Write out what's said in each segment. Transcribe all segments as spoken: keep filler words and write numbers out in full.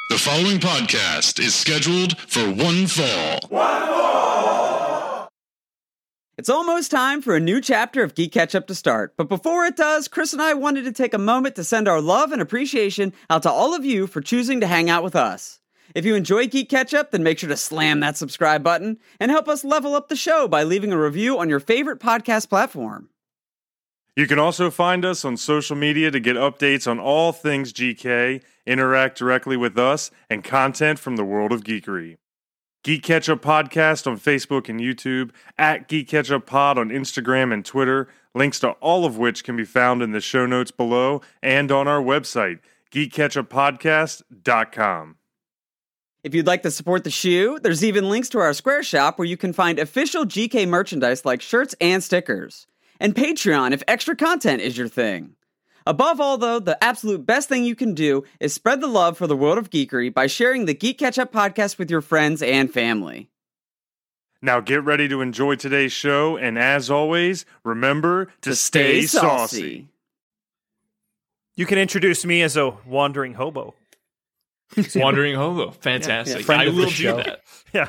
The following podcast is scheduled for one fall. One fall! It's almost time for a new chapter of Geek Catch Up to start. But before it does, Chris and I wanted to take a moment to send our love and appreciation out to all of you for choosing to hang out with us. If you enjoy Geek Catch Up, then make sure to slam that subscribe button and help us level up the show by leaving a review on your favorite podcast platform. You can also find us on social media to get updates on all things G K, interact directly with us, and content from the world of geekery. Geek Catch Up Podcast on Facebook and YouTube, at Geek Catch Up Pod on Instagram and Twitter, links to all of which can be found in the show notes below and on our website, geek catch up podcast dot com. If you'd like to support the show, there's even links to our Square shop where you can find official G K merchandise like shirts and stickers. And Patreon if extra content is your thing. Above all, though, the absolute best thing you can do is spread the love for the world of geekery by sharing the Geek Catch Up podcast with your friends and family. Now get ready to enjoy today's show, and as always, remember to, to stay, stay saucy. saucy. You can introduce me as a wandering hobo. Wandering hobo. Fantastic. Yeah, yeah. I will do that. Yeah.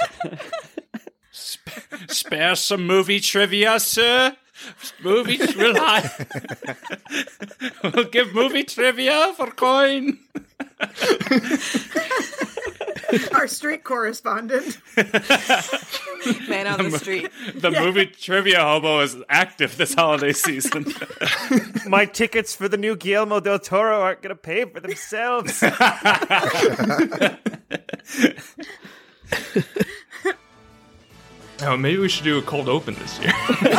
Sp- spare some movie trivia, sir? Movie trivia. We'll give movie trivia for coin. Our street correspondent. Man on the, the street. The yeah. movie trivia hobo is active this holiday season. My tickets for the new Guillermo del Toro aren't going to pay for themselves. Oh, maybe we should do a cold open this year.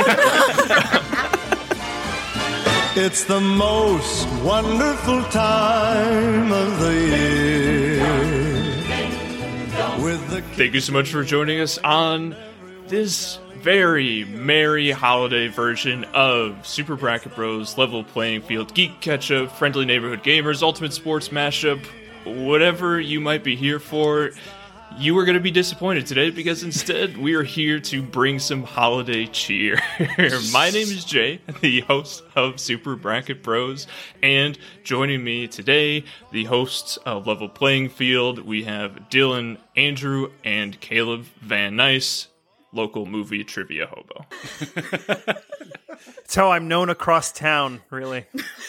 It's the most wonderful time of the year. With the Thank you so much for joining us on this very merry holiday version of Super Bracket Bros, Level Playing Field, Geek Catch-Up, Friendly Neighborhood Gamers, Ultimate Sports Mashup, whatever you might be here for. You are going to be disappointed today because instead we are here to bring some holiday cheer. My name is Jay, the host of Super Bracket Bros, and joining me today, the hosts of Level Playing Field, we have Dylan, Andrew, and Caleb Van Nice, local movie trivia hobo. It's how I'm known across town, really.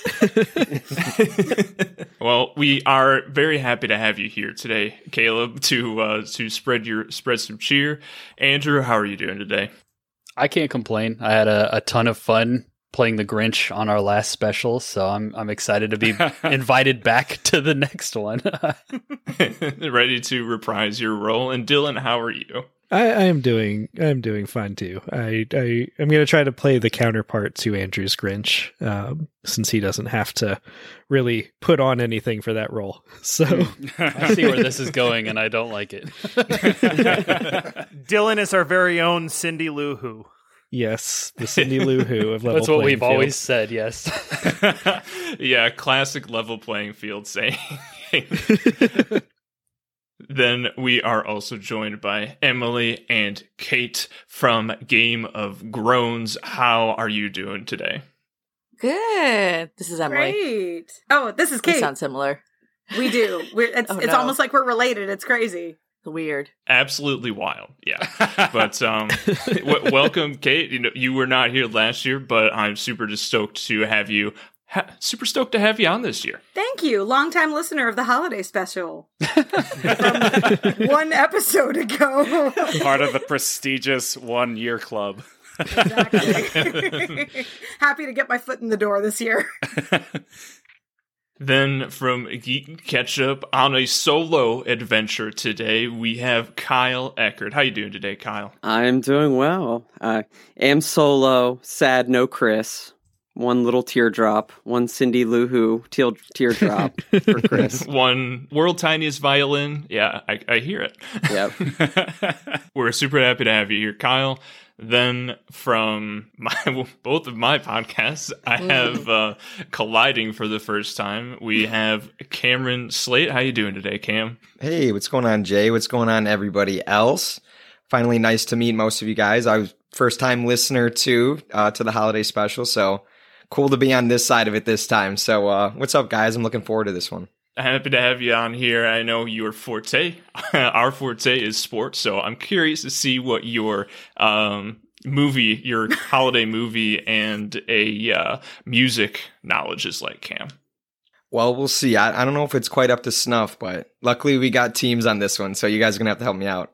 Well, we are very happy to have you here today, Caleb, to uh, to spread your spread some cheer. Andrew, how are you doing today? I can't complain. I had a, a ton of fun playing the Grinch on our last special, so I'm I'm excited to be invited back to the next one. Ready to reprise your role. And Dylan, how are you? I, I am doing I'm doing fine too. I, I I'm going to try to play the counterpart to Andrew's Grinch, um, since he doesn't have to really put on anything for that role. So I see where this is going, and I don't like it. Dylan is our very own Cindy Lou Who. Yes, the Cindy Lou Who of Level That's what Playing we've Field. always said. Yes. Yeah, classic Level Playing Field saying. Then we are also joined by Emily and Kate from Game of Groans. How are you doing today? Good. This is Emily. Great. Oh, this is Kate. We sound similar. We do. We're, it's oh, it's no. almost like we're related. It's crazy. Weird. Absolutely wild. Yeah. But um, w- welcome, Kate. You know, you were not here last year, but I'm super just stoked to have you. Ha- super stoked to have you on this year. Thank you. Longtime listener of the holiday special. From one episode ago. Part of the prestigious one-year club. Exactly. Happy to get my foot in the door this year. Then from Geek Catch-Up on a solo adventure today, we have Kyle Eckert. How you doing today, Kyle? I'm doing well. I am solo, sad, no Chris. One little teardrop, one Cindy Lou Who teal teardrop for Chris. One world tiniest violin. Yeah, I, I hear it. Yep. We're super happy to have you here, Kyle. Then from my both of my podcasts, I have uh, colliding for the first time. We have Cameron Slate. How you doing today, Cam? Hey, what's going on, Jay? What's going on, everybody else? Finally, nice to meet most of you guys. I was first time listener too uh, to the holiday special, so cool to be on this side of it this time. So, uh, what's up, guys? I'm looking forward to this one. happy to have you on here. I know your forte, our forte is sports, so I'm curious to see what your um, movie, your holiday movie, and a uh, music knowledge is like, Cam. Well, we'll see. I, I don't know if it's quite up to snuff, but luckily we got teams on this one, so you guys are going to have to help me out.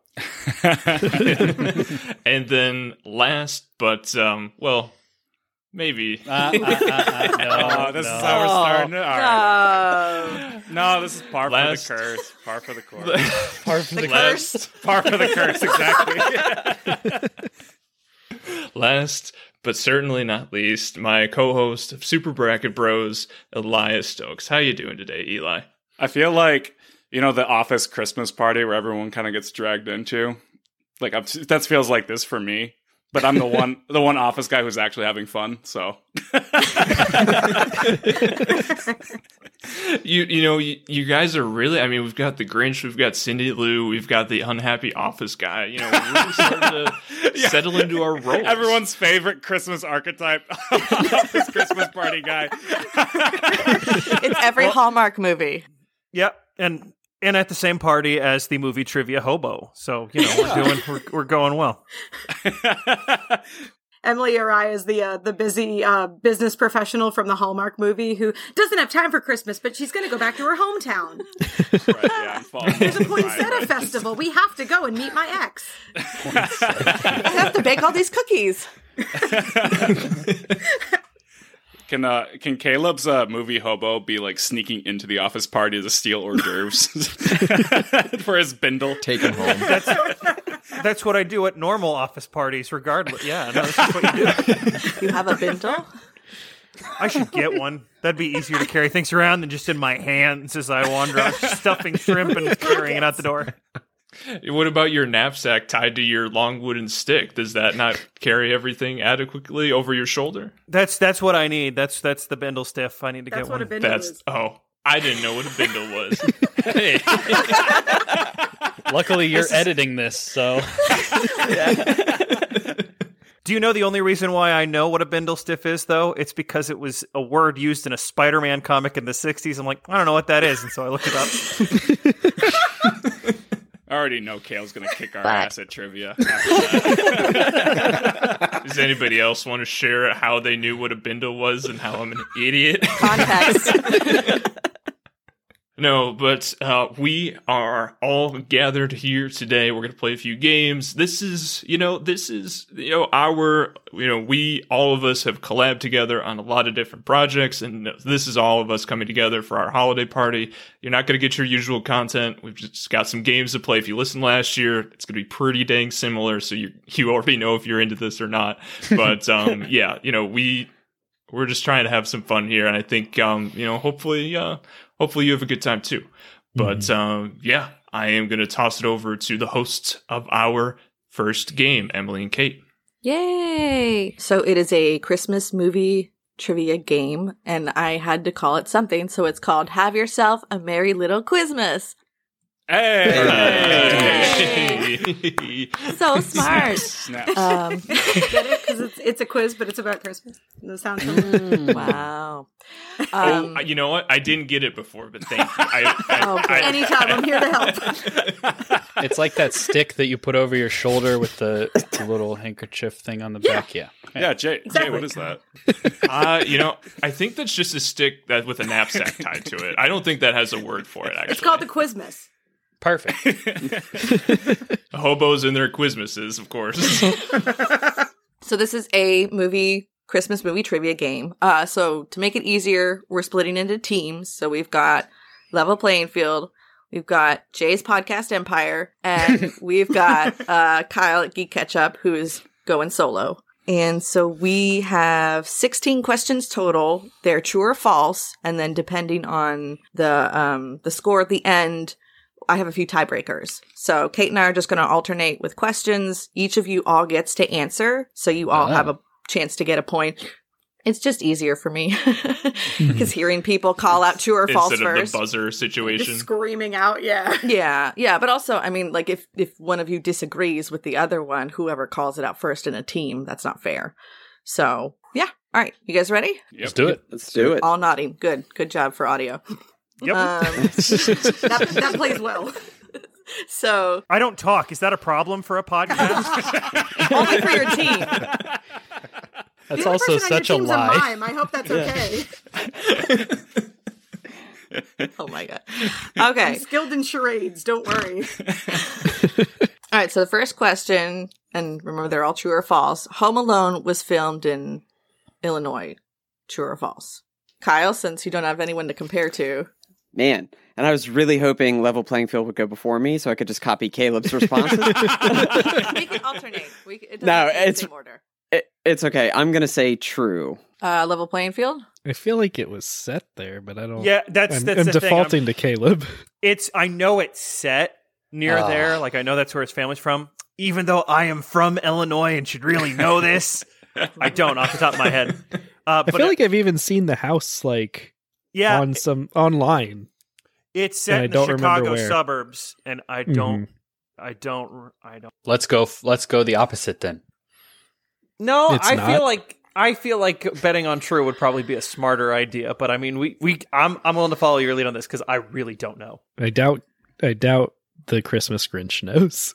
And then last, but, um, well, maybe. Uh, uh, uh, uh, no, oh, this no. is how we're starting it? All right. No, this is par last, for the curse. Par for the course. Par for the, the curse. Par for the curse, exactly. Last, but certainly not least, my co-host of Super Bracket Bros, Elias Stokes. How you doing today, Eli? I feel like, you know, the office Christmas party where everyone kind of gets dragged into. Like, I'm, that feels like this for me. But I'm the one, the one office guy who's actually having fun. So, you you know, you, you guys are really. I mean, we've got the Grinch, we've got Cindy Lou, we've got the unhappy office guy. You know, we're really starting to yeah. settle into our roles. Everyone's favorite Christmas archetype, office Christmas party guy. It's every well, Hallmark movie. Yep, and. And at the same party as the movie Trivia Hobo. So, you know, we're doing we're, we're going well. Emily Arai is the uh, the busy uh, business professional from the Hallmark movie who doesn't have time for Christmas, but she's going to go back to her hometown. Right, yeah, I'm There's a poinsettia right. festival. We have to go and meet my ex. I have to bake all these cookies. Can uh, can Caleb's uh, movie Hobo be like sneaking into the office party to steal hors d'oeuvres for his bindle? Take him home. That's, that's what I do at normal office parties, regardless. Yeah, no, this is what you do. You have a bindle? I should get one. That'd be easier to carry things around than just in my hands as I wander out, stuffing shrimp and carrying it out the door. What about your knapsack tied to your long wooden stick? Does that not carry everything adequately over your shoulder? That's that's what I need. That's that's the bindle stiff. I need to that's get one. That's what a bindle that's, is. Oh, I didn't know what a bindle was. Hey. Luckily, you're this editing this, so. Do you know the only reason why I know what a bindle stiff is, though? It's because it was a word used in a Spider-Man comic in the sixties. I'm like, I don't know what that is, and so I looked it up. I already know Kale's going to kick our ass at trivia. Does anybody else want to share how they knew what a bindle was and how I'm an idiot? Context. No, but uh, we are all gathered here today. We're going to play a few games. This is, you know, this is, you know, our, you know, we, all of us have collabed together on a lot of different projects, and this is all of us coming together for our holiday party. You're not going to get your usual content. We've just got some games to play. If you listened last year, it's going to be pretty dang similar, so you you already know if you're into this or not. But, um, yeah, you know, we, we're just trying to have some fun here, and I think, um, you know, hopefully, uh, Hopefully you have a good time too. But mm-hmm. um, yeah, I am going to toss it over to the hosts of our first game, Emily and Kate. Yay! So it is a Christmas movie trivia game, and I had to call it something, so it's called Have Yourself a Merry Little Quizmas. Hey! hey. So smart. Snaps. Um, Get it? Because it's, it's a quiz, but it's about Christmas. That sounds mm, wow. Um, oh, you know what? I didn't get it before, but thank you. I, I, oh, I, anytime, I'm here to help. It's like that stick that you put over your shoulder with the, the little handkerchief thing on the yeah. back. Yeah. Yeah, Jay, exactly. Jay, what is that? Uh, you know, I think that's just a stick that with a knapsack tied to it. I don't think that has a word for it, actually. It's called the Quizmas. Perfect. Hobos and their Quizmases, of course. So this is a movie, Christmas movie trivia game. Uh, so to make it easier, we're splitting into teams. So we've got Level Playing Field, we've got Jay's Podcast Empire, and we've got uh, Kyle at Geek Ketchup, who's going solo. And so we have sixteen questions total. They're true or false, and then depending on the um, the score at the end, I have a few tiebreakers. So Kate and I are just going to alternate with questions. Each of you all gets to answer, so you all oh. have a chance to get a point. It's just easier for me because hearing people call out true or false instead first. Of the buzzer situation. Just screaming out, yeah. Yeah, yeah. But also, I mean, like if, if one of you disagrees with the other one, whoever calls it out first in a team, that's not fair. So, yeah. All right. You guys ready? Yep. Let's do it. Let's do it. All nodding. Good. Good job for audio. Yep. Um, that, that plays well. So I don't talk. Is that a problem for a podcast? only for your team. That's the other also person such on a your team's lie. A mime. I hope that's okay. Oh my god. Okay. I'm skilled in charades. Don't worry. All right. So the first question, and remember they're all true or false. Home Alone was filmed in Illinois. True or false? Kyle, since you don't have anyone to compare to. Man, and I was really hoping Level Playing Field would go before me so I could just copy Caleb's responses. We can alternate. We can, it doesn't No, have to be the it's- same order. It, it's okay. I'm going to say true. Uh, level playing field? I feel like it was set there, but I don't. Yeah, that's I'm, that's I'm the thing. defaulting I'm- to Caleb. It's I know it's set near Ah. there. Like I know that's where his family's from. Even though I am from Illinois and should really know this, I don't off the top of my head. Uh, I but feel like I've even seen the house like yeah, on some online. it's and set I in the don't remember Chicago where. suburbs, and I Mhm. don't, I don't, I don't. Let's go. f- Let's go the opposite then. No, It's I not? feel like I feel like betting on true would probably be a smarter idea. But I mean, we we I'm I'm willing to follow your lead on this because I really don't know. I doubt. I doubt the Christmas Grinch knows.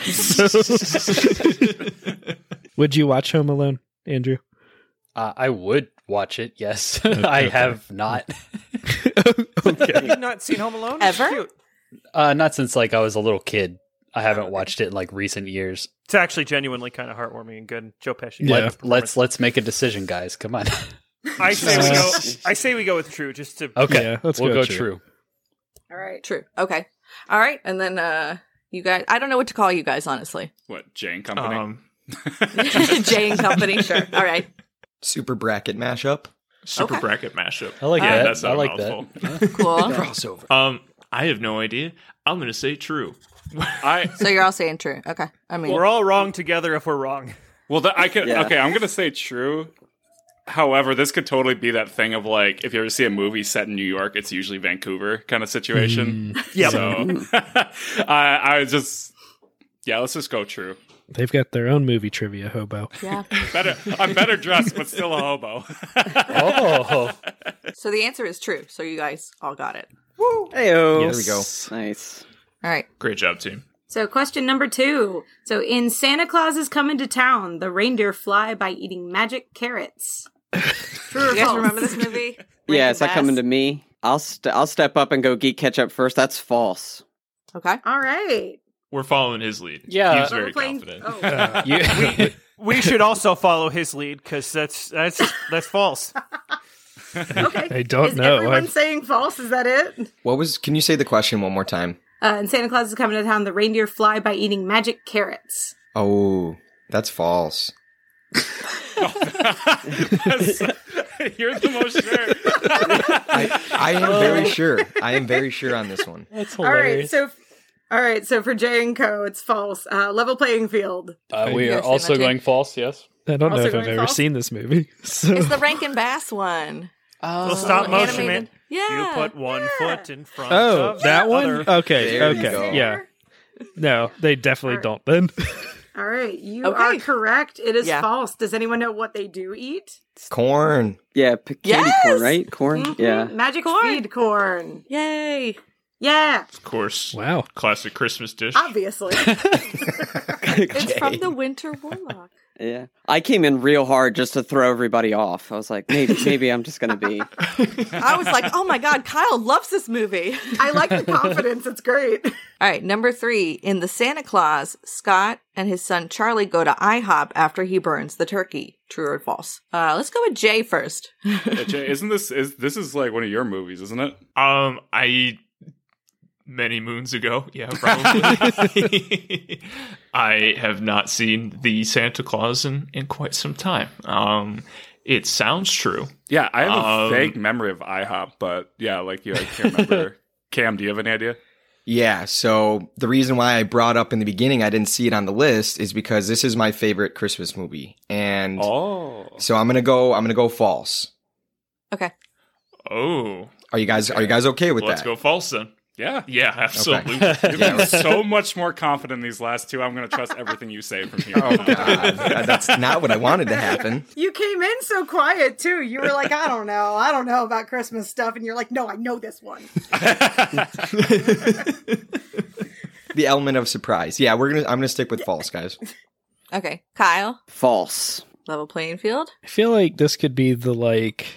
So- Would you watch Home Alone, Andrew? Uh, I would watch it. Yes, Okay. I have not. Okay. You've not seen Home Alone Ever? Cute. Uh, not since like I was a little kid. I haven't watched it in like recent years. It's actually genuinely kind of heartwarming and good. Joe Pesci. Yeah. Let, let's let's make a decision, guys. Come on. I say we Uh, go. I say we go with true, just to. Okay, Yeah, let's we'll go go, true. true. All right. True. Okay. All right. And then uh you guys, I don't know what to call you guys, honestly. What, Jane Company? Um, Jay and Company, sure. All right. Super bracket mashup. super Okay. bracket mashup. I like yeah, that. That's not I a like mouthful. that. Cool. Crossover. Um, I have no idea. I'm going to say true. I So you're all saying true. Okay. I mean, We're all wrong together if we're wrong. well, the, I could. Yeah. Okay, I'm gonna say true. However, this could totally be that thing of like, if you ever see a movie set in New York, it's usually Vancouver kind of situation. Yep. So I, I was just, yeah, let's just go true. They've got their own movie trivia, hobo. yeah. Better, I'm better dressed, but still a hobo. Oh, So the answer is true. So you guys all got it. Heyo. There we go. Nice. All right. Great job, team. So question number two. So in Santa Claus is Coming to Town, the reindeer fly by eating magic carrots. True or You guys false? remember this movie? Yeah, Rankin is that Bass? coming to me? I'll st- I'll step up and go Geek Ketchup first. That's false. Okay. All right. We're following his lead. Yeah. He was So very we're playing- confident. Oh. you, We should also follow his lead because that's that's that's false. Okay. I don't is know. everyone I've- saying false? Is that it? What was? Can you say the question one more time? Uh, in Santa Claus is Coming to Town, the reindeer fly by eating magic carrots. Oh, that's false. You're the most sure. I, I am very sure. I am very sure on this one. that's All right. hilarious. So, all right. So for Jay and Co, it's false. Uh, level playing field. uh, we You are guys say also that, Jay? going false. Yes. I don't know Also if I've going ever false? seen this movie. So It's the Rankin Bass one. Oh, Little stop motion, animated. man. Yeah. You put one Yeah. foot in front. oh, of that the one. other. Okay. There you okay. go. Yeah. No, they definitely All don't. Then All right. You Okay. are correct. It is Yeah. false. Does anyone know what they do eat? Corn. Yeah, p- candy Yes! corn, right? Corn. Mhm. Yeah. Magic Corn. feed corn. Yay. Yeah. Of course. wow. Classic Christmas dish. Obviously. It's from the Winter Warlock. Yeah. I came in real hard just to throw everybody off. I was like, maybe maybe I'm just gonna be. I was like, oh my God, Kyle loves this movie. I like the confidence. It's great. All right, number three. In the Santa Claus, Scott and his son Charlie go to IHOP after he burns the turkey. True or false? Uh, let's go with Jay first. Yeah, Jay, isn't this is this is like one of your movies, isn't it? Um, I many moons ago, yeah, probably. I have not seen the Santa Claus in, in quite some time. Um, it sounds true. Yeah, I have a Um, vague memory of IHOP, but yeah, like you, I can't remember. Cam, do you have any idea? Yeah, so the reason why I brought up in the beginning I didn't see it on the list is because this is my favorite Christmas movie. And Oh, so I'm going to go I'm going to go false. Okay. Oh, Are you guys are you guys okay with let's that? go false then. Yeah. Yeah, absolutely. Okay. You've been so much more confident in these last two. I'm going to trust everything you say from here. Oh, God. That's not what I wanted to happen. You came in so quiet too. You were like, I don't know. I don't know about Christmas stuff. And you're like, no, I know this one. The element of surprise. Yeah, we're gonna I'm gonna stick with false, guys. Okay, Kyle. False. Level playing field. I feel like this could be the like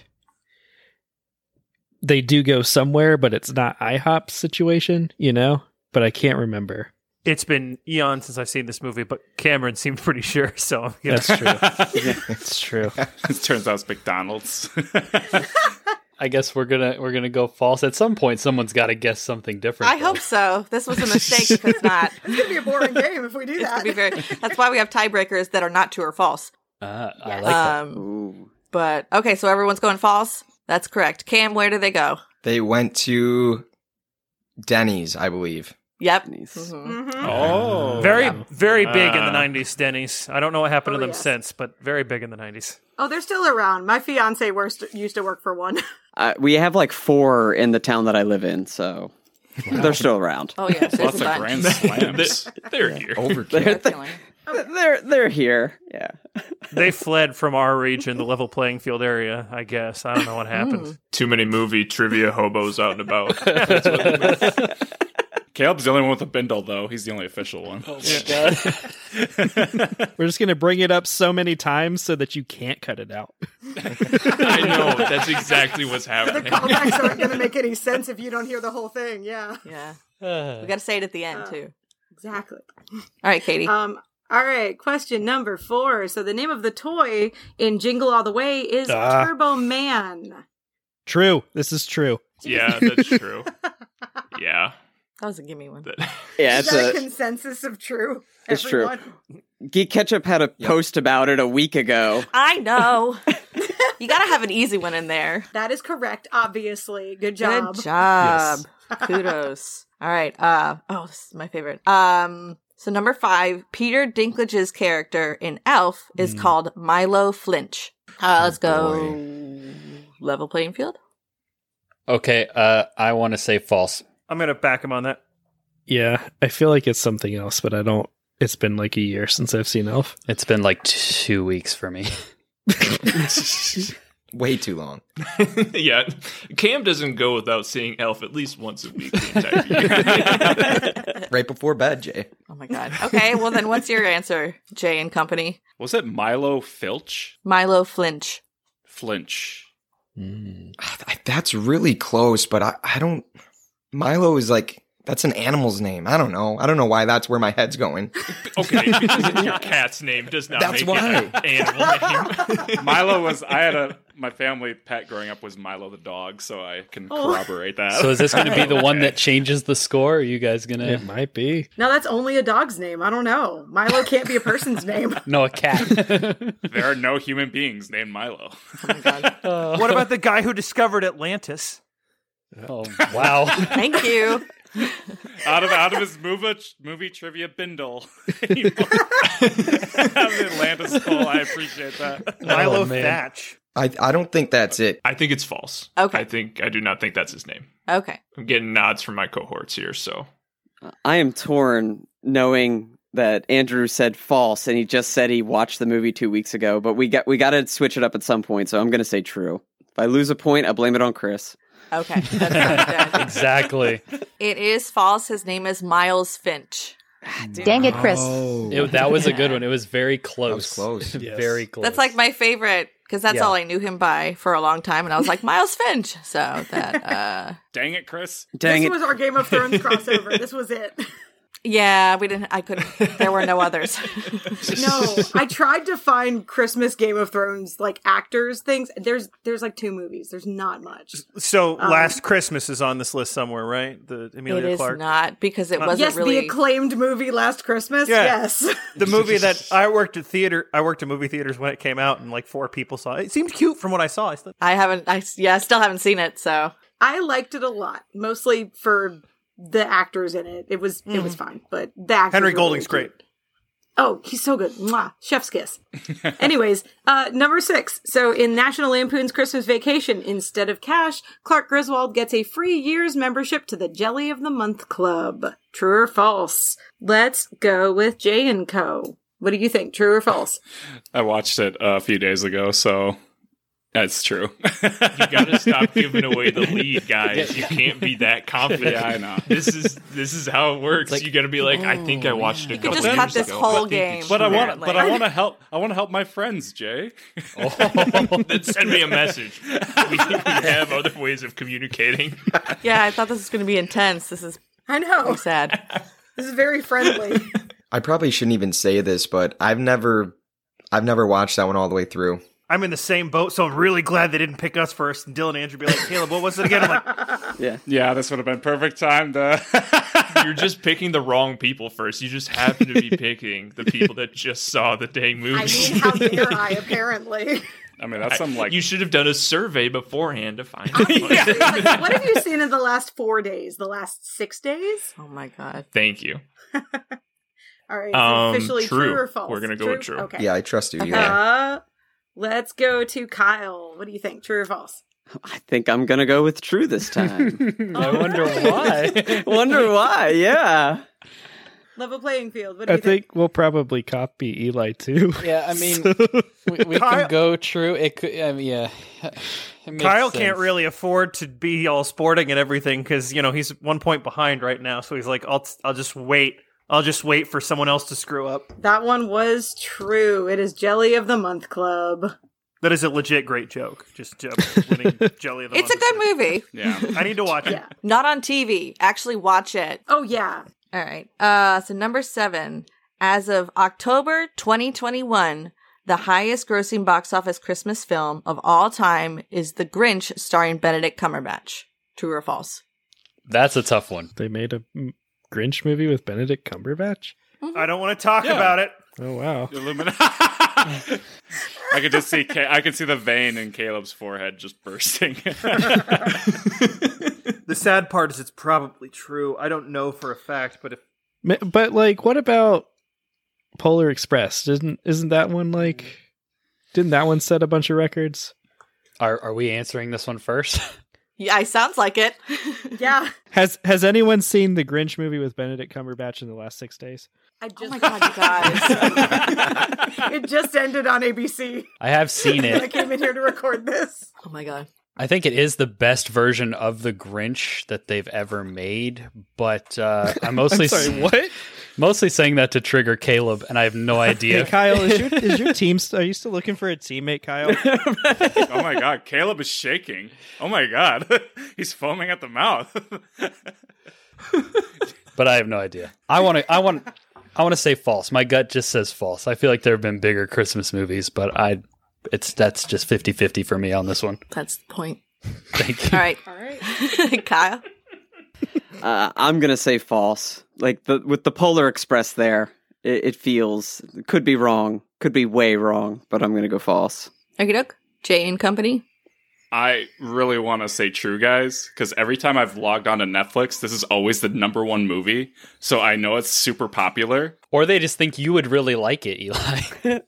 they do go somewhere, but it's not IHOP situation, you know? But I can't remember. It's been eons since I've seen this movie, but Cameron seemed pretty sure, so you know. That's true. Yeah, that's true. It turns out it's McDonald's. I guess we're gonna we're gonna go false. At some point, someone's got to guess something different. I hope so. This was a mistake if it's not. It's going to be a boring game if we do It's that. gonna be very. That's why we have tiebreakers that are not true or false. Uh, I Yes. like that. Um, Ooh. but okay, so everyone's going false. That's correct. Cam, where do they go? They went to Denny's, I believe. Yep. Nice. Mhm. Mhm. Oh. Very, yeah. very big in the Ah. nineties, Denny's. I don't know what happened Oh, to them yes. since, but very big in the nineties. Oh, they're still around. My fiance worst, used to work for one. Uh, we have like four in the town that I live in, so they're still around. Oh yes, there's Lots a of bunch. grand slams. They're here. Overkill. They're, Definitely. they're they're here. Yeah. They fled from our region, the level playing field area, I guess. I don't know what happened. Too many movie trivia hobos out and about. That's what it is. Caleb's the only one with a bindle, though. He's the only official one. Oh my god! We're just going to bring it up so many times so that you can't cut it out. I know. That's exactly what's The happening. callbacks aren't going to make any sense if you don't hear the whole thing. Yeah, Yeah, Uh, we got to say it at the end Uh, too. exactly. All right, Katie. Um. All right. Question number four. So the name of the toy in Jingle All the Way is Ah. Turbo Man. True. This is true. Yeah, that's true. Yeah. That was a gimme one. That- Yeah, Is it's that a a consensus of true? It's true. Everyone? Geek Ketchup had a Yep. post about it a week ago. I know. You got to have an easy one in there. That is correct. Obviously, good job. Good job. Kudos. All right. Uh oh, this is my favorite. Um so number five, Peter Dinklage's character in Elf is Mm. called Milo Flinch. Uh let's go boy. level playing field. okay, uh, I want to say false. I'm going to back him on that. Yeah, I feel like it's something else, but I don't. It's been like a year since I've seen Elf. It's been like two weeks for me. Way too long. yeah. Cam doesn't go without seeing Elf at least once a week the entire year. Right before bed, Jay. Oh my god. Okay, well then what's your answer, Jay and company? Was it Milo Filch? Milo Flinch. Flinch. Mm. I- That's really close, but I, I don't. Milo is like, that's an animal's name. I don't know. I don't know why that's where my head's going. Okay, because your cat's name does not That's make why. it an animal name. Milo was, I had a, my family pet growing up was Milo the dog, so I can Oh. corroborate that. So is this going to be the one that changes the score? Are you guys going It to? might be. Now that's only a dog's name. I don't know. Milo can't be a person's name. No, a cat. There are no human beings named Milo. Oh my god. What about the guy who discovered Atlantis? Oh, wow. Thank you. out of out of his movie movie trivia bindle. Out of the Atlantis skull. I appreciate that. Milo man. Thatch. I, I don't think that's it. I think it's false. Okay. I think I do not think that's his name. Okay. I'm getting nods from my cohorts here, so I am torn knowing that Andrew said false and he just said he watched the movie two weeks ago, but we got we got to switch it up at some point, so I'm going to say true. If I lose a point, I blame it on Chris. Okay. That's not good. Exactly. It is false. His name is Miles Finch. Dang it, Chris. Oh. It- that was a good one. It was very close. That was close. Yes. Very close. That's like my favorite because that's Yeah. all I knew him by for a long time, and I was like Miles Finch. So that, uh, Dang it, Chris. Dang this it. was our Game of Thrones crossover. This was it. yeah, we didn't. I couldn't. There were no others. No, I tried to find Christmas Game of Thrones like actors things. There's there's like two movies. There's not much. So Um, Last Christmas is on this list somewhere, right? The Emilia it is Clarke. not because it Uh, wasn't yes, really. the acclaimed movie Last Christmas. Yeah. Yes. The movie that I worked at theater, I worked at movie theaters when it came out, and like four people saw it. It seemed cute from what I saw. I still, I haven't. I yeah, I still haven't seen it. So I liked it a lot, mostly for the actors in it. It was it was fine, but the actors Henry were Golding's really great. cute. Oh, he's so good. Mwah. Chef's kiss. Anyways, uh, number six. So in National Lampoon's Christmas Vacation, instead of cash, Clark Griswold gets a free year's membership to the Jelly of the Month Club. True or false? Let's go with Jay and Co. What do you think? True or false? I watched it a few days ago, so that's true. You gotta stop giving away the lead, guys. You can't be that confident. Yeah, I know. This is this is how it works. Like, you gotta be like, I think I watched it a You could couple just cut years this ago. whole I think game. it's But I true. want, but I want to help. I want to help my friends, Jay. Then send me a message. We, we have other ways of communicating. Yeah, I thought this was going to be intense. This is I know. so sad. This is very friendly. I probably shouldn't even say this, but I've never, I've never watched that one all the way through. I'm in the same boat, so I'm really glad they didn't pick us first. And Dylan and Andrew be like, Caleb, what was it again? I'm like, Yeah. Yeah, this would have been perfect time to. You're just picking the wrong people first. You just happen to be picking the people that just saw the dang movie. I mean, how dare I, apparently. I mean, that's some like. You should have done a survey beforehand to find out. Like, what have you seen in the last four days? The last six days? Oh my god. Thank you. All right. Is Um, it officially true. true or false? We're gonna go with true. Okay. Yeah, I trust you. Okay. Eli. Uh, let's go to Kyle. What do you think? True or false? I think I'm gonna go with true this time. I wonder why. Wonder why? Yeah. Level playing field. What do I you think? think we'll probably copy Eli too. Yeah, I mean, So- we, we Kyle- can go true. It could, I mean, yeah. It makes Kyle sense. can't really afford to be all sporting and everything because, you know, he's one point behind right now. So he's like, I'll, I'll just wait. I'll just wait for someone else to screw up. That one was true. It is Jelly of the Month Club. That is a legit great joke. Just uh, winning Jelly of the It's a Month. good movie. Yeah. I need to watch it. Yeah. Not on T V. Actually watch it. Oh, yeah. All right. Uh, so number seven. As of October twenty twenty-one, the highest grossing box office Christmas film of all time is The Grinch starring Benedict Cumberbatch. True or false? That's a tough one. They made a mm, Grinch movie with Benedict Cumberbatch. I don't want to talk Yeah. about it. Oh wow! Illumina- I could just see. Ca- I could see the vein in Caleb's forehead just bursting. The sad part is it's probably true. I don't know for a fact, but if Ma- But like, what about Polar Express? Isn't isn't that one like? Didn't that one set a bunch of records? Are are we answering this one first? Yeah, it sounds like it. Yeah. Has Has anyone seen the Grinch movie with Benedict Cumberbatch in the last six days? I just, Oh my god, you guys. it just ended on A B C. I have seen I it. came in here to record this. Oh my god. I think it is the best version of the Grinch that they've ever made, but uh, I'm mostly I'm sorry, what? mostly saying that to trigger Caleb, and I have no idea. Hey, Kyle, is your is your team? St- are you still looking for a teammate, Kyle? Oh my god, Caleb is shaking. Oh my god, he's foaming at the mouth. But I have no idea. I want to. I want. I want to say false. My gut just says false. I feel like there have been bigger Christmas movies, but I. It's that's just fifty-fifty for me on this one. That's the point. Thank you. All right. All right. Kyle. Uh, I'm gonna say false. Like the with the Polar Express there, it, it feels could be wrong, could be way wrong, but I'm gonna go false. Okie doke. Jay and Company. I really want to say true, guys, because every time I've logged on to Netflix, this is always the number one movie. So I know it's super popular. Or they just think you would really like it, Eli.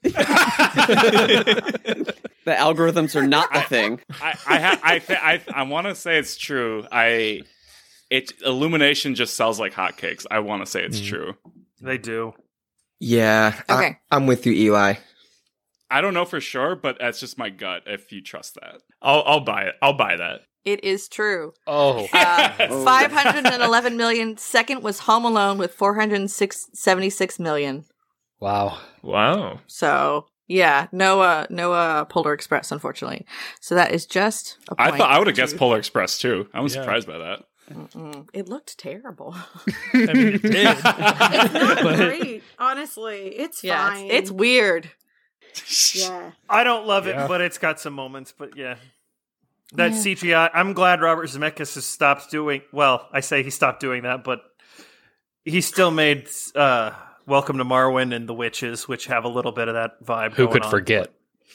The algorithms are not the thing. I I ha- I th- I, I want to say it's true. I it Illumination just sells like hotcakes. I want to say it's true. they do. Yeah. Okay. I, I'm with you, Eli. I don't know for sure, but that's just my gut. If you trust that, I'll I'll buy it. I'll buy that. It is true. Oh, Uh, five hundred eleven million. Second was Home Alone with four hundred seventy-six million. wow. Wow. So yeah, no, uh, no, uh, Polar Express, unfortunately. So that is just a point. I thought I would have to- guessed Polar Express too. I was Yeah. surprised by that. Mm-mm. It looked terrible. I mean, it did. It's not But- great, honestly. It's yeah, fine. it's, it's weird. Yeah. I don't love it, Yeah. but it's got some moments. But yeah, that Yeah. C G I. I'm glad Robert Zemeckis has stopped doing. Well, I say he stopped doing that, but he still made uh, Welcome to Marwen and The Witches, which have a little bit of that vibe. Who going could on. forget?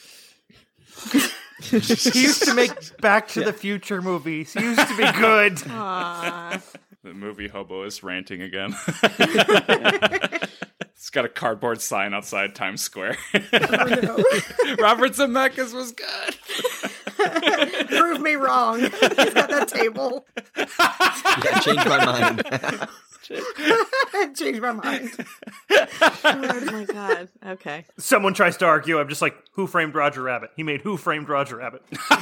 He used to make Back to the Future movies. He used to be good. Aww. The movie hobo is ranting again. It's got a cardboard sign outside Times Square. Oh, no. Robert Zemeckis was good. Prove me wrong. He's got that table. Yeah, change my mind. Change my mind. Oh my god. Okay. Someone tries to argue. I'm just like, who framed Roger Rabbit? He made Who Framed Roger Rabbit.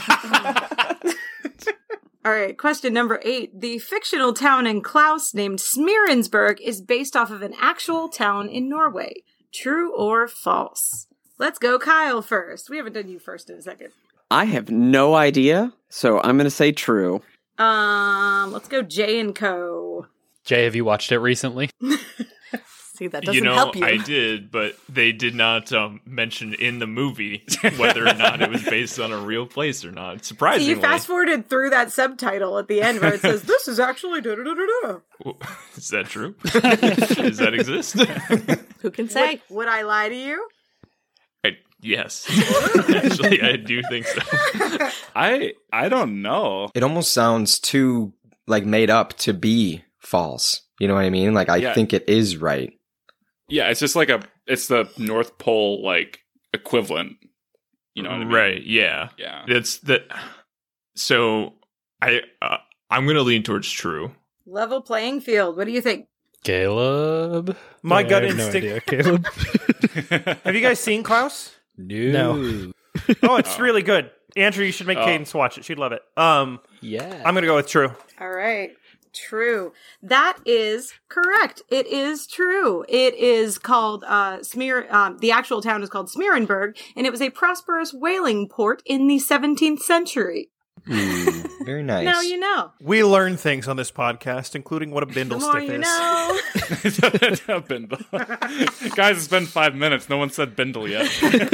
All right, question number eight. The fictional town in Klaus named Smeerensburg is based off of an actual town in Norway. True or false? Let's go Kyle first. We haven't done you first in a second. I have no idea, so I'm going to say true. Um, let's go Jay and Co. Jay, have you watched it recently? See, that doesn't You know, help you. I did, but they did not um, mention in the movie whether or not it was based on a real place or not. So Surprisingly. you fast forwarded through that subtitle at the end where it says, this is actually da-da-da-da-da. Is that true? Does that exist? Who can say? Would, would I lie to you? I, yes. Actually, I do think so. I I don't know. It almost sounds too like made up to be false. You know what I mean? Like I Yeah. think it is right. Yeah, it's just like a, it's the North Pole, like, equivalent. You know what I mean? Right, yeah. Yeah. That's that. So, I, uh, I'm going to lean towards true. Level playing field. What do you think? Caleb? My Yeah, gut I have no instinct. idea, Caleb. Have you guys seen Klaus? No. Oh, it's really good. Andrew, you should make Oh. Cadence watch it. She'd love it. Um, Yeah. I'm gonna go with true. All right. True. That is correct. It is true. It is called uh, Smeer. Um, the actual town is called Smeerenburg, and it was a prosperous whaling port in the seventeenth century. Ooh, very nice. Now you know. We learn things on this podcast, including what a bindle The more stick you is. know. Bindle. Guys, it's been five minutes. No one said Bindle yet.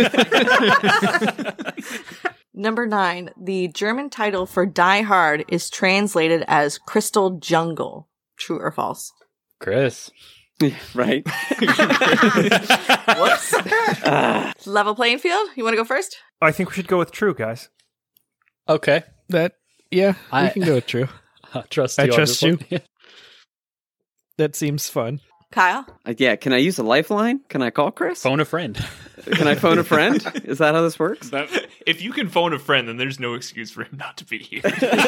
Number nine. The German title for Die Hard is translated as Crystal Jungle. True or false? Chris. Right? Whoops. Level playing field? You want to go first? I think we should go with true, guys. Okay. That, yeah, I- we can go with true. I trust I you. on trust this one. you. That seems fun. Kyle? Uh, yeah, can I use a lifeline? Can I call Chris? Phone a friend. Can I phone a friend? Is that how this works? That, If you can phone a friend, then there's no excuse for him not to be here.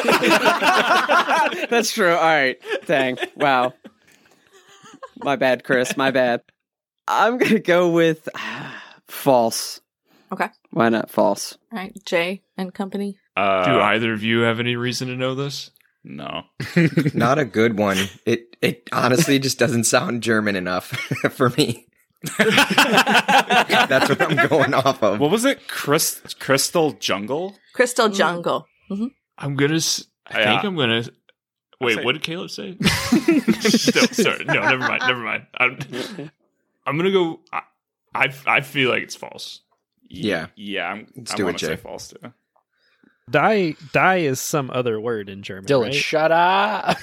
That's true. All right. Dang. Wow. My bad, Chris. My bad. I'm going to go with false. Okay. Why not false? All right. Jay and company. uh, Do either of you have any reason to know this? No. Not a good one. It it honestly just doesn't sound German enough for me. That's what I'm going off of. What was it? Chris, Crystal Jungle? Crystal Jungle. Mm-hmm. I'm gonna. s- I Yeah. think I'm gonna. Wait, say- what did Caleb say? no, sorry, no, never mind, never mind. I'm, I'm gonna go. I, I, I feel like it's false. Yeah. Yeah, I'm, Let's I do want it, to say Jay. false too. Die, die is some other word in German, Dylan, right? shut up.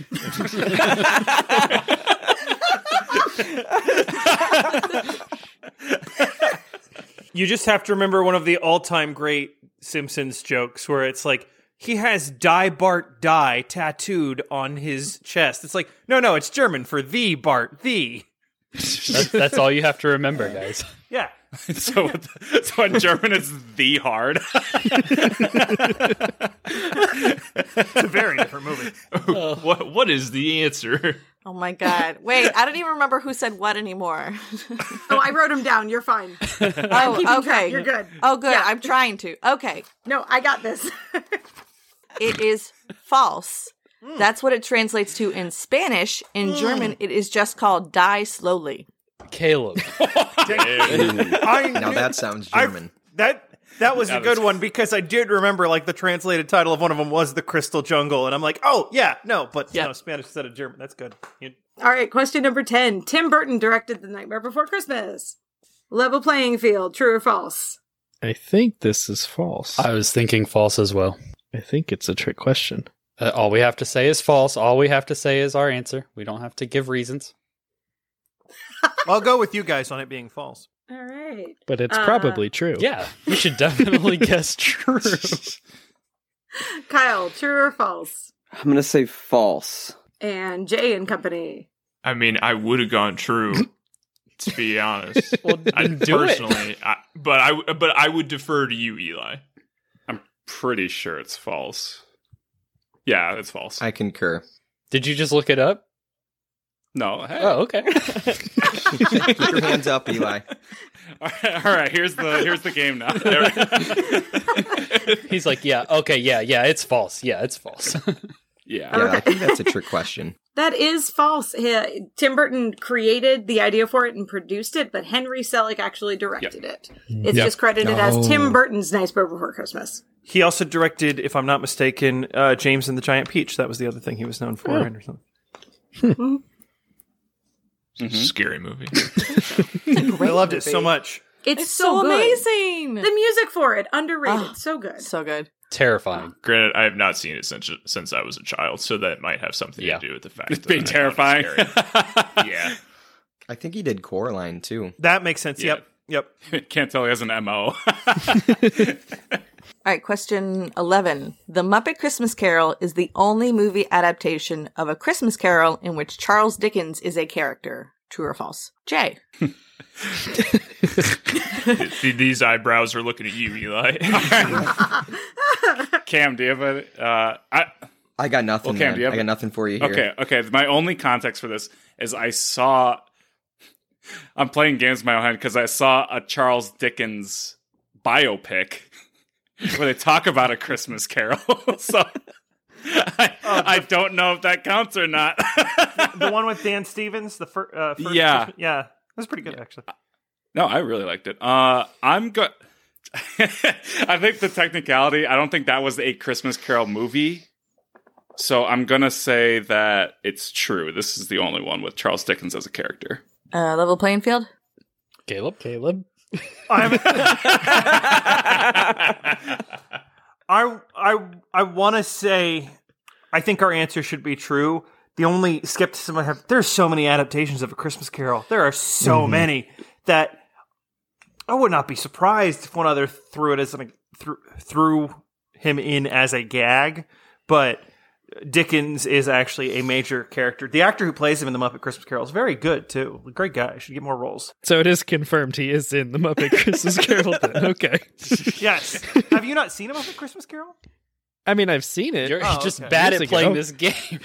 You just have to remember one of the all-time great Simpsons jokes where it's like, he has Die Bart Die tattooed on his chest. It's like, no, no, it's German for the Bart, the. That's, that's all you have to remember, guys. Yeah. so, so in German, it's the hard. It's a very different movie. What What is the answer? Oh my god. Wait, I don't even remember who said what anymore. Oh, I wrote them down. You're fine. I'm keeping Oh, track. okay. You're good. Oh, good. Yeah. I'm trying to. Okay. No, I got this. It is false. That's what it translates to in Spanish. In German, it is just called Die Slowly. Caleb. I Now knew- that sounds I- German. that that was a That good was- one because I did remember like the translated title of one of them was The Crystal Jungle, and I'm like, oh yeah, no, but Yeah. no, Spanish instead of German. That's good. You- All right, question number ten. Tim Burton directed The Nightmare Before Christmas. Level playing field. True or false? I think this is false. I was thinking false as well. I think it's a trick question. Uh, all we have to say is false. All we have to say is our answer. We don't have to give reasons. I'll go with you guys on it being false. All right. But it's Uh, probably true. Yeah, we should definitely guess true. Kyle, true or false? I'm going to say false. And Jay and company. I mean, I would have gone true, to be honest. Well, I do personally, I, but I but I would defer to you, Eli. I'm pretty sure it's false. Yeah, it's false. I concur. Did you just look it up? No. Hey. Oh, okay. Keep your hands up, Eli. All right, all right, here's the here's the game now. He's like, yeah, okay, yeah, yeah, it's false. Yeah, it's false. yeah. Yeah, I think that's a trick question. That is false. He- Tim Burton created the idea for it and produced it, but Henry Selick actually directed it. It's Yep. just credited Oh. as Tim Burton's Nightmare Before Christmas. He also directed, if I'm not mistaken, uh, James and the Giant Peach. That was the other thing he was known for. Oh. Henderson. Mm-hmm. Scary movie. I loved it so much. It's, It's so, so good. amazing. The music for it, underrated. Ah, so good. So good. Terrifying. Granted, I have not seen it since since I was a child, so that might have something Yeah. to do with the fact It's that being I found it terrifying. scary. Yeah. I think he did Coraline too. That makes sense. Yeah. Yep. Yep. Can't tell he has an M O. All right, question eleven. The Muppet Christmas Carol is the only movie adaptation of A Christmas Carol in which Charles Dickens is a character. True or false? Jay. Th- These eyebrows are looking at you, Eli. Cam, do you have a? Uh, I I got nothing. Well, Cam, man. do you have- I got nothing for you here. okay, okay. My only context for this is I saw. I'm playing games in my own head because I saw a Charles Dickens biopic where they talk about A Christmas Carol. so I, I don't know if that counts or not. The one with Dan Stevens, the fir- uh, first. Yeah. Christmas- yeah. That's pretty good, actually. No, I really liked it. Uh, I'm good. I think the technicality, I don't think that was a Christmas Carol movie. So I'm going to say that it's true. This is the only one with Charles Dickens as a character. Uh, level playing field? Caleb? Caleb? I'm I I I want to say I think our answer should be true. The only skepticism I have, there's so many adaptations of A Christmas Carol. There are so Mhm. many that I would not be surprised if one other threw it as an threw, threw him in as a gag, but Dickens is actually a major character. The actor who plays him in the Muppet Christmas Carol is very good too. Great guy. Should get more roles. So it is confirmed he is in the Muppet Christmas Carol then. Okay. Yes. Have you not seen a Muppet Christmas Carol? I mean, I've seen it. You're Oh, just okay. bad Years at playing ago. this game.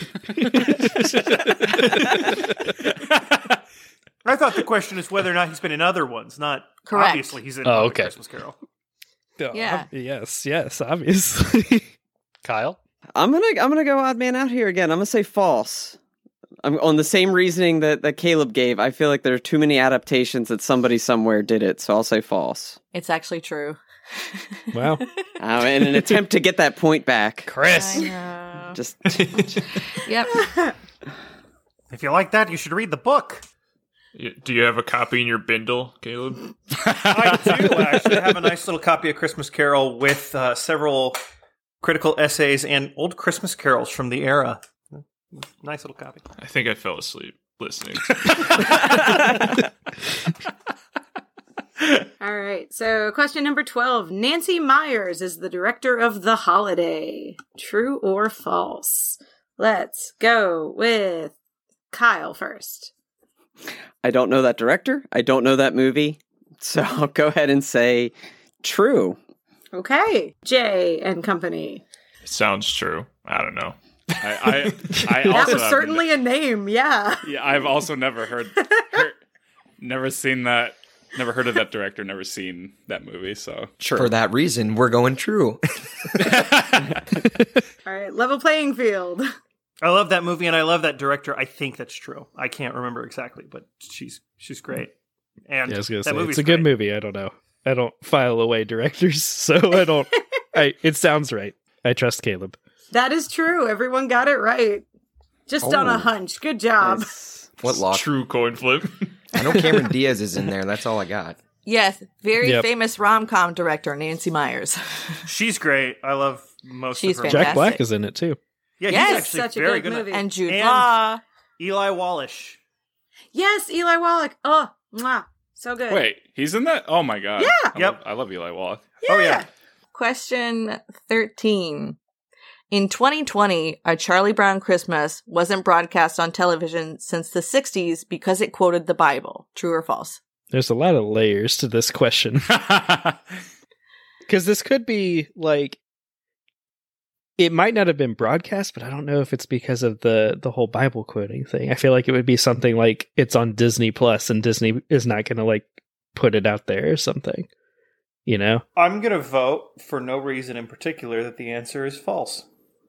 I thought the question is whether or not he's been in other ones, not Correct. obviously he's in Oh, Muppet okay. Christmas Carol. Oh, Yeah. Yes, yes, obviously. Kyle? I'm gonna I'm gonna go odd man out here again. I'm gonna say false. I'm on the same reasoning that, that Caleb gave. I feel like there are too many adaptations that somebody somewhere did it, so I'll say false. It's actually true. Wow. Uh, in an attempt to get that point back, Chris. I know. just Yep. If you like that, you should read the book. Y- Do you have a copy in your bindle, Caleb? I do actually have a nice little copy of Christmas Carol with uh, several critical essays and old Christmas carols from the era. Nice little copy. I think I fell asleep listening. All right. So, question number twelve. Nancy Myers is the director of The Holiday. True or false? Let's go with Kyle first. I don't know that director. I don't know that movie, so I'll go ahead and say true. Okay. Jay and company. Sounds true. I don't know. I, I, I That also was have- certainly a name. Yeah. Yeah, I've also never heard, heard, never seen that, never heard of that director, never seen that movie. So True. For that reason, we're going true. All right. Level playing field. I love that movie and I love that director. I think that's true. I can't remember exactly, but she's she's great. And Yeah, I was gonna that say movie's it's a good great. movie. I don't know. I don't file away directors, so I don't. I it sounds right. I trust Caleb. That is true. Everyone got it right. Just on a Oh. hunch. Good job. Nice. What lock? True coin flip. I know Cameron Diaz is in there. That's all I got. Yes, very Yep. famous rom-com director Nancy Myers. She's great. I love most She's of her. fantastic. Jack Black is in it too. Yeah, Yes, he's actually such a very good good. movie. At And Jude And- Law. Eli Wallish. Yes, Eli Wallach. Oh, mwah. So good. wait, he's in that? Oh my god! Yeah. I Yep. love, I love Eli Wallach. Yeah. Oh yeah. Question thirteen. In twenty twenty, A Charlie Brown Christmas wasn't broadcast on television since the sixties because it quoted the Bible. True or false? There's a lot of layers to this question. Because this could be, like, it might not have been broadcast, but I don't know if it's because of the, the whole Bible quoting thing. I feel like it would be something like it's on Disney Plus and Disney is not going to, like, put it out there or something. You know? I'm going to vote for no reason in particular that the answer is false.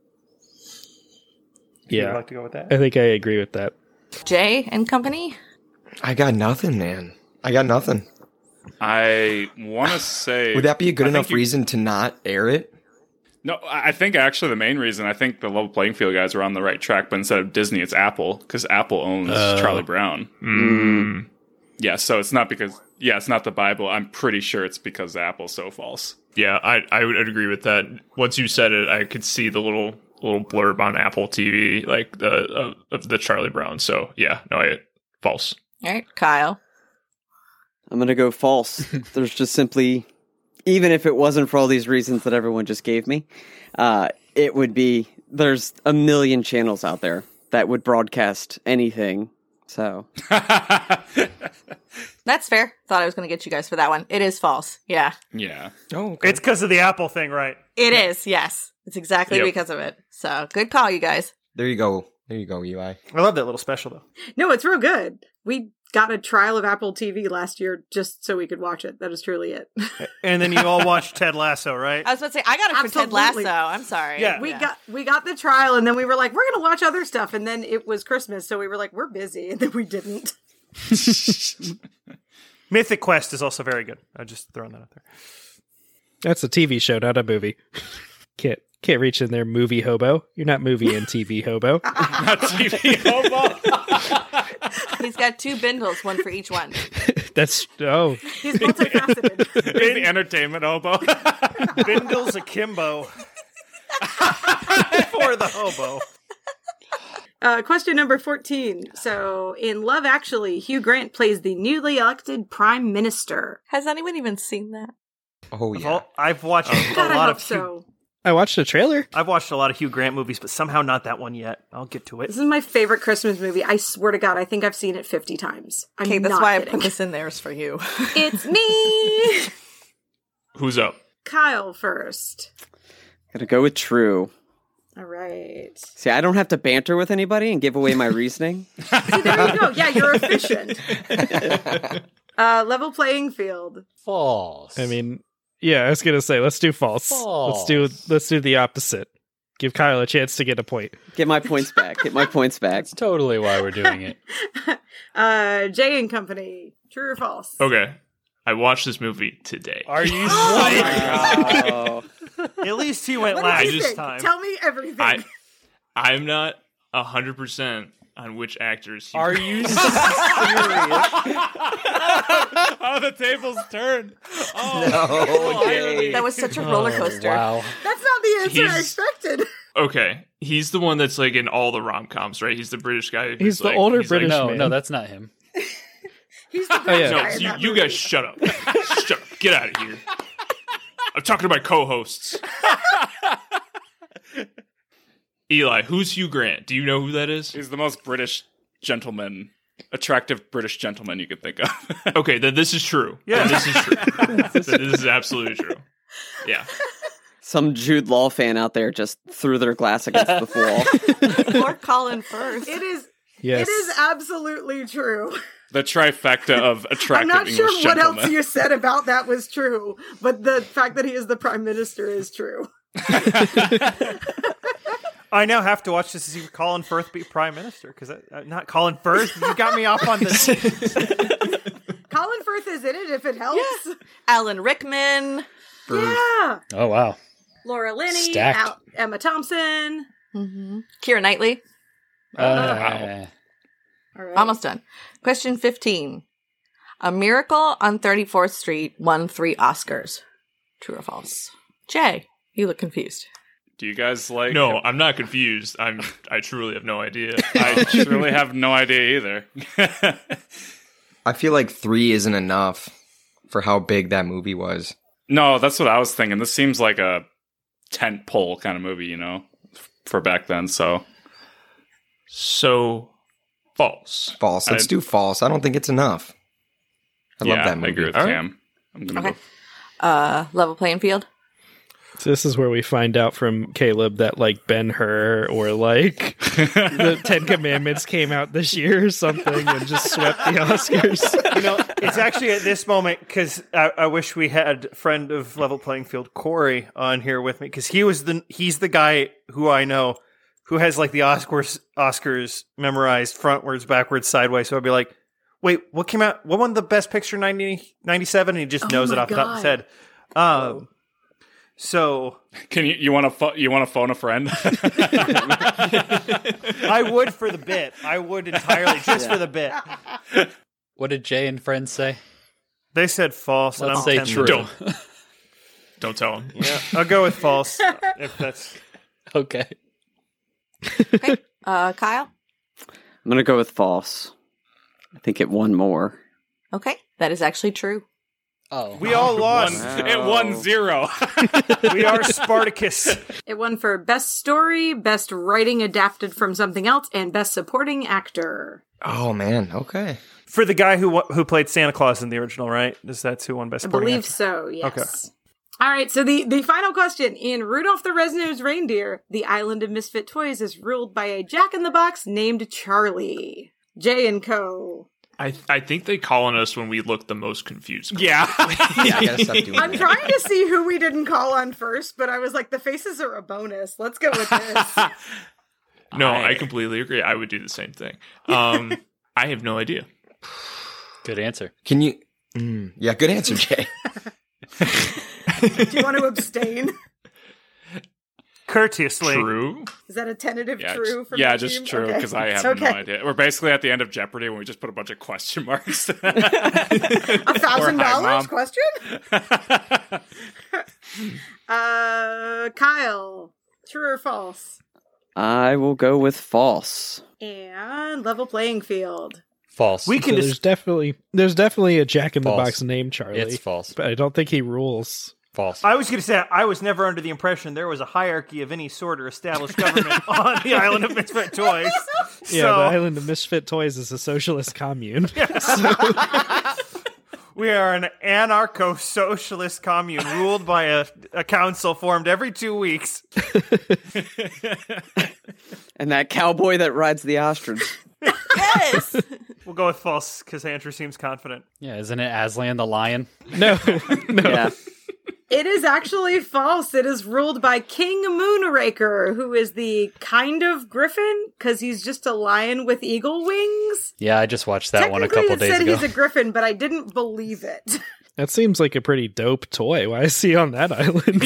If Yeah. you'd like to go with that? I think I agree with that. Jay and company? I got nothing, man. I got nothing. I want to say... Would that be a good I enough think you- reason to not air it? No, I think actually the main reason, I think the level playing field guys are on the right track, but instead of Disney, it's Apple, because Apple owns Oh. Charlie Brown. Mm. Yeah, so it's not because... Yeah, it's not the Bible. I'm pretty sure it's because Apple's so false. Yeah, I I would agree with that. Once you said it, I could see the little little blurb on Apple T V, like the of, of the Charlie Brown. So yeah, no, I false. All right, Kyle. I'm going to go false. There's just simply, even if it wasn't for all these reasons that everyone just gave me, uh, it would be, there's a million channels out there that would broadcast anything. So. That's fair. Thought I was going to get you guys for that one. It is false. Yeah. Yeah. Oh, okay. It's because of the Apple thing, right? It is, yes. It's exactly Yep. because of it. So, good call, you guys. There you go. There you go, U I. I love that little special, though. No, it's real good. We got a trial of Apple T V last year just so we could watch it. That is truly it. And then you all watched Ted Lasso, right? I was about to say, I got it for Ted Absolutely. Lasso. I'm sorry. Yeah. We got we got the trial, and then we were like, we're gonna watch other stuff, and then it was Christmas, so we were like, we're busy, and then we didn't. Mythic Quest is also very good. I'm just throwing that out there. That's a T V show, not a movie. Can't can't reach in there, movie hobo. You're not movie and T V hobo. Not T V hobo. He's got two bindles, one for each one. That's oh, He's multifaceted. He's the entertainment hobo. Bindles akimbo. For the hobo. Uh, question number fourteen. So, in Love Actually, Hugh Grant plays the newly elected prime minister. Has anyone even seen that? Oh, I've yeah. al- I've watched a God, I lot hope of Hugh, so. I watched the trailer. I've watched a lot of Hugh Grant movies, but somehow not that one yet. I'll get to it. This is my favorite Christmas movie. I swear to God, I think I've seen it fifty times. I'm Okay, that's not why kidding. I put this in there is for you. It's me! Who's up? Kyle first. Gonna go with true. All right. See, I don't have to banter with anybody and give away my reasoning. See, there you go. Yeah, you're efficient. Uh, level playing field. False. I mean, yeah, I was gonna say let's do false. False. Let's do let's do the opposite. Give Kyle a chance to get a point. Get my points back. Get my points back. That's totally why we're doing it. Uh, Jay and Company. True or false? Okay, I watched this movie today. Are you Oh. At least he went What last did you just- this think? time. Tell me everything. I I'm not a hundred percent on which actors. he- Are you serious? Oh, the tables turned. Oh, No, Jay. That was such a roller coaster. Wow. That's not the answer I He's- expected. Okay, he's the one that's like in all the rom coms, right? He's the British guy. who's He's the like- older he's like- British No, man. no, that's not him. He's the Oh, yeah. No, guy in you, that you movie. guys shut up. Shut up. Get out of here. I'm talking to my co-hosts. Eli, who's Hugh Grant? Do you know who that is? he's the most British gentleman, attractive British gentleman you could think of. Okay, then this is true. Yeah. Then this is true. Then this is absolutely true. Yeah. Some Jude Law fan out there just threw their glass against the wall. Or Colin Firth. It is. Yes. It is absolutely true. The trifecta of I'm attractive not English sure what gentlemen. else you said about that was true, but the fact that he is the prime minister is true. I now have to watch this to see Colin Firth be prime minister because uh, not Colin Firth. You got me off on this. Colin Firth is in it if it helps. Alan Rickman. Yeah. Oh, wow. Laura Linney, Stacked. Al- Emma Thompson. Mm-hmm. Keira Knightley. Uh, All right. Almost done. Question fifteen. A Miracle on thirty-fourth Street won three Oscars. True or false? Jay, you look confused. Do you guys like? No, I'm not confused. I'm. I truly have no idea. I truly have no idea either. I feel like three isn't enough for how big that movie was. No, that's what I was thinking. This seems like a tent pole kind of movie, you know, for back then. So, So, false. False. Let's I- do false. I don't think it's enough. I yeah, love that I movie. agree with All right. Cam. I'm gonna Okay. go. Uh, level playing field. So this is where we find out from Caleb that like Ben-Hur or like the Ten Commandments came out this year or something and just swept the Oscars. You know, it's actually at this moment because I, I wish we had friend of Level Playing Field Corey on here with me because he was the he's the guy who I know who has like the Oscars Oscars memorized frontwards, backwards, sideways. So I'd be like, wait, what came out? What won the Best Picture ninety, ninety-seven? And he just Oh knows it my off the top of his God. head. Um, so Can you you want to fo- you want to phone a friend? I would for the bit. I would entirely just for the bit. What did Jay and friends say? They said false. and Let's I'm say tempted. true. Don't. Don't tell him. Yeah, I'll go with false if that's. Okay. Okay. Uh, Kyle. I'm gonna go with false. I think it won more. Okay, that is actually true. Oh. We all lost. One, it won zero. We are Spartacus. It won for Best Story, Best Writing Adapted from Something Else, and Best Supporting Actor. Oh man. Okay. For the guy who wa- who played Santa Claus in the original, right? Is that who won Best I Supporting believe Actor? so, yes. Okay. All right, so the, the final question. In Rudolph the Red-Nosed Reindeer, the island of misfit toys is ruled by a jack-in-the-box named Charlie. J and Co. I I think they call on us when we look the most confused. Yeah. Yeah, I gotta stop doing I'm that. trying to see who we didn't call on first, but I was like, the faces are a bonus. Let's go with this. No, I completely agree. I would do the same thing. Um, I have no idea. Good answer. Can you? Mm, yeah, good answer, Jay. Do you want to abstain? Courteously. True. Is that a tentative Yeah, true just, from yeah, the just team? true Okay. because I have Okay. no idea. We're basically at the end of Jeopardy when we just put a bunch of question marks. A thousand Or hi, dollars Mom. question? uh, Kyle, true or false? I will go with false. And level playing field. False. We can So just there's definitely there's definitely a Jack in the False. Box named Charlie. It's false. But I don't think he rules. False. I was going to say, I was never under the impression there was a hierarchy of any sort or established government on the island of misfit toys. Yeah, So the Island of Misfit Toys is a socialist commune. we are an anarcho-socialist commune ruled by a, a council formed every two weeks. And that cowboy that rides the ostrich. Yes. We'll go with false because Andrew seems confident. Yeah, isn't it Aslan the lion? No, no. Yeah. It is actually false. It is ruled by King Moonraker, who is the kind of griffin, because he's just a lion with eagle wings. Yeah, I just watched that one a Technically, couple it days said ago. he's a griffin, but I didn't believe it. That seems like a pretty dope toy. Why is he on that island?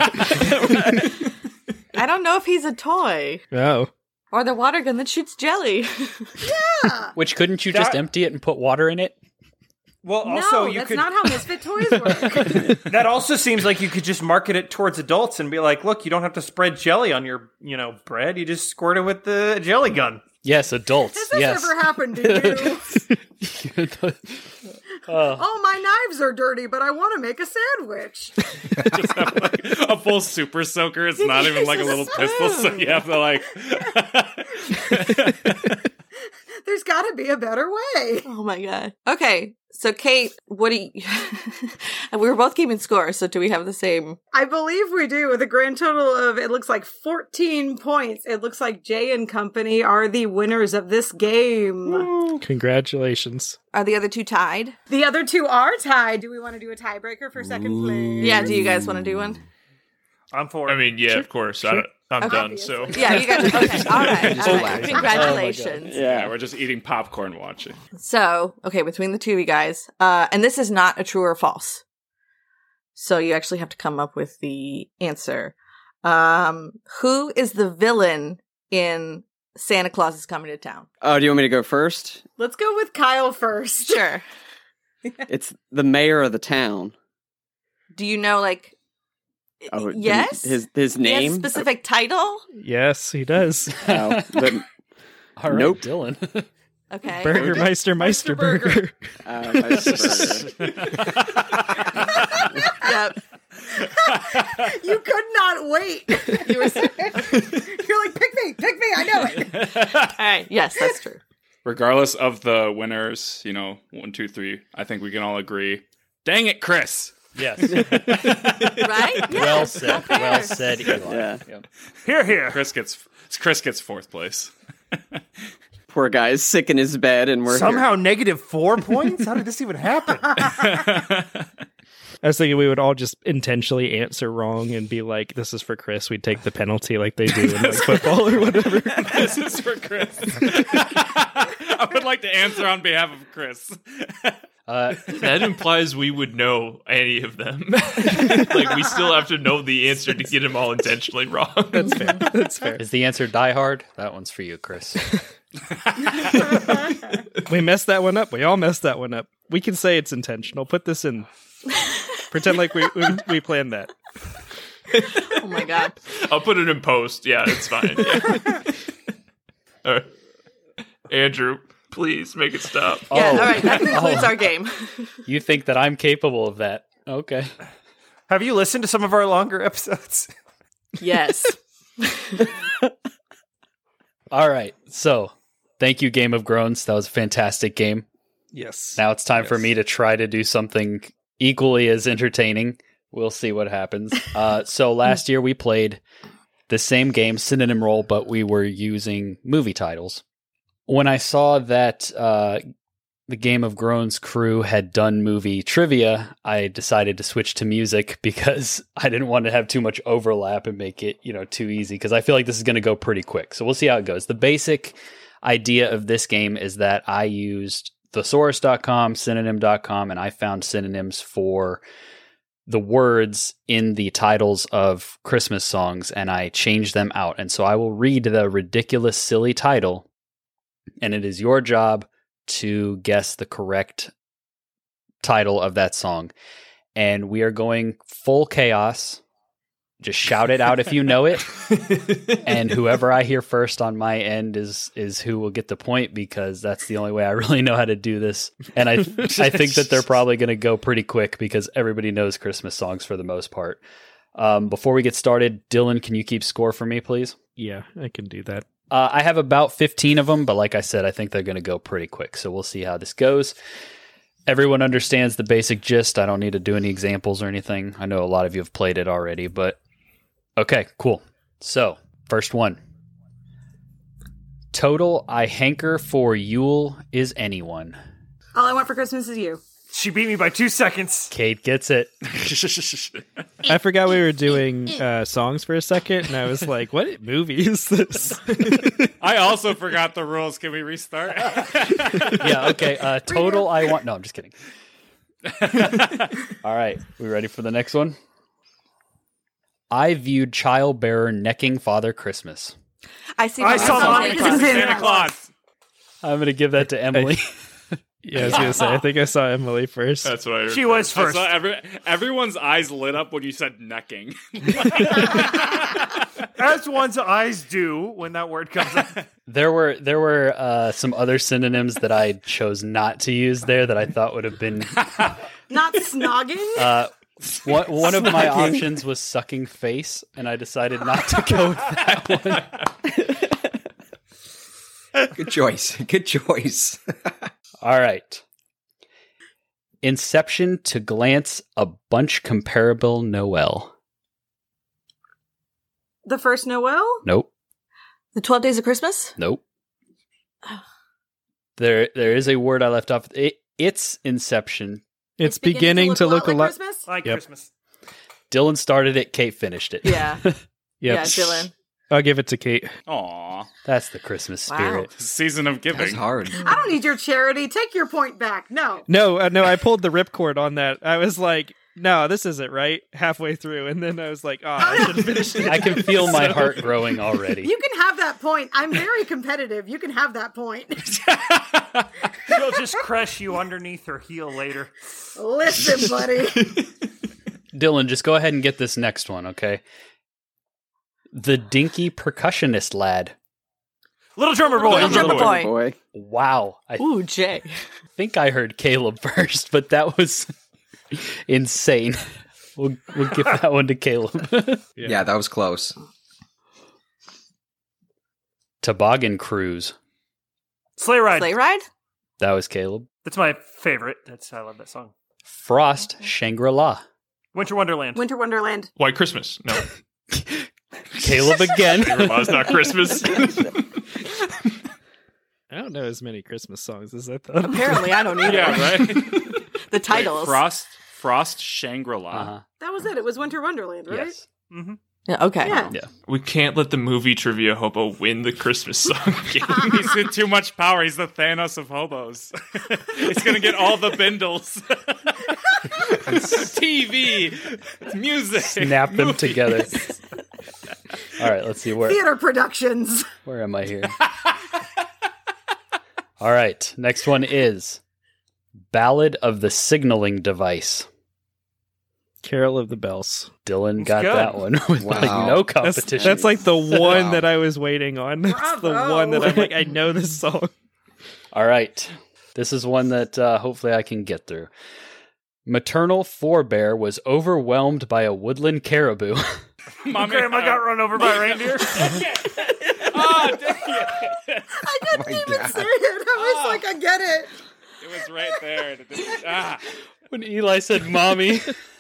I don't know if he's a toy Oh. or the water gun that shoots jelly. Which couldn't you just That- empty it and put water in it? Well, also no, you that's could. not how misfit toys work. That also seems like you could just market it towards adults and be like, "Look, you don't have to spread jelly on your, you know, bread. You just squirt it with the jelly gun." Yes, adults. Has this yes. ever happened to you? Oh, my knives are dirty, but I want to make a sandwich. Just have like a full super soaker. It's not even like a little pistol, so you have to like. There's got to be a better way. Oh my god. Okay, so Kate, what do you? And we were both keeping score, so do we have the same? I believe we do, with a grand total of, it looks like fourteen points. It looks like Jay and Company are the winners of this game. Congratulations. Are the other two tied? The other two are tied. Do we want to do a tiebreaker for second place? Yeah. Do you guys want to do one? I'm for. I mean, yeah, of course. I don't, I'm Okay. done. So Yeah, you guys. Okay. All right. Just All relax. right. Congratulations. Yeah, we're just eating popcorn watching. So, okay, between the two of you guys, uh, and this is not a true or false. So you actually have to come up with the answer. Um, who is the villain in Santa Claus is Coming to Town? Oh, do you want me to go first? Let's go with Kyle first. Sure. It's the mayor of the town. Do you know, like, Oh, the- yes? His his He has a name. specific title? Yes, he does. Oh, the, All right, Nope. Dylan. Okay. Burgermeister Meisterburger. uh, Meisterburger. Yep. You could not wait. You were You're like, All right. Yes, that's true. Regardless of the winners, you know, one, two, three, I think we can all agree. Dang it, Chris. Yes. Right? Yeah. Well said. Well said, Eli. Yeah. Yep. Here, here. Chris gets Chris gets fourth place. Poor guy is sick in his bed, and we're Somehow here. negative four points? How did this even happen? I was thinking we would all just intentionally answer wrong and be like, "This is for Chris." We'd take the penalty like they do in like football or whatever. This is for Chris. I would like to answer on behalf of Chris. Uh, that implies we would know any of them. Like, we still have to know the answer to get them all intentionally wrong. That's fair. That's fair. Is the answer Die Hard? That one's for you, Chris. We messed that one up. We all messed that one up. We can say it's intentional. Put this in. Pretend like we we, we planned that. Oh my god. I'll put it in post. Yeah, it's fine. Yeah. All right. Andrew, please make it stop. Yeah, Oh. all right. That concludes Oh. our game. You think that I'm capable of that? Okay. Have you listened to some of our longer episodes? Yes. All right. So, thank you, Game of Groans. That was a fantastic game. Yes. Now it's time for Yes. me to try to do something equally as entertaining. We'll see what happens. Uh, so last year we played the same game, Synonym Roll, but we were using movie titles. When I saw that uh, the Game of Groans crew had done movie trivia, I decided to switch to music because I didn't want to have too much overlap and make it, you know, too easy, because I feel like this is going to go pretty quick. So we'll see how it goes. The basic idea of this game is that I used thesaurus dot com, synonym dot com, and I found synonyms for the words in the titles of Christmas songs, and I changed them out. And so I will read the ridiculous, silly title, and it is your job to guess the correct title of that song. And we are going full chaos. Just shout it out if you know it. And whoever I hear first on my end is is who will get the point, because that's the only way I really know how to do this. And I I think that they're probably going to go pretty quick because everybody knows Christmas songs for the most part. Um, before we get started, Dylan, can you keep score for me, please? Yeah, I can do that. Uh, I have about fifteen of them, but like I said, I think they're going to go pretty quick. So we'll see how this goes. Everyone understands the basic gist. I don't need to do any examples or anything. I know a lot of you have played it already, but okay, cool. So, first one. Total I hanker for Yule is anyone. All I want for Christmas is you. She beat me by two seconds. Kate gets it. I forgot we were doing uh, songs for a second, and I was like, what movie is this? I also forgot the rules. Can we restart? Yeah, okay. Uh, total I want... No, I'm just kidding. All right, we ready for the next one? I viewed childbearer necking Father Christmas. I see. I saw Mommy Mommy Christmas. Christmas. Santa Claus. I'm going to give that to Emily. Yeah, I was going to say, I think I saw Emily first. That's what I heard. She was I first. saw every, everyone's eyes lit up when you said necking. As one's eyes do when that word comes up. There were there were uh, some other synonyms that I chose not to use there that I thought would have been... Not snogging? Uh, one, one of my options was sucking face, and I decided not to go with that one. Good choice. Good choice. All right. Inception to glance a bunch comparable Noel. The first Noel? Nope. The twelve Days of Christmas? Nope. There, there is a word I left off. It, it's Inception. It's beginning to look a like lot. Christmas? Like Yep. Christmas. Dylan started it. Kate finished it. Yeah. Yep. Yeah, Dylan. I'll give it to Kate. Aw. That's the Christmas Wow. spirit. Season of That's giving. hard. I don't need your charity. Take your point back. No. No, uh, no, I pulled the ripcord on that. I was like, no, this isn't right halfway through. And then I was like, oh, I should have finished it. I can feel my heart growing already. You can have that point. I'm very competitive. You can have that point. She'll just crush you underneath her heel later. Listen, buddy. Dylan, just go ahead and get this next one, okay? The dinky percussionist lad. Little drummer boy. Little drummer boy. Boy. Wow. I Ooh, Jay. think I heard Caleb first, but that was insane. We'll we'll give that one to Caleb. Yeah. that was close. Toboggan Cruise. Sleigh Ride. Sleigh Ride? That was Caleb. That's my favorite. That's I love that song. Frost Shangri-La. Winter Wonderland. Winter Wonderland. White Christmas. No. Caleb again. Shangri-La's not Christmas. I don't know as many Christmas songs as I thought. Apparently, I don't either. Yeah, right? The titles. Wait, Frost, Frost Shangri-La. Uh-huh. That was it. It was Winter Wonderland, right? Yes. Mm-hmm. Yeah, okay. Yeah. Yeah. We can't let the movie trivia hobo win the Christmas song game. He's in too much power. He's the Thanos of hobos. He's gonna get all the bindles. It's T V, it's music. Snap them movies. together. All right, let's see where Theater productions. where am I here? All right, next one is Ballad of the Signaling Device. Carol of the Bells. Dylan It's got good. that one with Wow. like no That's, competition. that's like the one Wow. that I was waiting on. That's the Bravo. one that I'm like, I know this song. All right. This is one that uh, hopefully I can get through. Maternal forebear was overwhelmed by a woodland caribou. Mommy, Grandma got run over by a reindeer. Oh, dang it. I didn't my even God. say it. I was like, I get it. It was right there. It didn't- Ah. When Eli said mommy.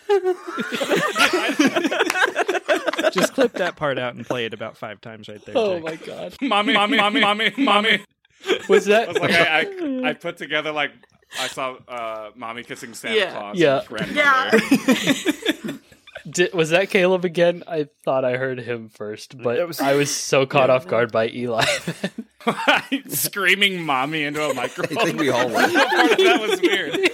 Just clip that part out and play it about five times right there. Oh Jake. my god. Mommy, mommy, mommy, mommy, mommy. Was that I was like, I, I, I put together like I saw uh, mommy kissing Santa Yeah. Claus. Yeah. and grandmother. Yeah. Did, was that Caleb again? I thought I heard him first, but That was- I was so caught off guard by Eli. Screaming mommy into a microphone. I think we all were. That was weird.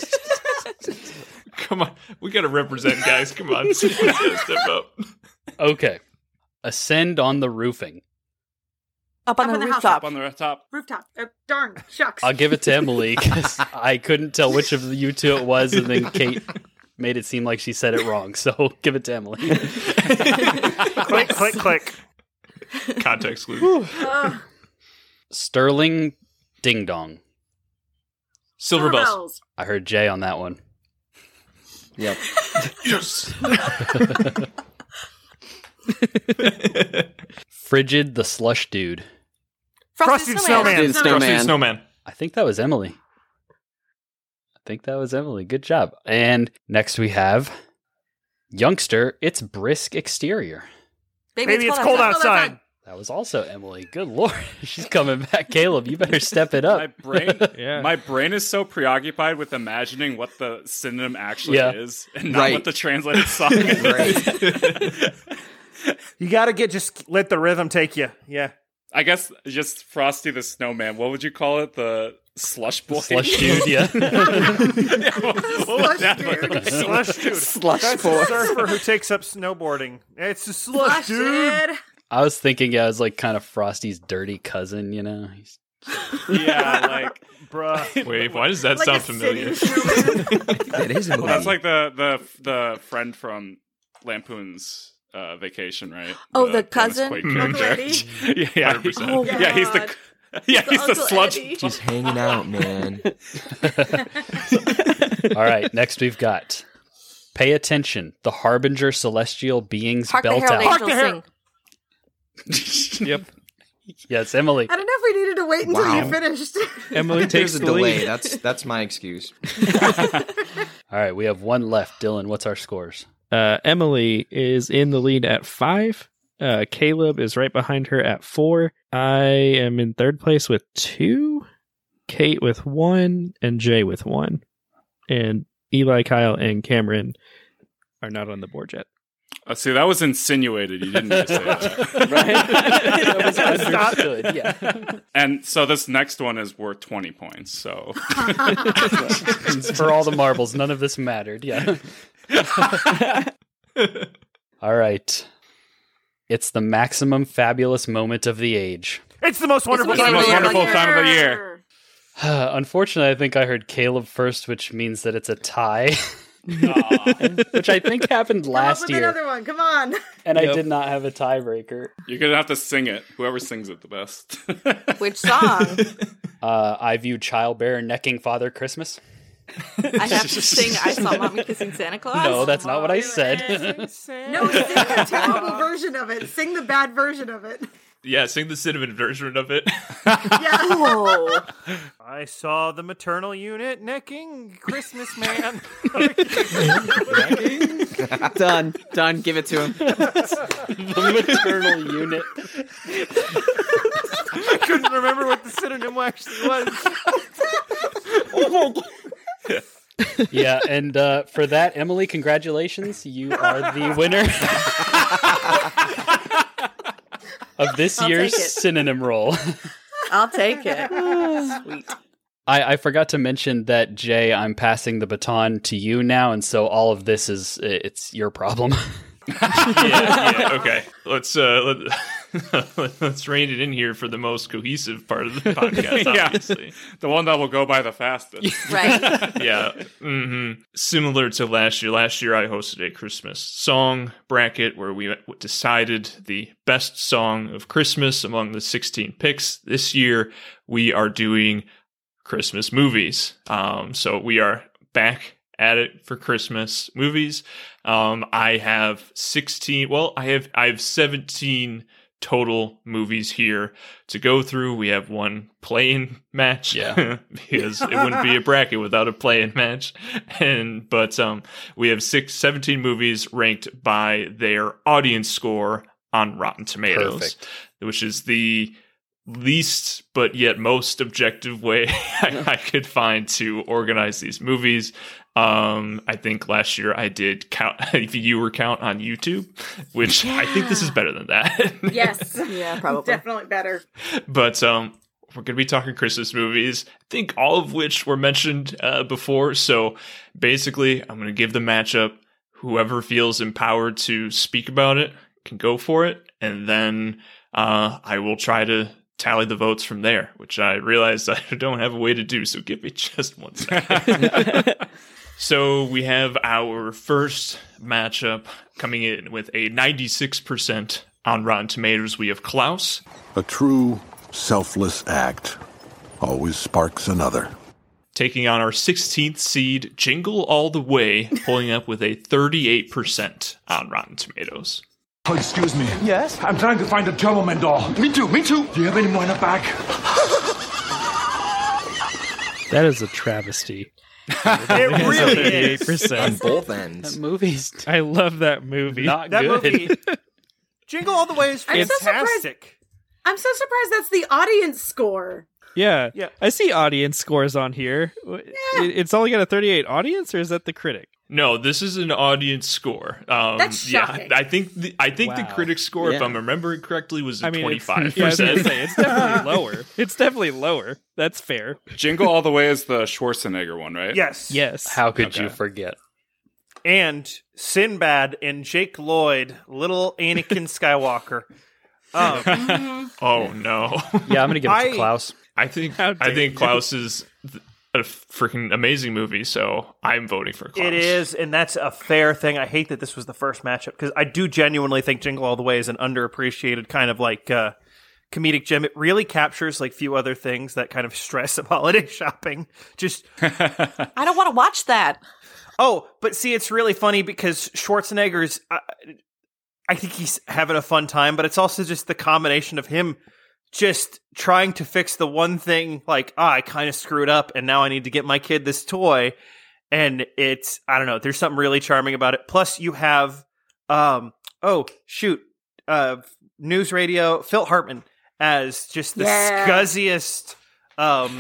Come on. We got to represent, guys. Come on. Someone's gotta step up. Okay. Ascend on the roofing. Up on Up the in the house. rooftop. Up on the rooftop. Rooftop. Uh, darn. Shucks. I'll give it to Emily because I couldn't tell which of you two it was, and then Kate made it seem like she said it wrong. So give it to Emily. Click, click, click. Context clue. Uh, Sterling Ding Dong. Silver bells. bells. I heard Jay on that one. Yep. Yes. Frigid the Slush Dude. Frosty, Frosty Snowman. Snowman. Frosty Frosty Snowman. Snowman. I think that was Emily. I think that was Emily. Good job. And next we have Youngster, It's Brisk Exterior. Baby, Baby, it's cold outside. That was also Emily. Good lord. She's coming back. Caleb, you better step it up. My brain, Yeah. my brain is so preoccupied with imagining what the synonym actually Yeah. is, and not Right. what the translated song is. Right. You got to get just let the rhythm take you. Yeah. I guess just Frosty the Snowman. What would you call it? The slush boy. Slush Dude, yeah. Yeah, what- what would Slush that dude. look like? Slush dude. Slush That's boy. a surfer who takes up snowboarding. It's a slush, Slush, dude. dude. I was thinking, yeah, it was like kind of Frosty's dirty cousin, you know? He's, Yeah, like Bruh. Wait, why does that Like sound a familiar? city snowman. That is a well, movie. that's like the the the friend from Lampoon's uh, Vacation, right? Oh, the Dennis cousin? Quaid Uncle character. Eddie? yeah, yeah, one hundred percent. Oh, yeah, he's the God. yeah, The he's the Uncle sludge. Eddie. Just hanging out, man. all right, next we've got Pay Attention, the Harbinger Celestial Beings Hark the Belt Herald Out. Hark the Angels Herald- sing. Yep. Yes, Emily. I don't know if we needed to wait until Wow. you finished. Emily takes There's a the delay. lead. That's that's my excuse. All right, we have one left. Dylan, what's our scores? Uh, Emily is in the lead at five. Uh, Caleb is right behind her at four. I am in third place with two. Kate with one, and Jay with one. And Eli, Kyle, and Cameron are not on the board yet. Uh, see, that was insinuated. You didn't need to say that. Right? That was understood, yeah. And so this next one is worth twenty points. So For all the marbles, none of this mattered, yeah. All right. It's the maximum fabulous moment of the age. It's the most wonderful It's the time of most the year. wonderful time of the year. Unfortunately, I think I heard Caleb first, which means that it's a tie, Aw. which I think happened Come last up with year. another one. Come on. And I Yep. did not have a tiebreaker. You're gonna have to sing it. Whoever sings it the best. Which song? Uh, I view childbearer necking Father Christmas. I have to sing I Saw Mommy Kissing Santa Claus? No, that's not what I said. No, sing the terrible version of it. Sing the bad version of it. Yeah, sing the cinnamon version of it. Yeah. I saw the maternal unit necking Christmas man. Done. Done. Give it to him. The maternal unit. I couldn't remember what the synonym actually was. Yeah, and uh, for that, Emily, congratulations. You are the winner of this I'll year's take it. synonym roll. I'll take it. Sweet. I, I forgot to mention that, Jay, I'm passing the baton to you now, and so all of this is, it's your problem. yeah, yeah, okay. Let's uh, let, let's rein it in here for the most cohesive part of the podcast. Yeah. Obviously, The one that will go by the fastest. Right. yeah. Mm-hmm. Similar to last year. Last year, I hosted a Christmas song bracket where we decided the best song of Christmas among the sixteen picks. This year, we are doing Christmas movies. Um, so we are back at it for Christmas movies. Um, I have sixteen. Well, I have I have seventeen total movies here to go through. We have one play-in match, Yeah. because it wouldn't be a bracket without a play-in match. And but um, we have six, seventeen movies ranked by their audience score on Rotten Tomatoes, Perfect. which is the least but yet most objective way I, I could find to organize these movies. Um, I think last year I did count viewer count on YouTube, which Yeah. I think this is better than that. Yes. Yeah, probably. Definitely better. But um, we're going to be talking Christmas movies, I think all of which were mentioned uh, before. So basically, I'm going to give the matchup. Whoever feels empowered to speak about it can go for it. And then uh, I will try to tally the votes from there, which I realize I don't have a way to do. So give me just one second. So we have our first matchup coming in with a ninety-six percent on Rotten Tomatoes. We have Klaus. A true, selfless act always sparks another. Taking on our sixteenth seed, Jingle All the Way, pulling up with a thirty-eight percent on Rotten Tomatoes. Oh, excuse me. Yes? I'm trying to find a Turboman doll. Me too, me too. Do you have any more in the back? That is a travesty. It really is. On percent. both ends. That movie's I love that movie. not That good. movie, Jingle All the Way, is I'm so surprised- fantastic. I'm so surprised that's the audience score. Yeah. Yeah. I see audience scores on here. It- It's only got a thirty-eight audience, or is that the critic? No, this is an audience score. Um, That's yeah, shocking. I think the, I think the Wow. critic score, if Yeah. I'm remembering correctly, was I mean, twenty-five it's, yeah, I was gonna percent. say, it's definitely lower. It's definitely lower. That's fair. Jingle All the Way is the Schwarzenegger one, right? Yes. Yes. How could Okay. you forget? And Sinbad and Jake Lloyd, little Anakin Skywalker. Um, Oh no! Yeah, I'm going to give it I- to Klaus. I think How I dare think you. Klaus is th- a freaking amazing movie, so I'm voting for Klaus. It is, and that's a fair thing. I hate that this was the first matchup because I do genuinely think Jingle All the Way is an underappreciated kind of like uh, comedic gem. It really captures like few other things that kind of stress of holiday shopping. Just I don't want to watch that. oh, but see, it's really funny because Schwarzenegger's. Uh, I think he's having a fun time, but it's also just the combination of him just trying to fix the one thing, like, ah, I kind of screwed up, and now I need to get my kid this toy. And it's, I don't know, there's something really charming about it. Plus, you have, um, oh, shoot, uh, news radio, Phil Hartman as just the Yeah. scuzziest um,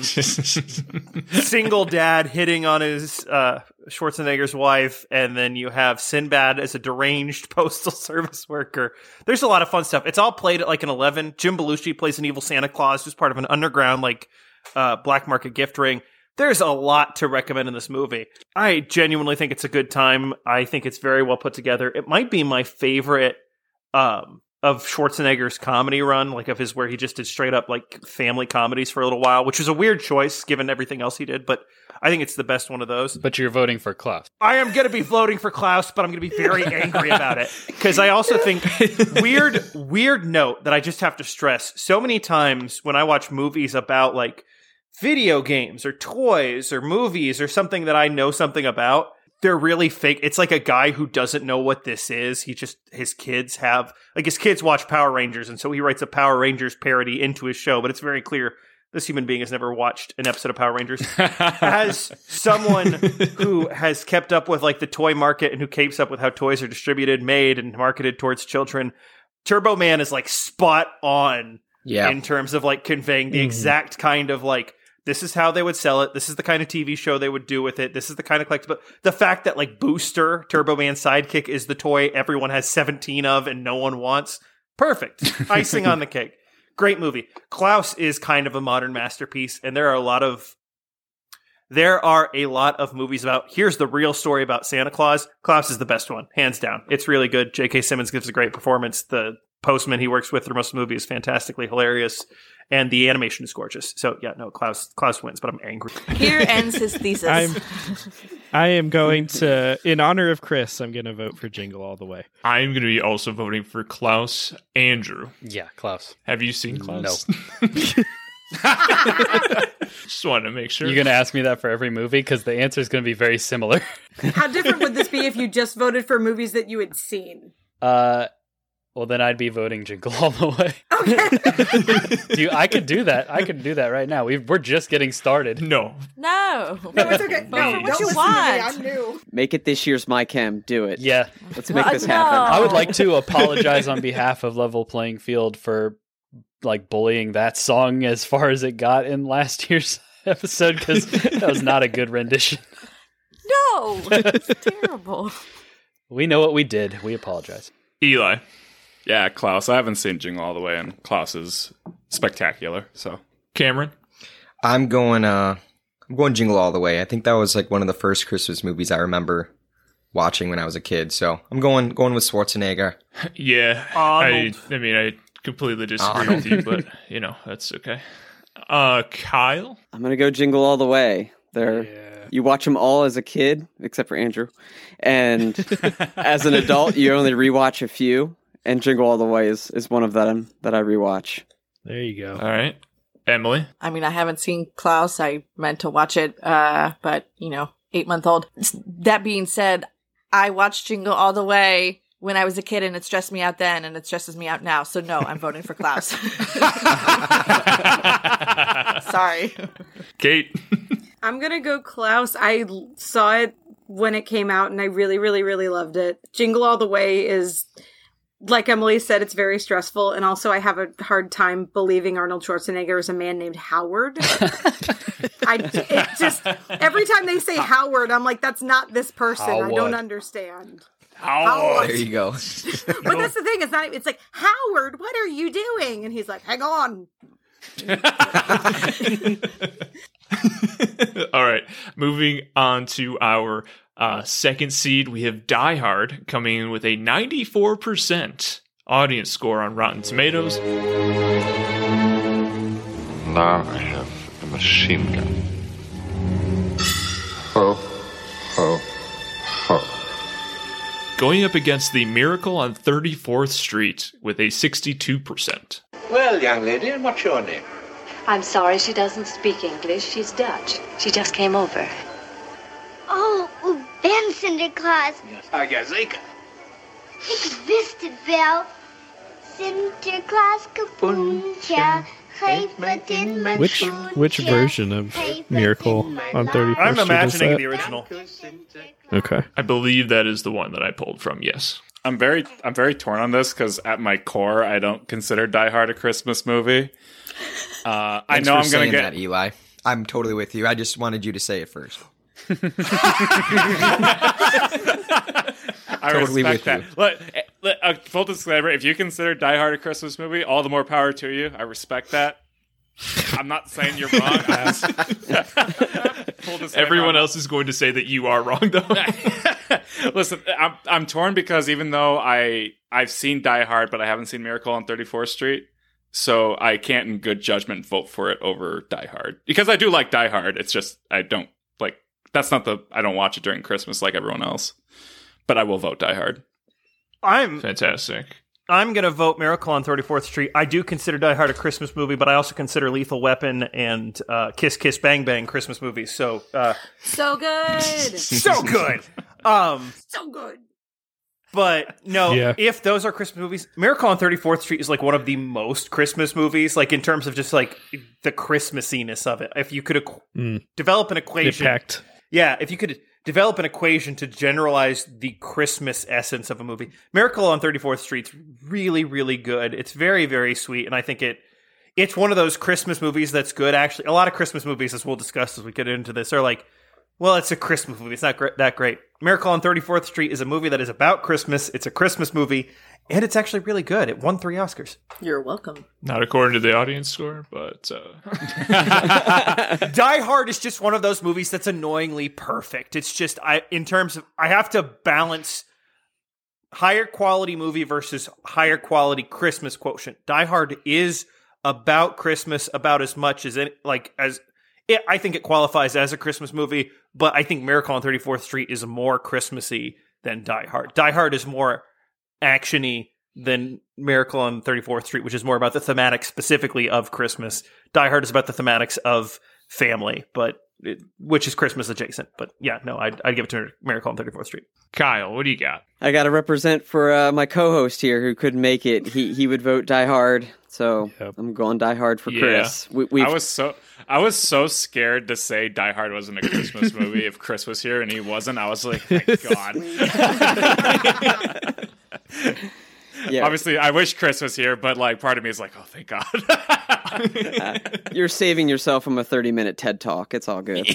single dad hitting on his uh, Schwarzenegger's wife, and then you have Sinbad as a deranged postal service worker. There's a lot of fun stuff. It's all played at like an eleven. Jim Belushi plays an evil Santa Claus, who's part of an underground like uh, black market gift ring. There's a lot to recommend in this movie. I genuinely think it's a good time. I think it's very well put together. It might be my favorite um, of Schwarzenegger's comedy run, like of his where he just did straight up like family comedies for a little while, which is a weird choice given everything else he did, but I think it's the best one of those. But you're voting for Klaus. I am going to be voting for Klaus, but I'm going to be very angry about it because I also think weird, weird note that I just have to stress. So many times when I watch movies about like video games or toys or movies or something that I know something about, they're really fake. It's like a guy who doesn't know what this is. He just, his kids have, like his kids watch Power Rangers, and so he writes a Power Rangers parody into his show, but it's very clear this human being has never watched an episode of Power Rangers. As someone who has kept up with like the toy market and who keeps up with how toys are distributed, made, and marketed towards children, Turbo Man is like spot on Yeah. in terms of like conveying the Mhm. exact kind of like, this is how they would sell it. This is the kind of T V show they would do with it. This is the kind of collectible. The fact that like Booster, Turbo Man's sidekick, is the toy everyone has seventeen of and no one wants. Perfect. Icing on the cake. Great movie. Klaus is kind of a modern masterpiece, and there are a lot of there are a lot of movies about, here's the real story about Santa Claus. Klaus is the best one, hands down. It's really good. J K. Simmons gives a great performance. The postman he works with through most of the movie is fantastically hilarious, and the animation is gorgeous. So yeah, no, Klaus Klaus wins, but I'm angry. Here ends his thesis. I'm, I am going to, in honor of Chris, I'm going to vote for Jingle All the Way. I'm going to be also voting for Klaus. Andrew. Yeah, Klaus. Have you seen Klaus? No. Just wanted to make sure. You're going to ask me that for every movie? Because the answer is going to be very similar. How different would this be if you just voted for movies that you had seen? Uh, well, then I'd be voting Jingle All the Way. Okay. you, I could do that. I could do that right now. We've, we're just getting started. No. No. No, it's okay. Vote No, for what don't you listen to me. want. I'm new. Make it this year's My Chem. Do it. Yeah. Let's make Uh, this no. happen. I would like to apologize on behalf of Level Playing Field for like bullying that song as far as it got in last year's episode, because that was not a good rendition. No. It's terrible. We know what we did. We apologize. Eli. Yeah, Klaus. I haven't seen Jingle All the Way, and Klaus is spectacular. So Cameron. I'm going uh I'm going Jingle All the Way. I think that was like one of the first Christmas movies I remember watching when I was a kid. So I'm going going with Schwarzenegger. Yeah. I, I mean, I completely disagree Arnold. with you, but, you know, that's okay. Uh, Kyle? I'm gonna go Jingle All the Way. There, you watch them all as a kid, except for Andrew, and as an adult, you only rewatch a few. And Jingle All the Way is, is one of them that I rewatch. There you go. All right. Emily? I mean, I haven't seen Klaus. I meant to watch it, uh, but, you know, eight month old. That being said, I watched Jingle All the Way when I was a kid, and it stressed me out then, and it stresses me out now. So no, I'm voting for Klaus. Sorry. Kate? I'm gonna go Klaus. I l- saw it when it came out, and I really, really, really loved it. Jingle All the Way is, like Emily said, it's very stressful, and also I have a hard time believing Arnold Schwarzenegger is a man named Howard. I it just every time they say Howard, I'm like, that's not this person. I don't Howard. understand. Howard. There you go. But that's the thing. It's not. It's like, Howard, what are you doing? And he's like, hang on. All right. Moving on to our uh, second seed, we have Die Hard coming in with a ninety-four percent audience score on Rotten Tomatoes. Now I have a machine gun. Ho, ho, ho. Going up against The Miracle on thirty-fourth Street with a sixty-two percent. Well, young lady, and what's your name? I'm sorry she doesn't speak English. She's Dutch. She just came over. Oh, u bent Sinterklaas. Ah, jazeker. Ik wist het wel. Sinterklaas kapoentje, geef het in mijn Which which version of Miracle on thirty-fourth I'm Street is imagining that? the original. Okay. I believe that is the one that I pulled from, yes. I'm very I'm very torn on this because at my core, I don't consider Die Hard a Christmas movie. Uh, I Thanks know for I'm going saying to get that, Eli. I'm totally with you. I just wanted you to say it first. I Totally respect with that. Look, eh, look, uh, full disclaimer: if you consider Die Hard a Christmas movie, all the more power to you. I respect that. I'm not saying you're wrong. Full disclaimer, Everyone I'm- else is going to say that you are wrong, though. Listen, I'm I'm torn because even though I I've seen Die Hard, but I haven't seen Miracle on thirty-fourth Street, so I can't, in good judgment, vote for it over Die Hard because I do like Die Hard. It's just I don't like that's not the I don't watch it during Christmas like everyone else, but I will vote Die Hard. I'm fantastic. I'm going to vote Miracle on thirty-fourth Street. I do consider Die Hard a Christmas movie, but I also consider Lethal Weapon and uh, Kiss Kiss Bang Bang Christmas movies. So, uh, So good. so good. Um, so good. But no, Yeah. if those are Christmas movies, Miracle on thirty-fourth Street is like one of the most Christmas movies, like in terms of just like the Christmassiness of it. If you could equ- Mm. develop an It equation, packed. yeah, if you could develop an equation to generalize the Christmas essence of a movie, Miracle on thirty-fourth Street's really, really good. It's very, very sweet, and I think it it's one of those Christmas movies that's good. Actually, a lot of Christmas movies, as we'll discuss as we get into this, are like, well, it's a Christmas movie. It's not gr- that great. Miracle on thirty-fourth Street is a movie that is about Christmas. It's a Christmas movie, and it's actually really good. It won three Oscars. You're welcome. Not according to the audience score, but uh... Die Hard is just one of those movies that's annoyingly perfect. It's just, I in terms of, I have to balance higher quality movie versus higher quality Christmas quotient. Die Hard is about Christmas about as much as it, like, as... It, I think it qualifies as a Christmas movie, but I think Miracle on thirty-fourth Street is more Christmassy than Die Hard. Die Hard is more action-y than Miracle on thirty-fourth Street, which is more about the thematic specifically of Christmas. Die Hard is about the thematics of family, but it, which is Christmas adjacent. But yeah, no, I'd, I'd give it to Miracle on thirty-fourth Street. Kyle, what do you got? I got to represent for uh, my co-host here who couldn't make it. He he would vote Die Hard, so yep. I'm going Die Hard for Yeah. Chris. We, we've- I was so I was so scared to say Die Hard wasn't a Christmas movie if Chris was here and he wasn't. I was like, thank God. Yeah. Obviously, I wish Chris was here, but like part of me is like, oh, thank God. uh, you're saving yourself from a thirty-minute TED Talk. It's all good.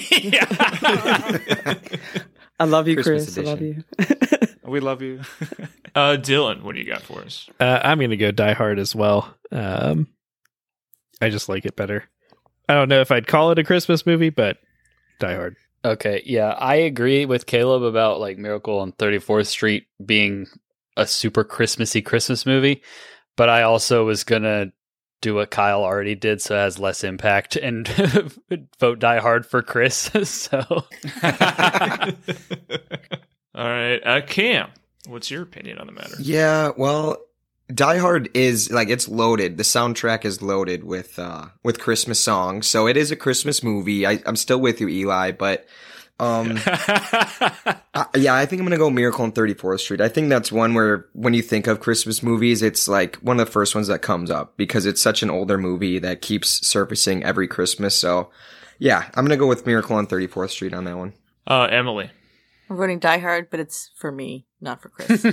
I love you, Christmas Chris. I love edition. you. We love you. Uh, Dylan, what do you got for us? Uh, I'm going to go Die Hard as well. Um, I just like it better. I don't know if I'd call it a Christmas movie, but Die Hard. Okay, yeah, I agree with Caleb about like Miracle on thirty-fourth Street being a super Christmassy Christmas movie, but I also was gonna do what Kyle already did, so it has less impact, and vote Die Hard for Chris. So, all right, uh, Cam, what's your opinion on the matter? Yeah, well, Die Hard is like it's loaded. The soundtrack is loaded with uh with Christmas songs, so it is a Christmas movie. I, I'm still with you, Eli, but um, I, yeah, I think I'm gonna go Miracle on thirty-fourth Street. I think that's one where when you think of Christmas movies, it's like one of the first ones that comes up because it's such an older movie that keeps surfacing every Christmas. So, yeah, I'm gonna go with Miracle on thirty-fourth Street on that one. Uh, Emily. I'm voting Die Hard, but it's for me, not for Chris.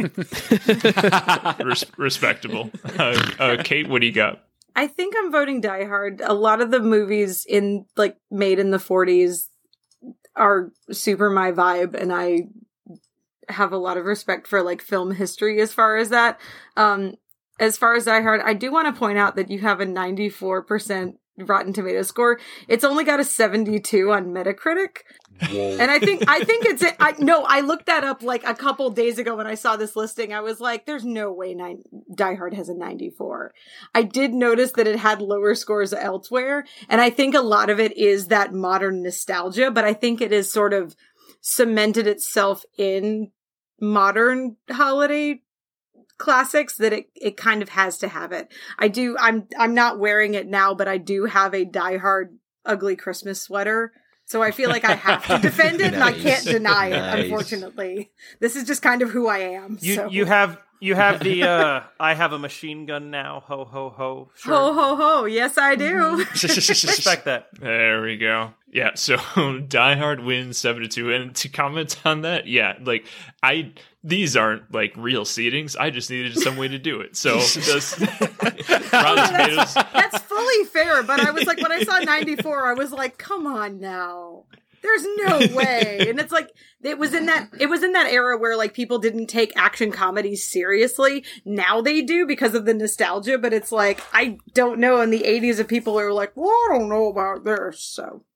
Res- respectable. Uh, uh, Kate, what do you got? I think I'm voting Die Hard. A lot of the movies in like made in the forties are super my vibe, and I have a lot of respect for like film history as far as that. Um, as far as Die Hard, I do want to point out that you have a ninety-four percent Rotten Tomato score. It's only got a seventy-two on Metacritic. Whoa. And I think I think it's I no I looked that up like a couple days ago when I saw this listing. I was like, "There's no way nine, Die Hard has a ninety-four." I did notice that it had lower scores elsewhere, and I think a lot of it is that modern nostalgia. But I think it is sort of cemented itself in modern holiday classics that it it kind of has to have it. I do. I'm I'm not wearing it now, but I do have a Die Hard ugly Christmas sweater. So I feel like I have to defend it, Nice. and I can't deny Nice. it, unfortunately. This is just kind of who I am. You so. you have you have the uh, I have a machine gun now. Ho ho ho. Sure. Ho, ho, ho. Yes, I do. Respect that. There we go. Yeah, so Die Hard wins seven to two, and to comment on that, yeah, like I these aren't like real seedings. I just needed some way to do it. So this, Rotten Tomatoes. That's fully fair, but I was like, when I saw ninety-four, I was like, come on now. There's no way. And it's like, it was in that, it was in that era where like people didn't take action comedies seriously. Now they do because of the nostalgia, but it's like, I don't know. In the eighties, if people are like, well, I don't know about this. So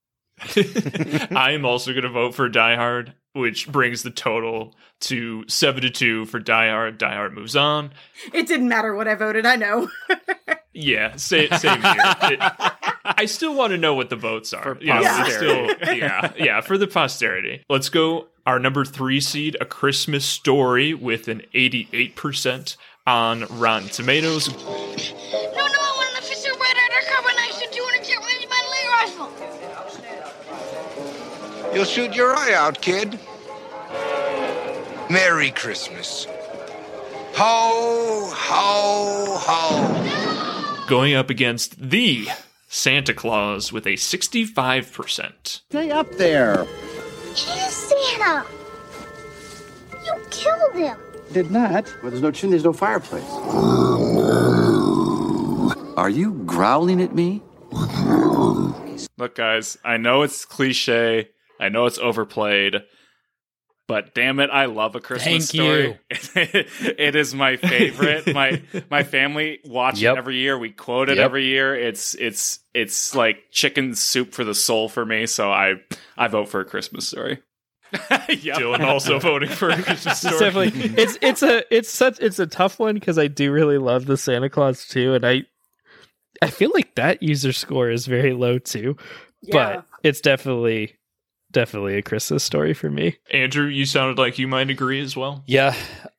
I am also going to vote for Die Hard, which brings the total to seven to two for Die Hard. Die Hard moves on. it didn't matter what I voted. I know. Yeah, same, same here. It, I still want to know what the votes are. For You know, it's posterity. still, yeah, yeah, for the posterity. Let's go. Our number three seed, A Christmas Story, with an eighty-eight percent on Rotten Tomatoes. No, no, I want an official red undercover knife and two hundred jet regimental rifle. You'll shoot your eye out, kid. Merry Christmas. Ho, ho, ho. Going up against the Santa Claus with a sixty-five percent. Stay up there. It is Santa. You killed him. Did not. Well, there's no chimney, there's no fireplace. Are you growling at me? Look, guys, I know it's cliche. I know it's overplayed. But damn it, I love A Christmas Thank Story. It is my favorite. my my family watch Yep. it every year. We quote it Yep. every year. It's it's it's like chicken soup for the soul for me. So I I vote for A Christmas Story. Yep. Dylan also voting for A Christmas It's Story. definitely it's it's a it's such it's a tough one because I do really love the Santa Claus too, and I I feel like that user score is very low too, Yeah. but it's definitely definitely A Christmas Story for me. Andrew, you sounded like you might agree as well. Yeah.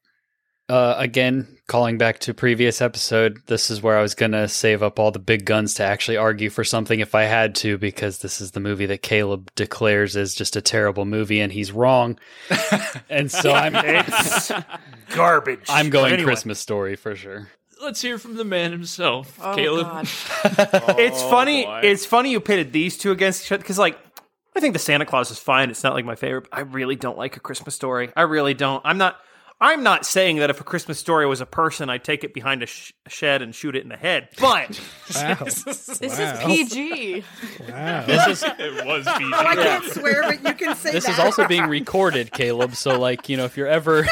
Uh, again, calling back to previous episode, this is where I was going to save up all the big guns to actually argue for something if I had to, because this is the movie that Caleb declares is just a terrible movie, and he's wrong. And so I'm It's garbage. I'm going Anyway. Christmas Story for sure. Let's hear from the man himself, Oh, Caleb. God. It's funny. boy. It's funny you pitted these two against each other because, like, I think the Santa Claus is fine. It's not like my favorite. But I really don't like A Christmas Story. I really don't. I'm not. I'm not saying that if A Christmas Story was a person, I'd take it behind a sh- shed and shoot it in the head. But Wow. This Wow. is P G. Wow. This is It was P G. Oh, I can't swear, but you can say this that. is also being recorded, Caleb. So, like, you know, if you're ever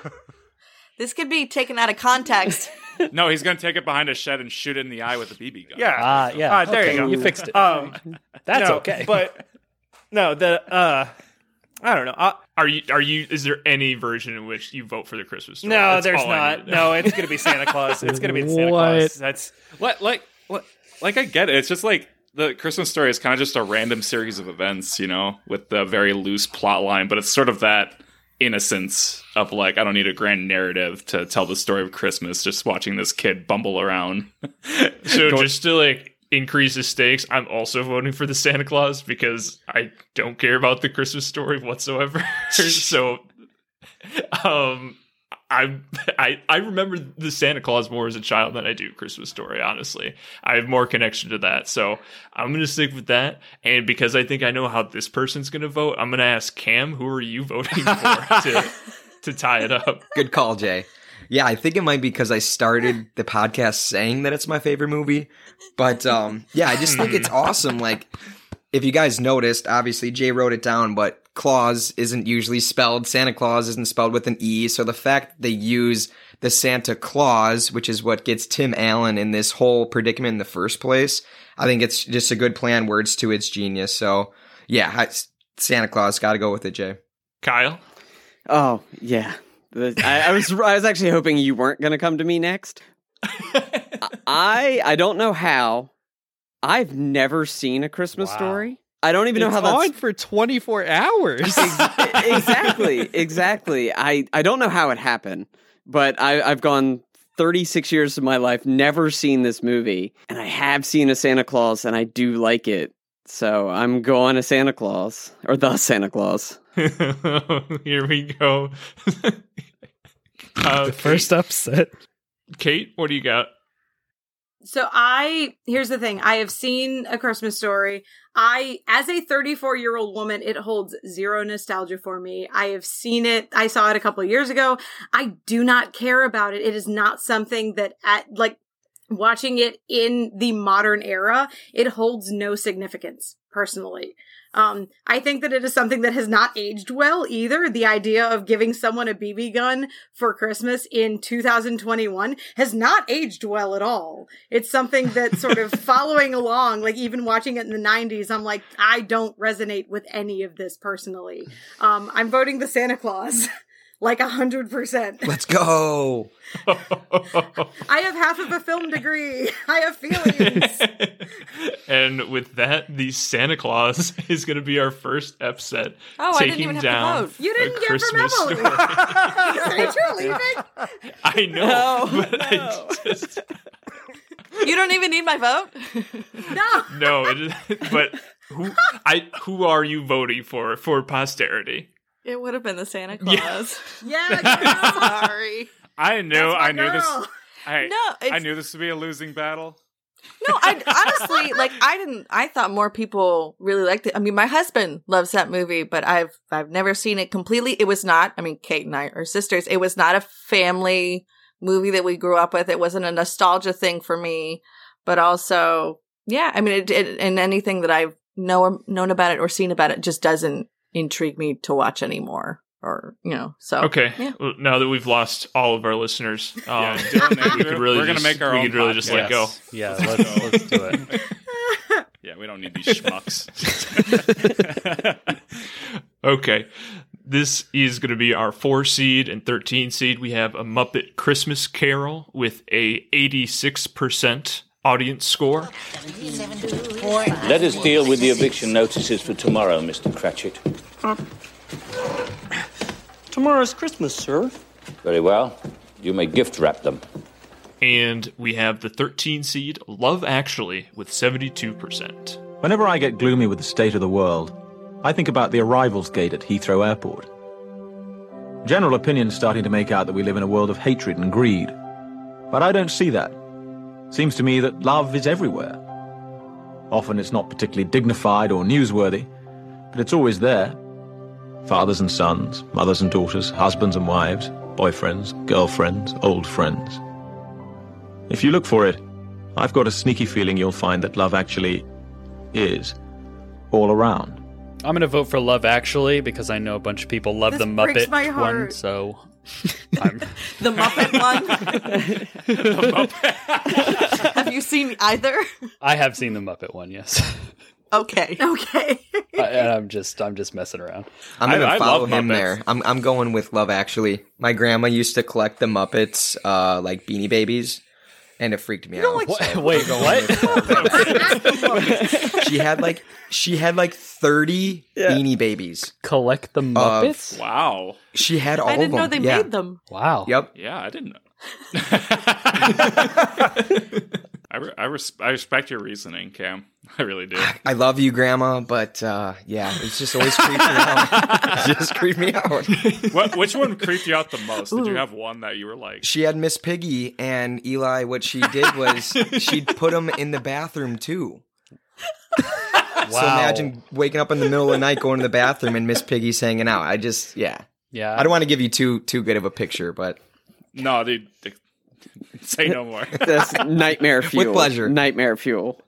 This could be taken out of context. No, he's gonna take it behind a shed and shoot it in the eye with a B B gun. yeah, ah, yeah, Ah, there okay, you go. You fixed it. Um, That's no, okay. But no, the uh, I don't know. Uh, Are you? Are you? Is there any version in which you vote for the Christmas Story? no, That's there's all I not. need to know. No, it's gonna be Santa Claus. It's gonna be the Santa What? Claus. That's Like, like, like, like I get it. It's just like the Christmas Story is kind of just a random series of events, you know, with a very loose plot line, but it's sort of that innocence of like, I don't need a grand narrative to tell the story of Christmas, just watching this kid bumble around. So Go- just to like increase the stakes, I'm also voting for the Santa Claus because I don't care about the Christmas Story whatsoever. So, um, I I I remember the Santa Claus more as a child than I do Christmas Story. Honestly, I have more connection to that, so I'm gonna stick with that. And because I think I know how this person's gonna vote, I'm gonna ask Cam, who are you voting for to to tie it up? Good call, Jay. Yeah, I think it might be because I started the podcast saying that it's my favorite movie. But um, yeah, I just think it's awesome. Like, if you guys noticed, obviously Jay wrote it down, but Claus isn't usually spelled. Santa Claus isn't spelled with an E. So the fact they use the Santa Claus, which is what gets Tim Allen in this whole predicament in the first place, I think it's just a good play on words to its genius. So yeah, I, Santa Claus, got to go with it, Jay. Kyle? Oh yeah, The- I, I was I was actually hoping you weren't going to come to me next. I I don't know how. I've never seen A Christmas Story. I don't even It's know how that's on for twenty-four hours. exactly, exactly. I, I don't know how it happened, but I, I've gone thirty-six years of my life, never seen this movie, and I have seen a Santa Claus, and I do like it. So I'm going to Santa Claus, or the Santa Claus. Here we go. uh, The first upset. Kate, what do you got? So I, here's the thing. I have seen A Christmas Story. I, as a thirty-four year old woman, it holds zero nostalgia for me. I have seen it. I saw it a couple of years ago. I do not care about it. It is not something that at like watching it in the modern era, it holds no significance personally. Um, I think that it is something that has not aged well either. The idea of giving someone a B B gun for Christmas in two thousand twenty-one has not aged well at all. It's something that sort of following along, like even watching it in the nineties, I'm like, I don't resonate with any of this personally. Um, I'm voting the Santa Claus. Like a hundred percent. Let's go. I have half of a film degree. I have feelings. And with that, the Santa Claus is going to be our first upset. Oh, I taking didn't even have down to vote. You didn't A get Christmas from Story. Emily. Did you leaving? I know, but I just You don't even need my vote? No. no. It is, but who I who are you voting for for posterity? It would have been the Santa Claus. Yeah, girl. Sorry. I knew. That's my I knew this. girl. I, No, I it's- knew this would be a losing battle. No, I honestly like. I didn't. I thought more people really liked it. I mean, my husband loves that movie, but I've I've never seen it completely. It was not. I mean, Kate and I are sisters. It was not a family movie that we grew up with. It wasn't a nostalgia thing for me, but also, yeah. I mean, it, it and anything that I've know known about it or seen about it just doesn't intrigue me to watch anymore. Or you know, so Okay. Yeah. Well, now that we've lost all of our listeners, um, Yeah, Dylan and we Andrew, could really we're gonna just, make our we own could really just let go. Yes. Yeah, let's, let's do it. Yeah, we don't need these schmucks. Okay. This is going to be our four seed and thirteen seed. We have A Muppet Christmas Carol with a eighty-six percent audience score. Let us deal with the eviction notices for tomorrow, Mister Cratchit. Tomorrow's Christmas, sir. Very well. You may gift wrap them. And we have the thirteen seed Love Actually with seventy-two percent. Whenever I get gloomy with the state of the world, I think about the arrivals gate at Heathrow Airport. General opinion's starting to make out that we live in a world of hatred and greed. But I don't see that. Seems to me that love is everywhere. Often it's not particularly dignified or newsworthy, but it's always there. Fathers and sons, mothers and daughters, husbands and wives, boyfriends, girlfriends, old friends. If you look for it, I've got a sneaky feeling you'll find that love actually is all around. I'm going to vote for Love Actually because I know a bunch of people love This the breaks Muppet my heart. one, so I'm The Muppet one. the Muppet. Have you seen either? I have seen the Muppet one, yes. Okay. Okay. I, and I'm just I'm just messing around. I'm gonna I- I follow love him Muppets. there. I'm I'm going with Love Actually. My grandma used to collect the Muppets, uh, like Beanie Babies, and it freaked me out. What? So Wait, we're going what? with Love Actually. She had like she had like thirty Yeah. Beanie Babies. Collect the Muppets? Wow. She had all I of didn't them. know they yeah. made them. Wow. Yep. Yeah, I didn't know. I, re- I, res- I respect your reasoning, Cam. I really do. I love you, Grandma, but uh, yeah, it's just always creeped me out. It just creeped me out. What, which one creeped you out the most? Did you have one that you were like, She had Miss Piggy, and Eli, what she did was she'd put them in the bathroom too. So imagine waking up in the middle of the night, going to the bathroom, and Miss Piggy's hanging out. I just, yeah. Yeah. I don't want to give you too too good of a picture, but no, dude, th- say no more. That's nightmare fuel. With pleasure. Nightmare fuel.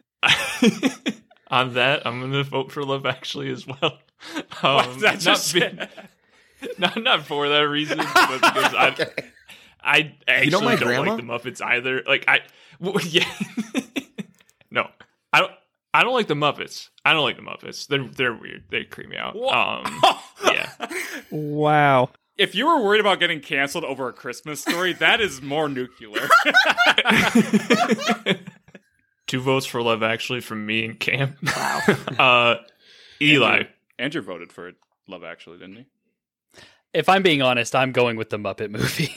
On that, I'm going to vote for Love Actually as well. What Um, did I just not, say? not not for that reason, but because I, I actually You know my don't grandma? like the Muppets either. Like I, well, yeah, no, I don't. I don't like the Muppets. I don't like the Muppets. They're they're weird. They creep me out. Um, yeah. Wow. If you were worried about getting canceled over a Christmas story, that is more nuclear. Two votes for Love Actually from me and Cam. Wow. uh, Eli. Andrew, Andrew voted for Love Actually, didn't he? If I'm being honest, I'm going with the Muppet movie.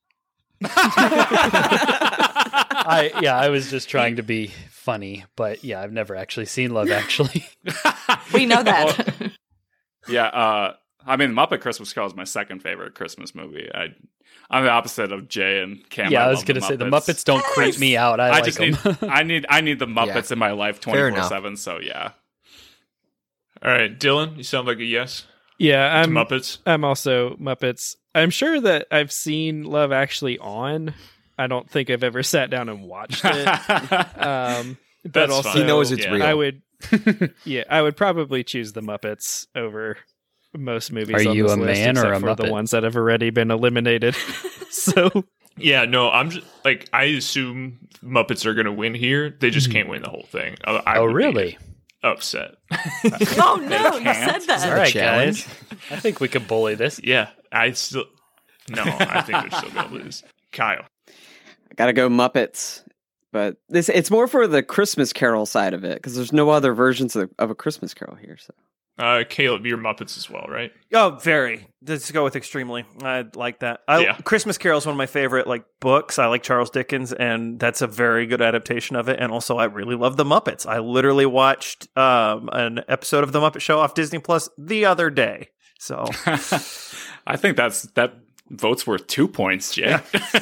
I yeah, I was just trying to be funny, but yeah, I've never actually seen Love Actually. We know that. Yeah, uh, I mean, Muppet Christmas Carol is my second favorite Christmas movie. I, I'm the opposite of Jay and Cam. yeah, I, I was love gonna the say the Muppets. Muppets don't creep me out. I, I like just them. need, I need, I need the Muppets Yeah. in my life Fair twenty-four enough. seven. So yeah, All right, Dylan, you sound like a yes. Yeah, I'm Muppets. I'm also Muppets. I'm sure that I've seen Love Actually on. I don't think I've ever sat down and watched it. Um, but That's also, fine. he knows it's yeah. real. I would, yeah, I would probably choose the Muppets over most movies. Are on you this a list, man or except a for the Muppet? ones that have already been eliminated? So Yeah, no, I'm just like I assume Muppets are gonna win here. They just can't win the whole thing. I, I Oh, would be really? upset. Oh no, you said that. All right, challenge? guys. I think we could bully this. Yeah, I still no. I think they're still gonna lose. Kyle. I gotta go Muppets. But this it's more for the Christmas Carol side of it, because there's no other versions of, of a Christmas Carol here. So Uh, Caleb, you're Muppets as well, right? Oh, very. Let's go with extremely. I like that. I, Yeah. Christmas Carol is one of my favorite like books. I like Charles Dickens, and that's a very good adaptation of it. And also, I really love the Muppets. I literally watched um, an episode of the Muppet Show off Disney Plus the other day. So I think that's that vote's worth two points, Jay.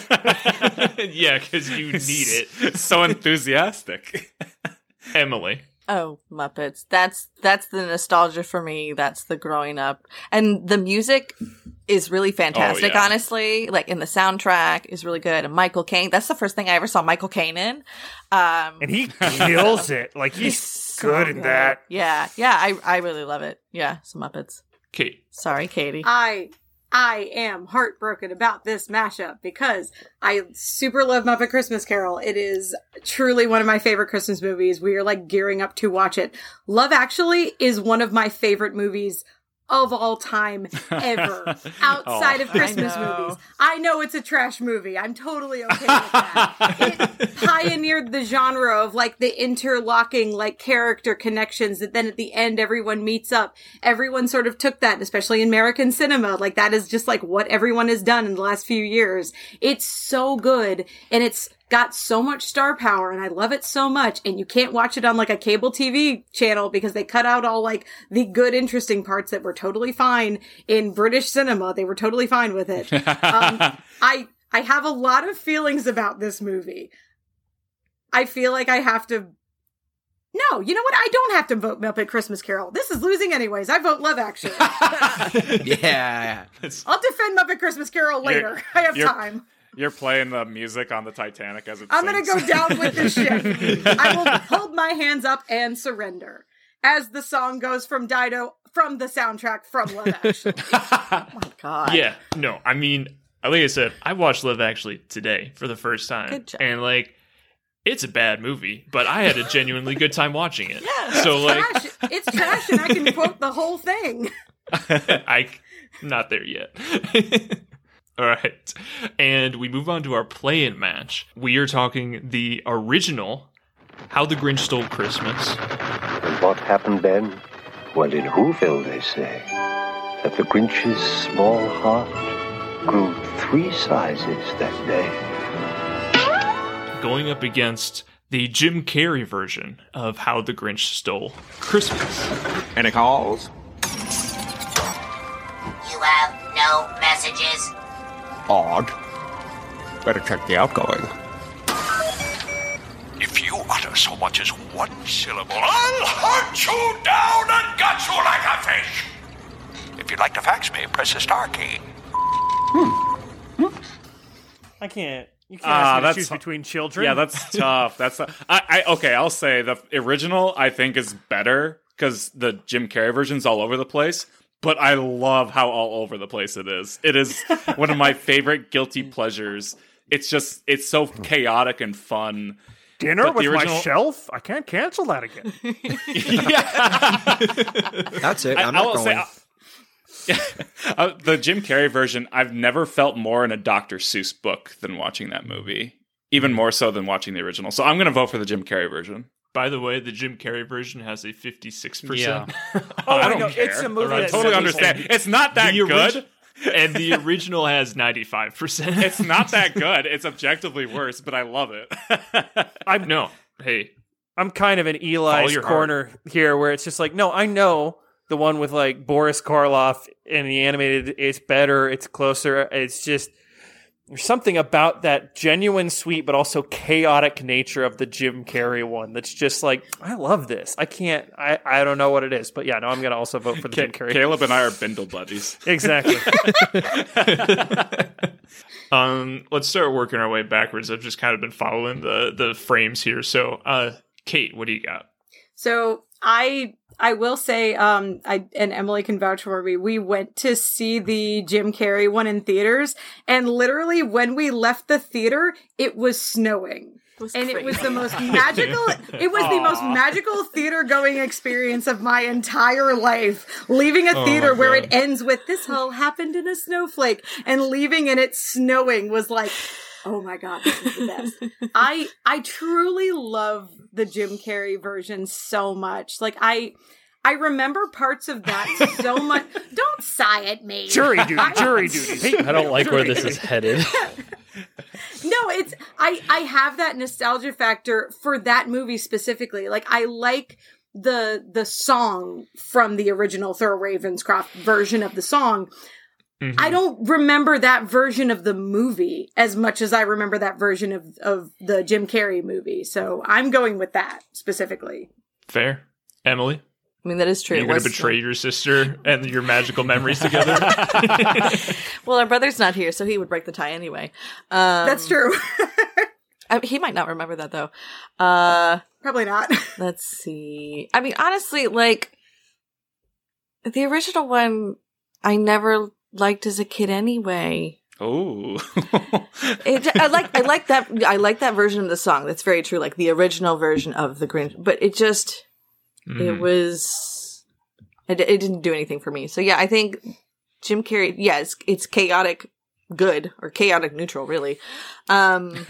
Yeah, because you need it. So enthusiastic. Emily. Oh, Muppets. That's that's the nostalgia for me. That's the growing up. And the music is really fantastic, Oh, yeah. honestly. Like, in the soundtrack is really good. And Michael Caine, that's the first thing I ever saw Michael Caine in. Um, and he kills it. Like, he's, he's good so in that. Yeah, yeah, I, I really love it. Yeah, some Muppets. Kate. Sorry, Katie. I I am heartbroken about this mashup because I super love Muppet Christmas Carol. It is truly one of my favorite Christmas movies. We are like gearing up to watch it. Love Actually is one of my favorite movies of all time ever outside Oh, of Christmas I know. movies. I know it's a trash movie. I'm totally okay with that. It pioneered the genre of like the interlocking like character connections that then at the end everyone meets up. Everyone sort of took that, especially in American cinema. Like that is just like what everyone has done in the last few years. It's so good and it's got so much star power and I love it so much. And you can't watch it on like a cable T V channel because they cut out all like the good, interesting parts that were totally fine in British cinema. They were totally fine with it. Um, I, I have a lot of feelings about this movie. I feel like I have to, no, you know what? I don't have to vote Muppet Christmas Carol. This is losing anyways. I vote Love Actually. Yeah. I'll defend Muppet Christmas Carol later. You're- I have you're- time. You're playing the music on the Titanic as it I'm going to sings. go down with this ship. I will hold my hands up and surrender. As the song goes from Dido, from the soundtrack from Love Actually. Oh my God. Yeah, no, I mean, like I said, I watched Love Actually today for the first time. Good job. And, like, it's a bad movie, but I had a genuinely good time watching it. Yeah. So, like, Trash. It's trash and I can quote the whole thing. I, not there yet. All right. And we move on to our play-in match. We are talking the original How the Grinch Stole Christmas. And what happened then? Well, in Whoville, they say that the Grinch's small heart grew three sizes that day. Going up against the Jim Carrey version of How the Grinch Stole Christmas. Any calls? You have no messages. Odd. Better check the outgoing. If you utter so much as one syllable, I'll hunt you down and gut you like a fish. If you'd like to fax me, press the star key. I can't. You can't Ah, ask me to that's choose hu- between children. Yeah, that's tough. That's I, I okay. I'll say the original I think is better because the Jim Carrey version's all over the place. But I love how all over the place it is. It is one of my favorite guilty pleasures. It's just it's so chaotic and fun. Dinner But with the original- my shelf? I can't cancel that again. That's it. I, I'm I not will going. say uh, uh, the Jim Carrey version. I've never felt more in a Doctor Seuss book than watching that movie. Even more so than watching the original. So I'm going to vote for the Jim Carrey version. By the way, the Jim Carrey version has a fifty-six percent. Oh, I I don't know. care. It's a movie I that totally says- understand. It's not that The orig- good. And the original has ninety-five percent. It's not that good. It's objectively worse, but I love it. I'm no. Hey, I'm kind of in Eli's your corner here where it's just like, no, I know the one with like Boris Karloff and the animated, it's better, it's closer. It's just, there's something about that genuine, sweet, but also chaotic nature of the Jim Carrey one that's just like, I love this. I can't, I, I don't know what it is, but yeah, no, I'm going to also vote for the Jim Carrey. Caleb and I are Bindle buddies. Exactly. um, let's start working our way backwards. I've just kind of been following the the frames here. So, uh, Kate, what do you got? So I I will say, um, I and Emily can vouch for me. We went to see the Jim Carrey one in theaters, and literally when we left the theater, it was snowing. was and it was crazy. the most magical it was the most magical theater going experience of my entire life, leaving a Oh theater my where God. it ends with this all happened in a snowflake and leaving and it snowing was like, oh my God, this is the best. I I truly love the Jim Carrey version so much. Like I I remember parts of that so much. Don't sigh at me. Jury duty, I- jury duty. Hey, I don't like where jury this duty. is headed. No, it's I I have that nostalgia factor for that movie specifically. Like I like the the song from the original Thurl Ravenscroft version of the song. Mm-hmm. I don't remember that version of the movie as much as I remember that version of, of the Jim Carrey movie. So I'm going with that specifically. Fair. Emily? I mean, that is true. You're going to betray your sister and your magical memories together? Well, our brother's not here, so he would break the tie anyway. Um, That's true. I, he might not remember that, though. Uh, Probably not. Let's see. I mean, honestly, like, the original one, I never liked as a kid anyway. Oh, it, I like I like that I like that version of the song. That's very true. Like the original version of the Grinch, but it just mm. it was it, it didn't do anything for me. So yeah, I think Jim Carrey. Yeah, it's, it's chaotic good or chaotic neutral, really. Um,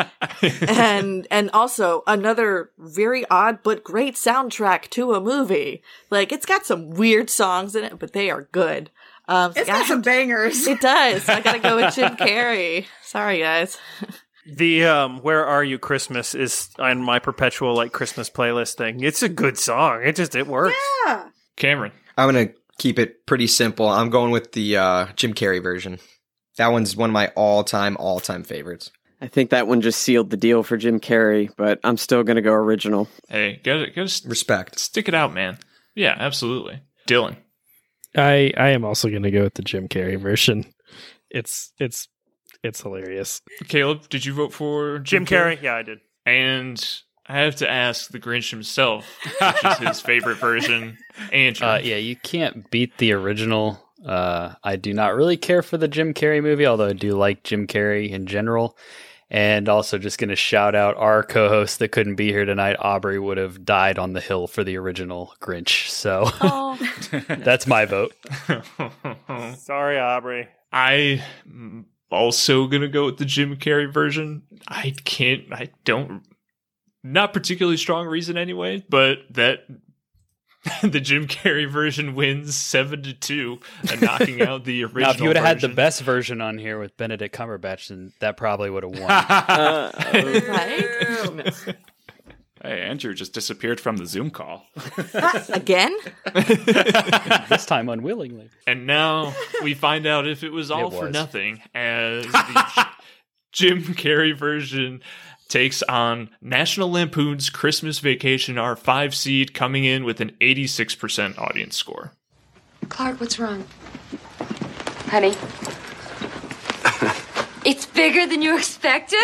and and also another very odd but great soundtrack to a movie. Like it's got some weird songs in it, but they are good. Um, it's got some bangers. It does. I gotta go with Jim Carrey. Sorry, guys. The um, "Where Are You Christmas" is on my perpetual like Christmas playlist thing. It's a good song. It just it works. Yeah. Cameron, I'm gonna keep it pretty simple. I'm going with the uh, Jim Carrey version. That one's one of my all-time, all-time favorites. I think that one just sealed the deal for Jim Carrey, but I'm still gonna go original. Hey, gotta, gotta respect. Stick it out, man. Yeah, absolutely. Dylan. I, I am also going to go with the Jim Carrey version. It's it's it's hilarious. Caleb, did you vote for Jim, Jim Carrey? Carrey? Yeah, I did. And I have to ask the Grinch himself, which is his favorite version. Andrew. Uh, yeah, you can't beat the original. Uh, I do not really care for the Jim Carrey movie, although I do like Jim Carrey in general. And also just going to shout out our co-host that couldn't be here tonight. Aubrey would have died on the hill for the original Grinch. So oh. That's my vote. Sorry, Aubrey. I'm also going to go with the Jim Carrey version. I can't, I don't, not particularly strong reason anyway, but that the Jim Carrey version wins seven to two, and knocking out the original. Now, if you would have had the version. best version on here with Benedict Cumberbatch, then that probably would have won. uh, right? Hey, Andrew just disappeared from the Zoom call uh, again. This time unwillingly. And now we find out if it was all it was. for nothing, as the Jim Carrey version takes on National Lampoon's Christmas Vacation, our five seed, coming in with an eighty-six percent audience score. Clark, what's wrong? Honey? It's bigger than you expected?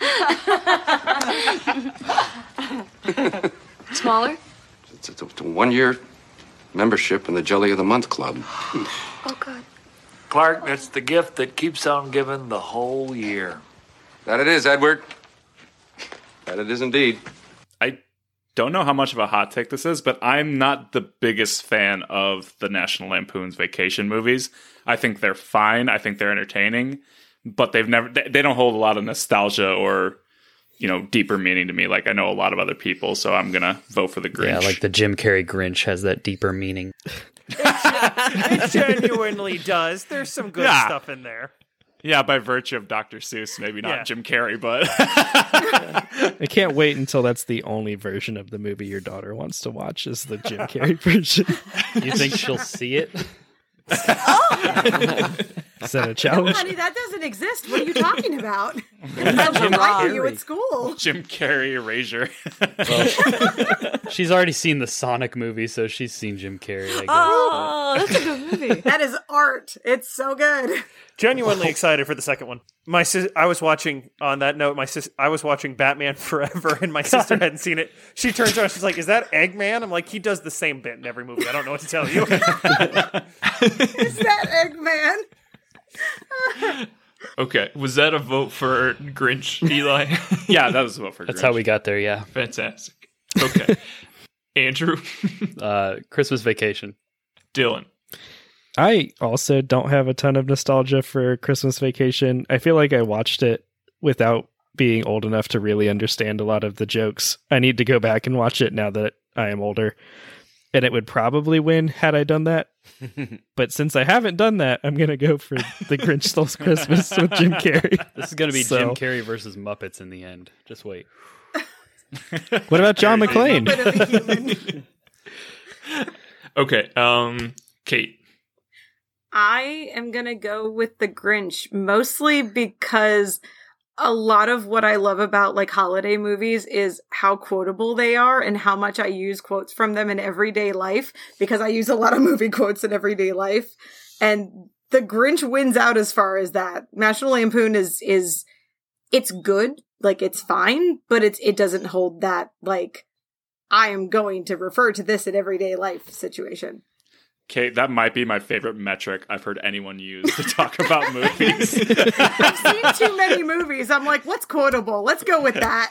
Smaller? It's, it's, a, it's a one-year membership in the Jelly of the Month Club. Oh, God. Clark, it's the gift that keeps on giving the whole year. That it is, Edward. That it is indeed. I don't know how much of a hot take this is, but I'm not the biggest fan of the National Lampoon's Vacation movies. I think they're fine. I think they're entertaining, but they've never, they don't hold a lot of nostalgia or, you know, deeper meaning to me. Like I know a lot of other people, so I'm going to vote for the Grinch. Yeah, like the Jim Carrey Grinch has that deeper meaning. It genuinely does. There's some good yeah. stuff in there. Yeah, by virtue of Doctor Seuss, maybe not yeah. Jim Carrey, but I can't wait until that's the only version of the movie your daughter wants to watch is the Jim Carrey version. You think she'll see it? Oh! Is that a challenge? Honey, that doesn't exist. What are you talking about? That's Jim Carrey you at school. Jim Carrey erasure. Well, she's already seen the Sonic movie, so she's seen Jim Carrey. I guess. Oh, that's a good movie. That is art. It's so good. Genuinely excited for the second one. My sis- I was watching, on that note, my sis- I was watching Batman Forever, and my sister hadn't seen it. She turns around, she's like, is that Eggman? I'm like, he does the same bit in every movie. I don't know what to tell you. Is that Eggman? Okay, was that a vote for Grinch, Eli? Yeah, that was a vote for That's Grinch. how we got there, yeah. Fantastic. Okay. Andrew? uh, Christmas Vacation. Dylan? I also don't have a ton of nostalgia for Christmas Vacation. I feel like I watched it without being old enough to really understand a lot of the jokes. I need to go back and watch it now that I am older. And it would probably win had I done that. But since I haven't done that, I'm going to go for The Grinch Stole Christmas with Jim Carrey. This is going to be so. Jim Carrey versus Muppets in the end. Just wait. What about John McClane? Okay, um, Kate. I am going to go with The Grinch, mostly because a lot of what I love about like holiday movies is how quotable they are and how much I use quotes from them in everyday life, because I use a lot of movie quotes in everyday life. And The Grinch wins out as far as that. National Lampoon is, is, it's good. Like it's fine, but it's, it doesn't hold that, like, I am going to refer to this in everyday life situation. Okay, that might be my favorite metric I've heard anyone use to talk about movies. I've seen too many movies. I'm like, what's quotable? Let's go with that.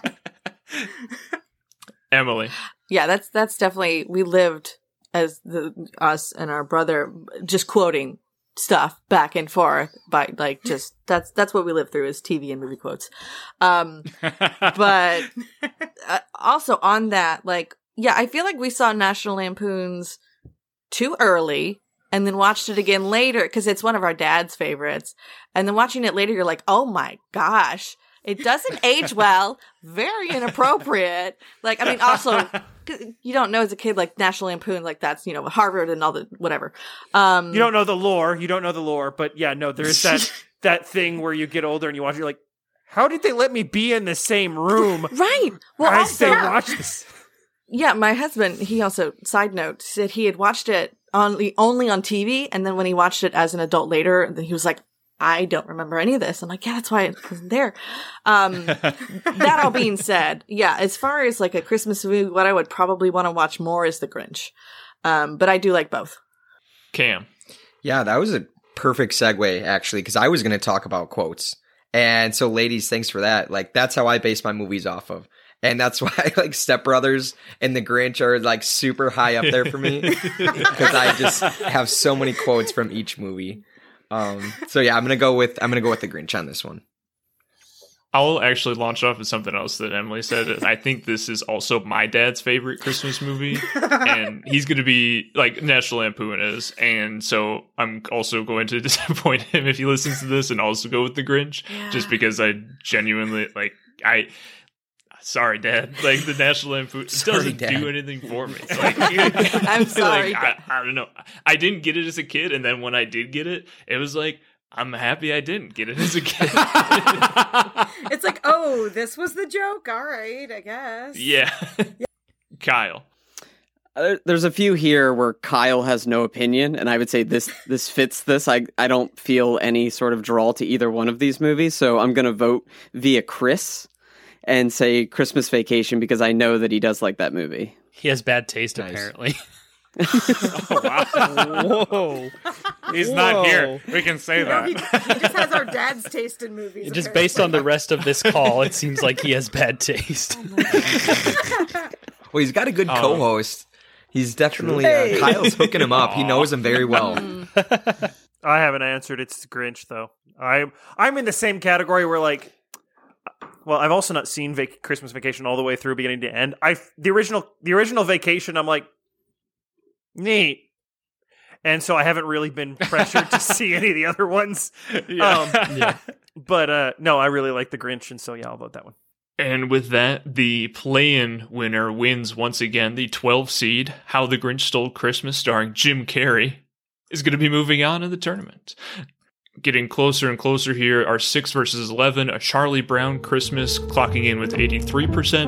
Emily. Yeah, that's that's definitely, we lived as the us and our brother just quoting stuff back and forth, by like just that's that's what we lived through is T V and movie quotes. Um, but uh, also on that, like, yeah, I feel like we saw National Lampoon's too early and then watched it again later because it's one of our dad's favorites. And then watching it later, you're like, oh my gosh, it doesn't age well. Very inappropriate. Like, I mean, also, you don't know as a kid, like National Lampoon, like that's, you know, Harvard and all the whatever. Um, you don't know the lore. You don't know the lore. But yeah, no, there's that that thing where you get older and you watch it, you're like, how did they let me be in the same room? Right. Well, I also, say watch this. Yeah, my husband, he also, side note, said he had watched it on only on T V, and then when he watched it as an adult later, then he was like, I don't remember any of this. I'm like, yeah, that's why it wasn't there. Um, that all being said, yeah, as far as like a Christmas movie, what I would probably want to watch more is The Grinch. Um, but I do like both. Cam. Yeah, that was a perfect segue, actually, because I was going to talk about quotes. And so, ladies, thanks for that. Like, that's how I base my movies off of. And that's why, like, Step Brothers and The Grinch are, like, super high up there for me. Because I just have so many quotes from each movie. Um, so, yeah, I'm going to go with I'm gonna go with The Grinch on this one. I'll actually launch off with something else that Emily said. I think this is also my dad's favorite Christmas movie. And he's going to be, like, National Lampoon is. And so I'm also going to disappoint him if he listens to this and also go with The Grinch. Yeah. Just because I genuinely, like, I... Sorry, Dad. Like, the National Lampoon sorry, doesn't Dad. do anything for me. Like, I'm sorry, like, I, I don't know. I didn't get it as a kid, and then when I did get it, it was like, I'm happy I didn't get it as a kid. It's like, oh, this was the joke. All right, I guess. Yeah. Kyle. Uh, there's a few here where Kyle has no opinion, and I would say this this fits this. I, I don't feel any sort of draw to either one of these movies, so I'm going to vote via Chris and say Christmas Vacation because I know that he does like that movie. He has bad taste, Nice. apparently. Oh, wow. Whoa. He's Whoa. not here. We can say No, he, that. he just has our dad's taste in movies. Just based on the rest of this call, it seems like he has bad taste. Well, he's got a good Oh. co-host. He's definitely, Hey. uh, Kyle's hooking him up. He knows him very well. I haven't answered. It's the Grinch, though. I'm I'm in the same category where, like, well, I've also not seen Vac- Christmas Vacation all the way through, beginning to end. I the original the original Vacation, I'm like, neat, and so I haven't really been pressured to see any of the other ones. Yeah. Um, Yeah. But uh, no, I really like the Grinch, and so yeah, I'll vote that one. And with that, the play-in winner wins once again. The twelve seed, How the Grinch Stole Christmas, starring Jim Carrey, is going to be moving on in the tournament. Getting closer and closer here are six versus eleven, a Charlie Brown Christmas clocking in with eighty-three percent.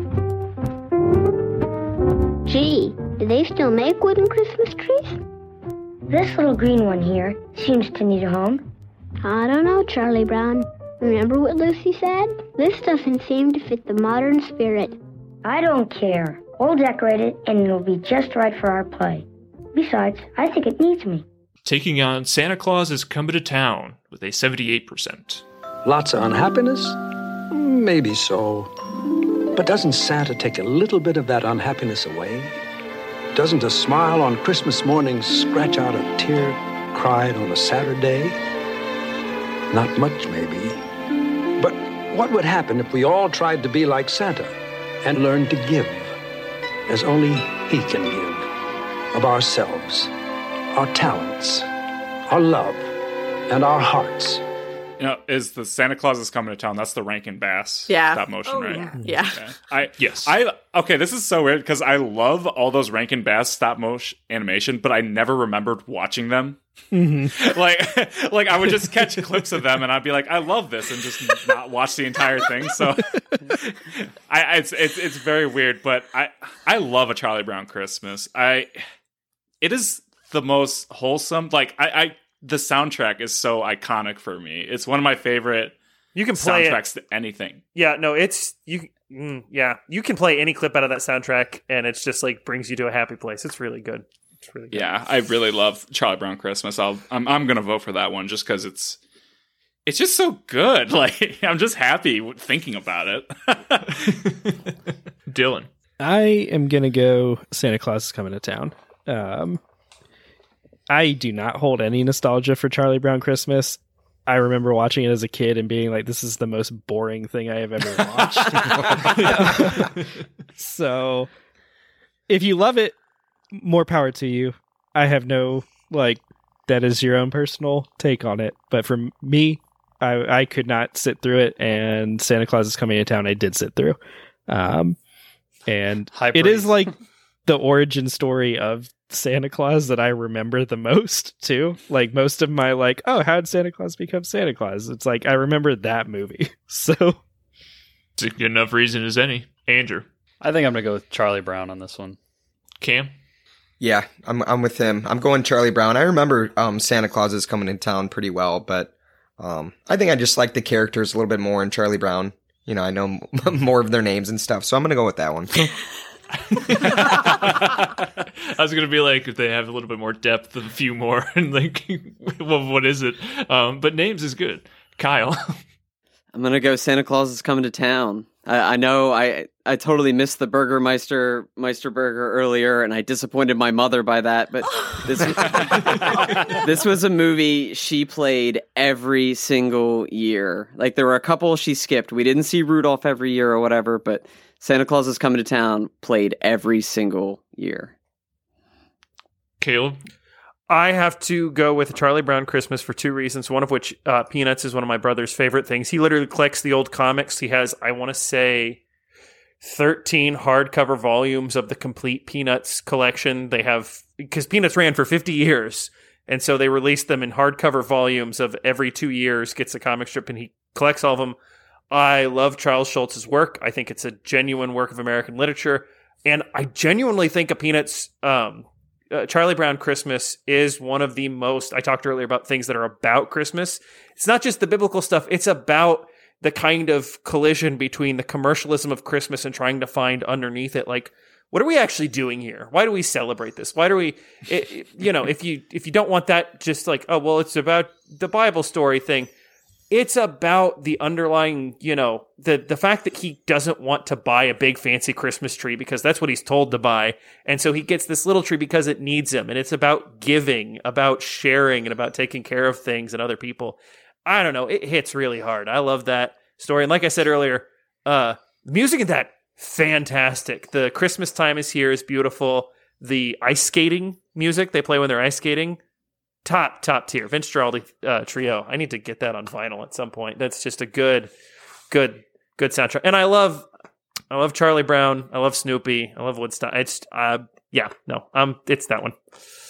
Gee, do they still make wooden Christmas trees? This little green one here seems to need a home. I don't know, Charlie Brown. Remember what Lucy said? This doesn't seem to fit the modern spirit. I don't care. We'll decorate it and it'll be just right for our play. Besides, I think it needs me. Taking on Santa Claus Is Coming to Town with a seventy-eight percent. Lots of unhappiness? Maybe so. But doesn't Santa take a little bit of that unhappiness away? Doesn't a smile on Christmas morning scratch out a tear cried on a Saturday? Not much, maybe. But what would happen if we all tried to be like Santa and learned to give, as only he can give, of ourselves, our talents, our love, and our hearts, You know, is the Santa Claus is Coming to Town? That's the Rankin Bass Yeah. stop motion, Oh, right? yeah. Yeah. Yeah. I yes. I okay. This is so weird because I love all those Rankin Bass stop motion animation, but I never remembered watching them. Mm-hmm. like, like I would just catch clips of them, and I'd be like, "I love this," and just not watch the entire thing. So, I, I it's it's it's very weird, but I I love A Charlie Brown Christmas. I it is the most wholesome. Like I, I the soundtrack is so iconic for me. It's one of my favorite. You can play soundtracks it. to anything. Yeah, no, it's you. Mm, yeah, you can play any clip out of that soundtrack, and it's just like brings you to a happy place. It's really good. It's really good. Yeah, I really love Charlie Brown Christmas. I'll I'm I'm gonna vote for that one just because it's it's just so good. Like I'm just happy thinking about it. Dylan, I am gonna go Santa Claus is Coming to Town. Um, I do not hold any nostalgia for Charlie Brown Christmas. I remember watching it as a kid and being like, "This is the most boring thing I have ever watched." So, if you love it, more power to you. I have no, like, that is your own personal take on it. But for me, I, I could not sit through it, and Santa Claus is Coming to Town I did sit through. Um, and High it praise. is like the origin story of Santa Claus that I remember the most, too. Like, most of my, like, oh, how did Santa Claus become Santa Claus? It's like, I remember that movie. So, it's a good enough reason as any. Andrew, I think I'm going to go with Charlie Brown on this one. Cam? Yeah, I'm I'm with him. I'm going Charlie Brown. I remember um, Santa Claus is Coming to Town pretty well, but um, I think I just like the characters a little bit more in Charlie Brown. You know, I know m- more of their names and stuff, so I'm going to go with that one. I was gonna be like, if they have a little bit more depth, a few more, and like, well, what is it? Um, but names is good. Kyle, I'm gonna go Santa Claus is Coming to Town. I, I know I I totally missed the Burgermeister Meister Burger earlier, and I disappointed my mother by that. But this this was a movie she played every single year. Like there were a couple she skipped. We didn't see Rudolph every year or whatever, but Santa Claus is Coming to Town played every single year. Caleb? I have to go with Charlie Brown Christmas for two reasons. One of which, uh, Peanuts is one of my brother's favorite things. He literally collects the old comics. He has, I want to say, thirteen hardcover volumes of the complete Peanuts collection. They have, because Peanuts ran for fifty years, and so they released them in hardcover volumes of every two years, gets a comic strip, and he collects all of them. I love Charles Schultz's work. I think it's a genuine work of American literature, and I genuinely think a Peanuts... Um, Uh, Charlie Brown Christmas is one of the most, I talked earlier about things that are about Christmas. It's not just the biblical stuff. It's about the kind of collision between the commercialism of Christmas and trying to find underneath it, like, what are we actually doing here? Why do we celebrate this? Why do we, it, it, you know, if you, if you don't want that, just like, oh, well, it's about the Bible story thing. It's about the underlying, you know, the the fact that he doesn't want to buy a big fancy Christmas tree because that's what he's told to buy. And so he gets this little tree because it needs him. And it's about giving, about sharing, and about taking care of things and other people. I don't know. It hits really hard. I love that story. And like I said earlier, uh, the music in that, fantastic. The Christmas Time is Here is beautiful. The ice skating music they play when they're ice skating, Top, top tier. Vince Guaraldi uh, trio. I need to get that on vinyl at some point. That's just a good, good, good soundtrack. And I love, I love Charlie Brown. I love Snoopy. I love Woodstock. It's, uh, yeah, no, um, it's that one.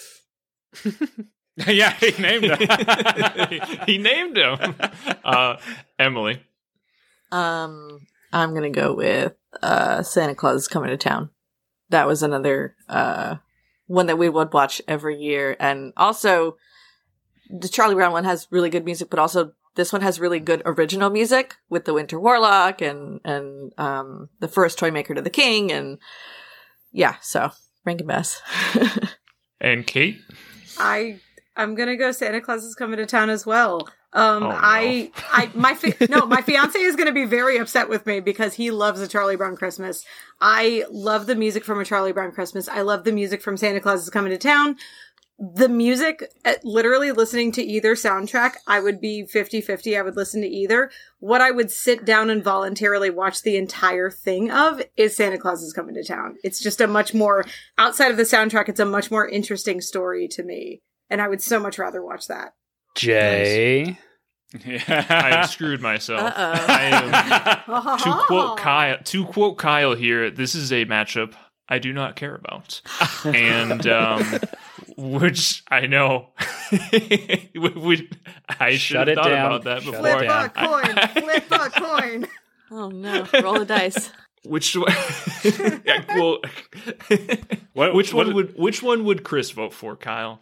Yeah, he named him. he named him. Uh, Emily. Um, I'm gonna go with uh, Santa Claus is Coming to Town. That was another uh, one that we would watch every year, and also the Charlie Brown one has really good music, but also this one has really good original music with the Winter Warlock and and um, the first toy maker to the king, and yeah, so Rankin Bass. And Kate, I I'm gonna go Santa Claus is Coming to Town as well. Um, Oh, no. I, I, my, fi- no, my fiance is going to be very upset with me because he loves a Charlie Brown Christmas. I love the music from a Charlie Brown Christmas. I love the music from Santa Claus is Coming to Town. The music, uh, literally listening to either soundtrack, I would be fifty-fifty. I would listen to either. What I would sit down and voluntarily watch the entire thing of is Santa Claus is Coming to Town. It's just a much more, outside of the soundtrack, it's a much more interesting story to me. And I would so much rather watch that. Jay. Yeah. I have screwed myself. Uh-oh. I am, to quote Kyle, to quote Kyle here, this is a matchup I do not care about, and um, which I know, we, I should Shut have it thought down. about that Shut before. it Flip down. a coin. Flip a coin. Oh no! Roll a dice. Which one? Yeah, well, What- which what- one would which one would Chris vote for, Kyle?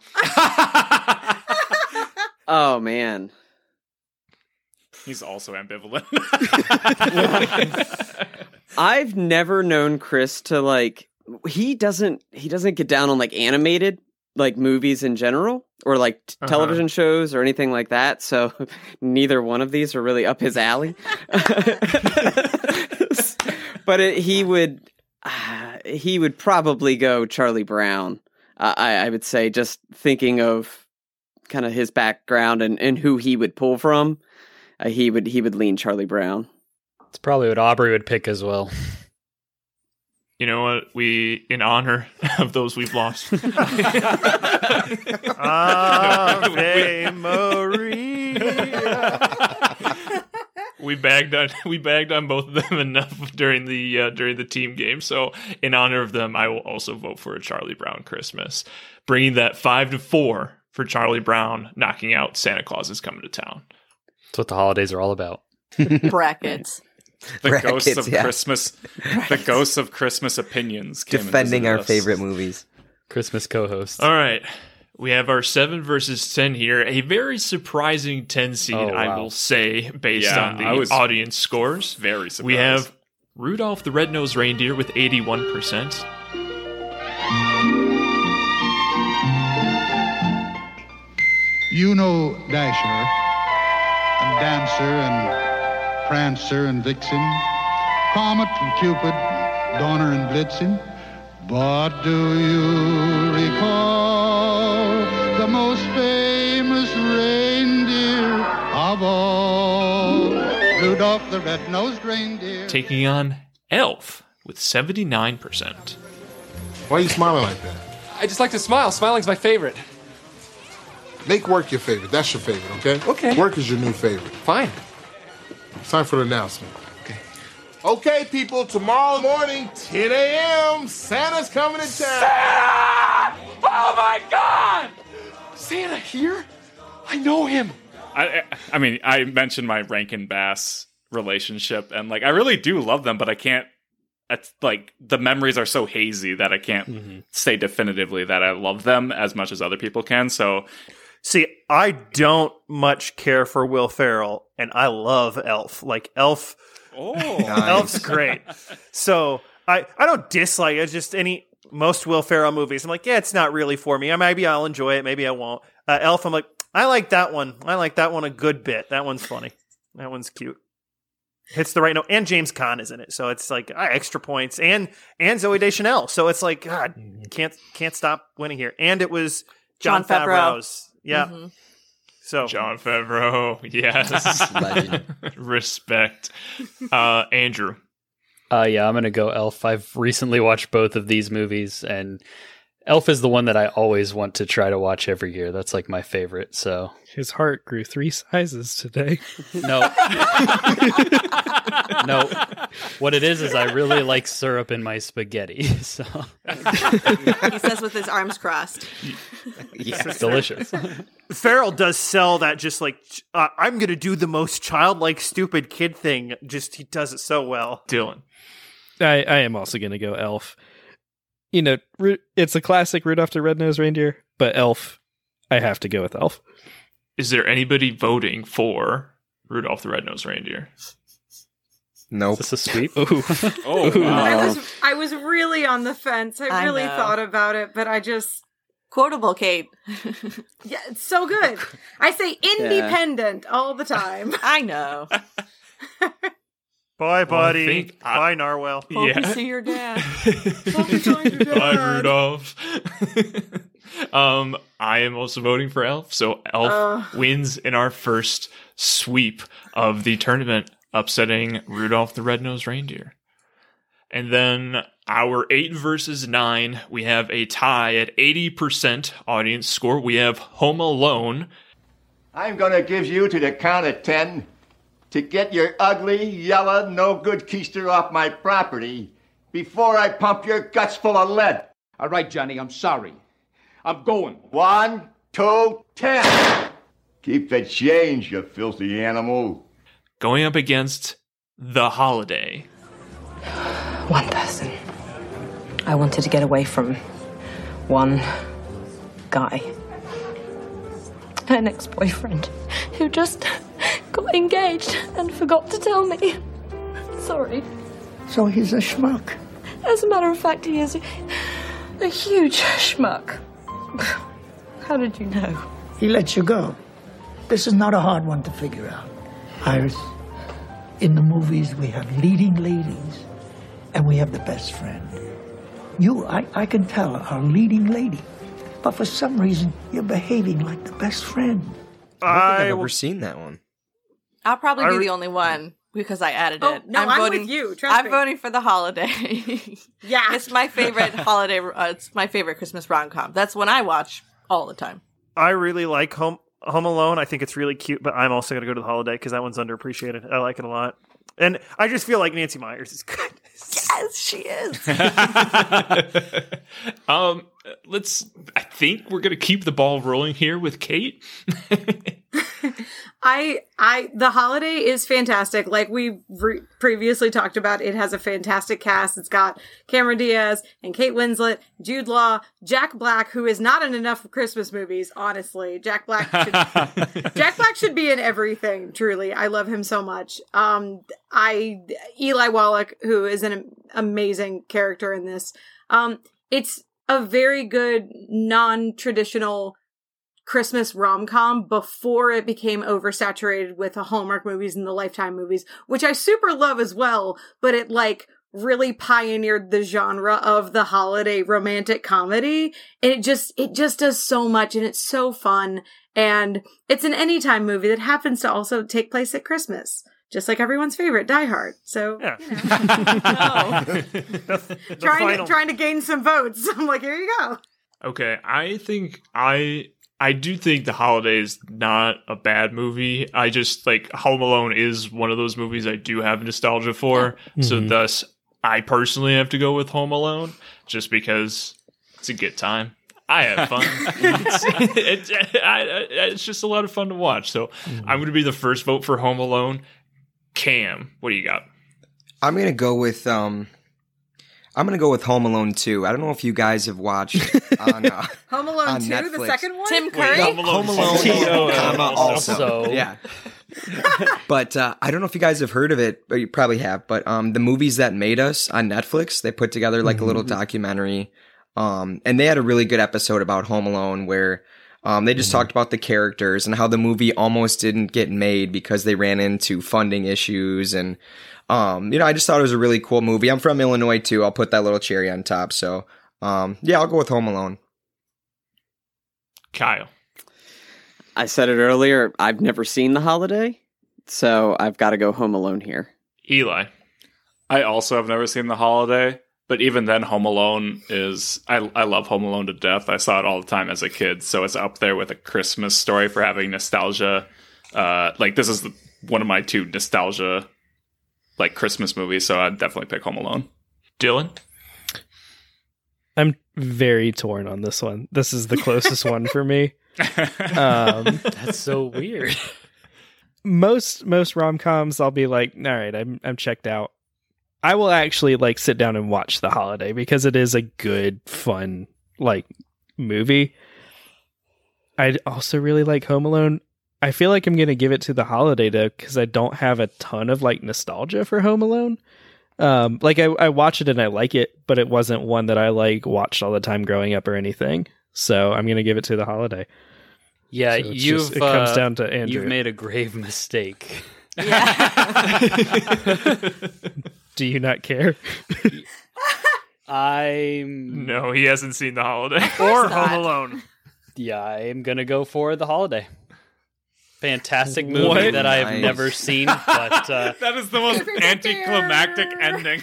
Oh man. He's also ambivalent. I've never known Chris to like he doesn't he doesn't get down on like animated like movies in general or like t- Uh-huh. television shows or anything like that, so neither one of these are really up his alley. But it, he would uh, he would probably go Charlie Brown. Uh, I, I would say, just thinking of kind of his background and, and who he would pull from, uh, he would he would lean Charlie Brown. It's probably what Aubrey would pick as well. You know what? We, in honor of those we've lost, Ave Maria. we bagged on we bagged on both of them enough during the uh, during the team game. So, in honor of them, I will also vote for a Charlie Brown Christmas, bringing that five to four for Charlie Brown, knocking out Santa Claus is Coming to Town. That's what the holidays are all about. Brackets. The Brackets, ghosts of yeah. Christmas, the ghosts of Christmas opinions, came and Defending visited our us. favorite movies. Christmas co-hosts. All right. We have our seven versus ten here. A very surprising ten seed, Oh, I wow. will say, based Yeah, on the I was audience scores. Very surprised. We have Rudolph the Red-Nosed Reindeer with eighty-one percent. You know Dasher, and Dancer, and Prancer, and Vixen, Comet, and Cupid, Donner, and Blitzen. But do you recall the most famous reindeer of all? Rudolph the Red-Nosed Reindeer. Taking on Elf with seventy-nine percent. Why are you smiling like that? I just like to smile. Smiling's my favorite. Make work your favorite. That's your favorite, okay? Okay. Work is your new favorite. Fine. It's time for the announcement. Okay. Okay, people, tomorrow morning, ten a.m., Santa's coming to town. Santa! Oh my God! Santa here? I know him. I, I I mean, I mentioned my Rankin Bass relationship, and like, I really do love them, but I can't. It's like the memories are so hazy that I can't Mm-hmm. say definitively that I love them as much as other people can. So, See, I don't much care for Will Ferrell, and I love Elf. Like Elf, oh, Elf's great. So I, I don't dislike it. It's just any most Will Ferrell movies. I'm like, yeah, it's not really for me. Maybe I'll enjoy it. Maybe I won't. Uh, Elf, I'm like, I like that one. I like that one a good bit. That one's funny. That one's cute. Hits the right note, and James Caan is in it, so it's like ah, extra points, and and Zooey Deschanel, so it's like God, can't can't stop winning here. And it was John, Jon Favreau. Favreau's, yeah. Mm-hmm. So John Favreau, yes, Legend. Respect. Uh, Andrew, Uh, yeah, I'm gonna go Elf. I've recently watched both of these movies, and Elf is the one that I always want to try to watch every year. That's like my favorite. So His heart grew three sizes today. no, no. What it is is I really like syrup in my spaghetti. So He says with his arms crossed. yeah, it's delicious. Farrell does sell that just like uh, I'm going to do the most childlike, stupid kid thing. Just he does it so well. Dylan. I, I am also going to go Elf. You know, Ru- it's a classic Rudolph the Red-Nosed Reindeer, but Elf, I have to go with Elf. Is there anybody voting for Rudolph the Red-Nosed Reindeer? Nope. Is this a sweep? Ooh. oh, Ooh. wow. I was I was really on the fence. I I really know. thought about it, but I just Quotable, Kate. yeah, it's so good. I say independent all the time. I know. Bye, I buddy. think I- Bye, Narwhal. Hope you Yeah. see your dad. Bye, Rudolph. um, I am also voting for Elf, so Elf Uh. wins in our first sweep of the tournament, upsetting Rudolph the Red-Nosed Reindeer. And then our eight versus nine, we have a tie at eighty percent audience score. We have Home Alone I'm gonna give you to the count of ten to get your ugly, yellow, no-good keister off my property before I pump your guts full of lead. All right, Johnny, I'm sorry. I'm going. One, two, ten. Keep the change, you filthy animal. Going up against The Holiday. One person. I wanted to get away from one guy. An ex-boyfriend who just got engaged and forgot to tell me. Sorry. So he's a schmuck. As a matter of fact, he is a, a huge schmuck. How did you know? He lets you go. This is not a hard one to figure out. Iris, in the movies we have leading ladies and we have the best friend. You, I, I can tell, are leading lady. But for some reason, you're behaving like the best friend. I don't think I've I ever will- seen that one. I'll probably I be re- the only one because I added Oh, it. no, I'm with voting, you, trust I'm me. voting for The Holiday. Yeah. It's my favorite holiday. Uh, it's my favorite Christmas rom-com. That's one I watch all the time. I really like Home Home Alone. I think it's really cute, but I'm also going to go to The Holiday because that one's underappreciated. I like it a lot. And I just feel like Nancy Myers is good. Yes, she is. um, let's. I think we're gonna keep the ball rolling here with Kate. I, I, The Holiday is fantastic. Like we re- previously talked about, it has a fantastic cast. It's got Cameron Diaz and Kate Winslet, Jude Law, Jack Black, who is not in enough Christmas movies, honestly. Jack Black should, Jack Black should be in everything, truly. I love him so much. Um, I, Eli Wallach, who is an amazing character in this. Um, it's a very good, non-traditional Christmas rom-com before it became oversaturated with the Hallmark movies and the Lifetime movies, which I super love as well, but it like really pioneered the genre of the holiday romantic comedy. And it just, it just does so much and it's so fun. And it's an anytime movie that happens to also take place at Christmas. Just like everyone's favorite, Die Hard. So, yeah. you know. the, the trying, final... to, trying to gain some votes. I'm like, here you go. Okay, I think I I do think The Holiday is not a bad movie. I just like Home Alone is one of those movies I do have nostalgia for. Yeah. So Mhm. thus I personally have to go with Home Alone just because it's a good time. I have fun. it's, it, I, I, it's just a lot of fun to watch. So Mm-hmm. I'm going to be the first vote for Home Alone. Cam, what do you got? I'm gonna go with um, I'm gonna go with Home Alone two. I don't know if you guys have watched on uh, Home Alone on two, Netflix. the second one? Tim Curry? Home Alone, Home Alone Oh, comma, also. also. Yeah. But uh, I don't know if you guys have heard of it, but you probably have. But um, the Movies That Made Us on Netflix, they put together like a little documentary. Um, and they had a really good episode about Home Alone where um, they just talked about the characters and how the movie almost didn't get made because they ran into funding issues. And, um, you know, I just thought it was a really cool movie. I'm from Illinois too. I'll put that little cherry on top. So, um, yeah, I'll go with Home Alone. Kyle. I said it earlier, I've never seen The Holiday, so I've got to go Home Alone here. Eli. I also have never seen The Holiday, but even then, Home Alone is... I, I love Home Alone to death. I saw it all the time as a kid, so it's up there with A Christmas Story for having nostalgia. Uh, like, this is the, one of my two nostalgia, like, Christmas movies, so I'd definitely pick Home Alone. Dylan? I'm very torn on this one. This is the closest one for me. Um, That's so weird. most most rom-coms I'll be like, all right, I'm I'm checked out. I will actually like sit down and watch The Holiday because it is a good, fun like movie. I also really like Home Alone. I feel like I'm gonna give it to The Holiday though because I don't have a ton of like nostalgia for Home Alone. Um, like I, I watch it and I like it, but it wasn't one that I like watched all the time growing up or anything. So I'm gonna give it to The Holiday. Yeah, So it's you've just- it comes uh, down to Andrew. You've made a grave mistake. Do you not care? I'm No, he hasn't seen The Holiday. Or Home Alone. Yeah, I'm gonna go for The Holiday. Fantastic movie What? that I have Nice. never seen, but uh, That is the most anticlimactic ending.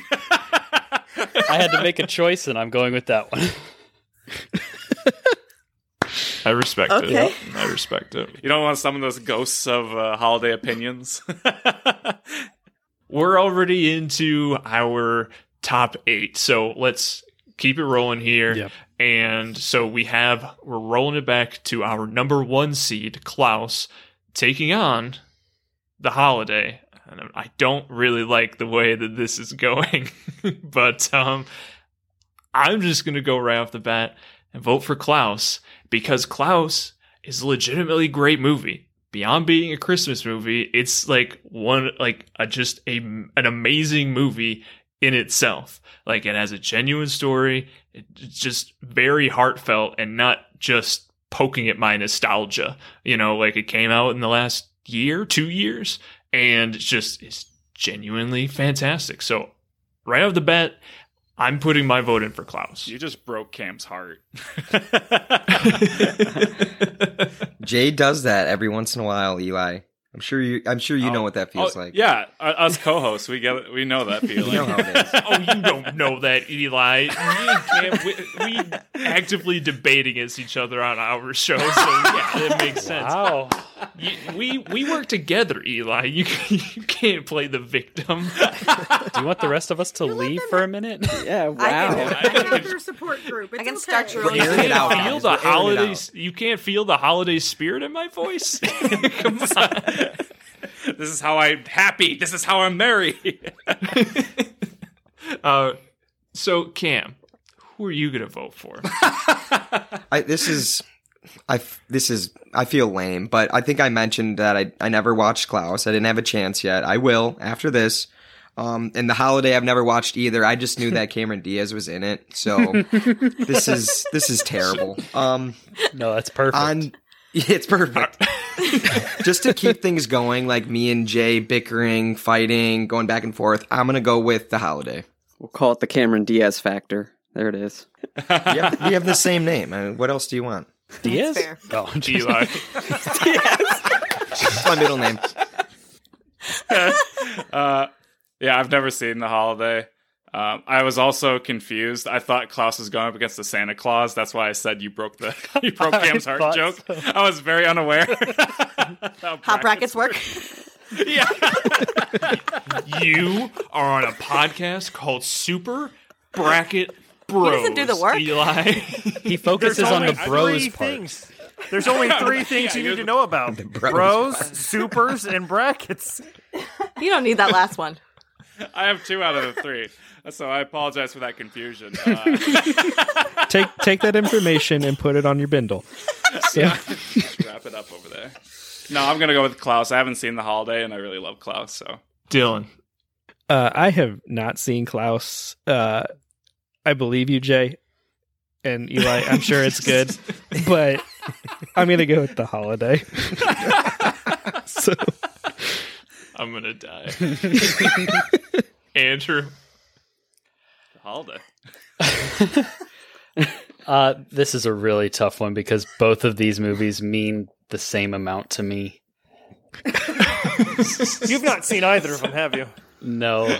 I had to make a choice, and I'm going with that one. I respect Okay. it. I respect it. You don't want some of those ghosts of uh, holiday opinions? We're already into our top eight, so let's keep it rolling here. Yep. And so we have, we're rolling it back to our number one seed, Klaus, taking on The Holiday. And I don't really like the way that this is going, but um, I'm just going to go right off the bat and vote for Klaus, because Klaus is a legitimately great movie. Beyond being a Christmas movie, it's like one, like a, just a, an amazing movie in itself. Like, it has a genuine story. It's just very heartfelt and not just poking at my nostalgia. You know, like, it came out in the last year, two years, and it's just, it's genuinely fantastic. So right off the bat, I'm putting my vote in for Klaus. You just broke Cam's heart. Jay does that every once in a while, Eli. I'm sure you. I'm sure you Oh. know what that feels Oh, like. Yeah, uh, us co-hosts, we get it. We know that feeling. You know how it is. Oh, you don't know that, Eli. Me and Cam, we, we actively debate against each other on our show, so yeah, that makes sense. Wow. You, we we work together, Eli. You you can't play the victim. Do you want the rest of us to leave for a minute? Yeah, wow. I can, I have their support group. It's I can okay. start your We're own. airing it out. Feel guys. the We're airing it holidays. out. You can't feel the holiday spirit in my voice. Come on. This is how I'm happy. This is how I'm merry. uh, so Cam, who are you gonna vote for? I, this is, I f- this is. I feel lame, but I think I mentioned that I I never watched Klaus. I didn't have a chance yet. I will after this. Um, and The Holiday I've never watched either. I just knew that Cameron Diaz was in it. So this is this is terrible. Um, No, that's perfect. on it's perfect. Just to keep things going, like me and Jay bickering, fighting, going back and forth, I'm gonna go with The Holiday. We'll call it the Cameron Diaz factor. There it is. Yeah, we have the same name. I mean, what else do you want? Diaz? fair. Oh, Eli. It's my middle name. uh, yeah, I've never seen The Holiday. Um, I was also confused. I thought Klaus was going up against the Santa Claus. That's why I said you broke the you broke Cam's heart thought joke. so. I was very unaware. How Hot brackets work. Yeah. You are on a podcast called Super Bracket Bros. doesn't do the work. Eli. he focuses There's on the only bros three part. things. There's only three things Yeah, you you're need to the- know about: bros bros, part. supers, and brackets. You don't need that last one. I have two out of the three, so I apologize for that confusion. Uh, Take take that information and put it on your bindle. So, yeah, just wrap it up over there. No, I'm gonna go with Klaus. I haven't seen The Holiday, and I really love Klaus. So Dylan. uh, I have not seen Klaus. Uh, I believe you, Jay. And Eli, I'm sure it's good, but I'm going to go with The Holiday. So, I'm gonna die. Andrew. The Holiday. Uh, this is a really tough one because both of these movies mean the same amount to me. You've not seen either of them, have you? No.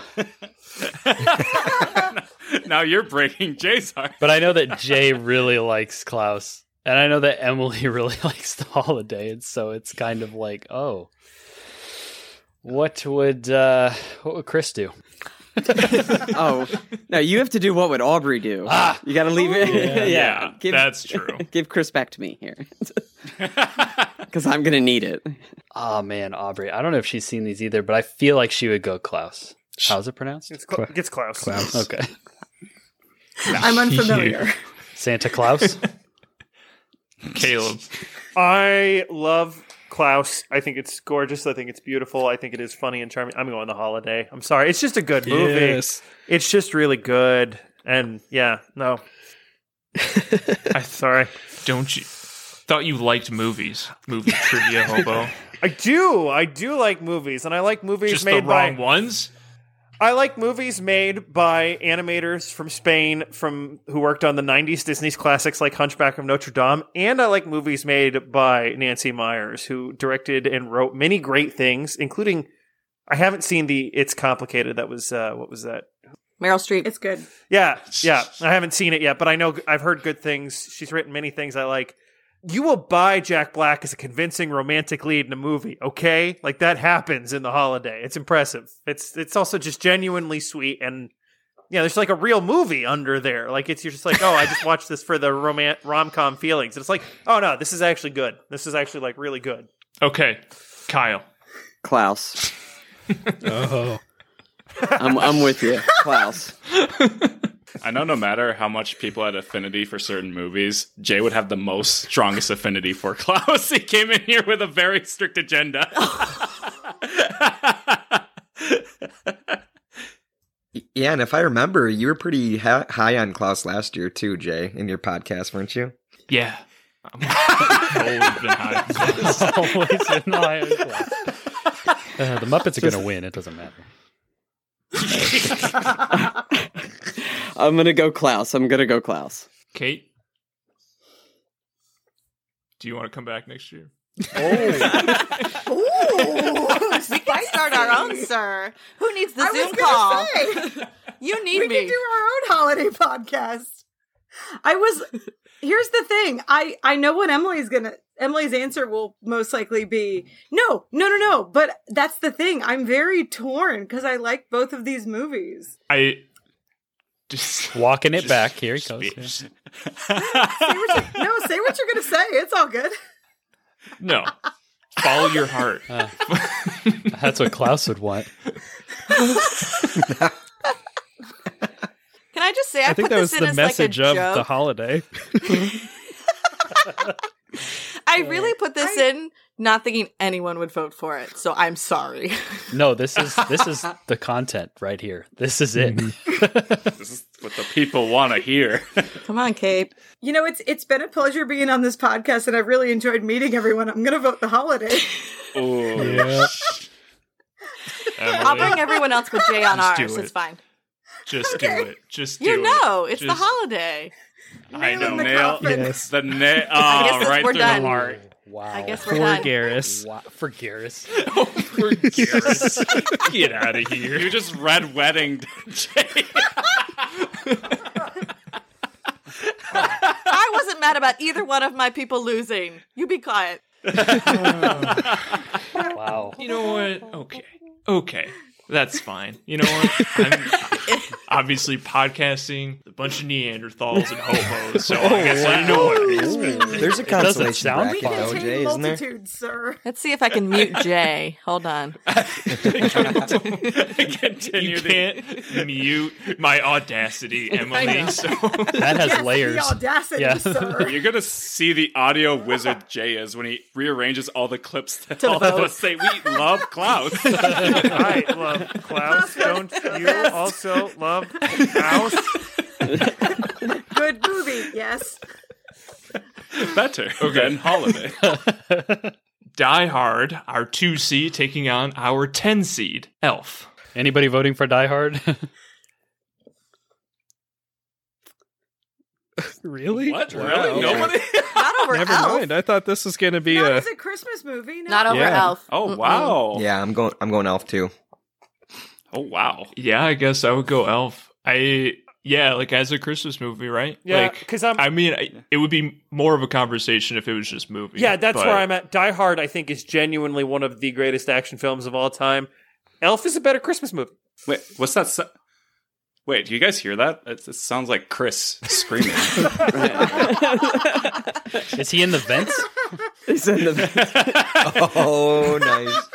Now you're breaking Jay's heart. But I know that Jay really likes Klaus. And I know that Emily really likes The Holiday. And so it's kind of like, oh, what would uh, what would Chris do? Oh, no, you have to do what would Aubrey do. Ah, you got to leave it. Yeah, yeah, yeah, that's true. Give Chris back to me here. Because I'm going to need it. Oh, man, Aubrey. I don't know if she's seen these either, but I feel like she would go Klaus. How's it pronounced? It's Cla- gets Klaus. Klaus. Okay. I'm unfamiliar. Santa Claus? Caleb. I love Klaus. I think it's gorgeous. I think it's beautiful. I think it is funny and charming. I'm going The Holiday. I'm sorry. It's just a good movie. Yes. It's just really good. And yeah, no. I'm sorry. Don't you? Thought you liked movies. Movie trivia hobo. I do. I do like movies, and I like movies Just made the wrong by ones? I like movies made by animators from Spain from who worked on the nineties Disney's classics like Hunchback of Notre Dame, and I like movies made by Nancy Meyers, who directed and wrote many great things, including I haven't seen the It's Complicated. That was uh, what was that? Meryl Streep. It's good. Yeah, yeah. I haven't seen it yet, but I know I've heard good things. She's written many things I like. you will buy Jack Black as a convincing romantic lead in a movie, okay? Like, that happens in The Holiday. It's impressive. It's it's also just genuinely sweet, and yeah, there's like a real movie under there. Like, it's you're just like, oh, I just watched this for the rom- rom-com feelings. And it's like, oh no, this is actually good. This is actually like really good. Okay, Kyle. Klaus. Oh. I'm I'm with you, Klaus. I know no matter how much people had affinity for certain movies, Jay would have the most strongest affinity for Klaus. He came in here with a very strict agenda. Yeah, and if I remember, you were pretty ha- high on Klaus last year too, Jay, in your podcast, weren't you? Yeah. I've always been high. Always been high on Klaus. Uh, the Muppets are going to win. It doesn't matter. I'm gonna go Klaus. I'm gonna go Klaus. Kate, do you want to come back next year? Ooh, we can start our own, sir. Who needs the I Zoom was call? gonna say, You need we me. can do our own holiday podcast. I was. Here's the thing. I I know what Emily's gonna. Emily's answer will most likely be no, no, no, no. But that's the thing. I'm very torn because I like both of these movies. I just walking it just, back. Here he goes. say what you, no, say what you're gonna say. It's all good. No, follow your heart. Uh, that's what Klaus would want. Can I just say I, I think put that this was in the as message like a of joke. the holiday. I really put this I, in not thinking anyone would vote for it, so I'm sorry. No, this is this is the content right here. This is it. This is what the people want to hear. Come on, Kate. You know, it's it's been a pleasure being on this podcast, and I've really enjoyed meeting everyone. I'm going to vote The Holiday. Oh, yeah. I'll bring everyone else but Jay on Just ours. do it. It's fine. Just Okay. do it. Just do You it. know, it's Just- the holiday. I Nail know. in the Nail. coffin. Yes. The nail. I Oh, guess that's- right we're through done. the heart. Wow. I guess we're Poor done. Garrus. Wow. For Garrus. Oh, for Garrus. Get out of here. You just red weddinged Jay. I wasn't mad about either one of my people losing. You be quiet. Wow. You know what? Okay. Okay. That's fine. You know what? I'm obviously podcasting a bunch of Neanderthals and hobos, so I guess I know what it is. There's a doesn't consolation sound bracket, fun. though, Contain Jay, isn't there? multitudes, sir. Let's see if I can mute Jay. Hold on. Continue You the- can't mute my audacity, Emily. So That has Yes, layers. the audacity, Yeah. sir. You're gonna see the audio wizard Jay is when he rearranges all the clips that To all vote. of us say we love Klaus. I love Klaus. Don't you also love Klaus? Good movie, yes. Better than Holiday. Die Hard, our two seed, taking on our ten seed, Elf. Anybody voting for Die Hard? Really? What? Wow. Really? Nobody? Not over Never Elf. mind. I thought this was going to be Not a. as a Christmas movie. No. Not over Yeah. Elf. Oh Mm-mm. wow. Yeah, I'm going. I'm going Elf too. Oh wow. Yeah, I guess I would go Elf. I yeah, like as a Christmas movie, right? Yeah, like, because I'm. I mean, I, it would be more of a conversation if it was just movie. yeah, that's but- where I'm at. Die Hard, I think, is genuinely one of the greatest action films of all time. Elf is a better Christmas movie. Wait, what's that? So- Wait, do you guys hear that? It, it sounds like Chris screaming. Is he in the vents? He's in the Oh, nice.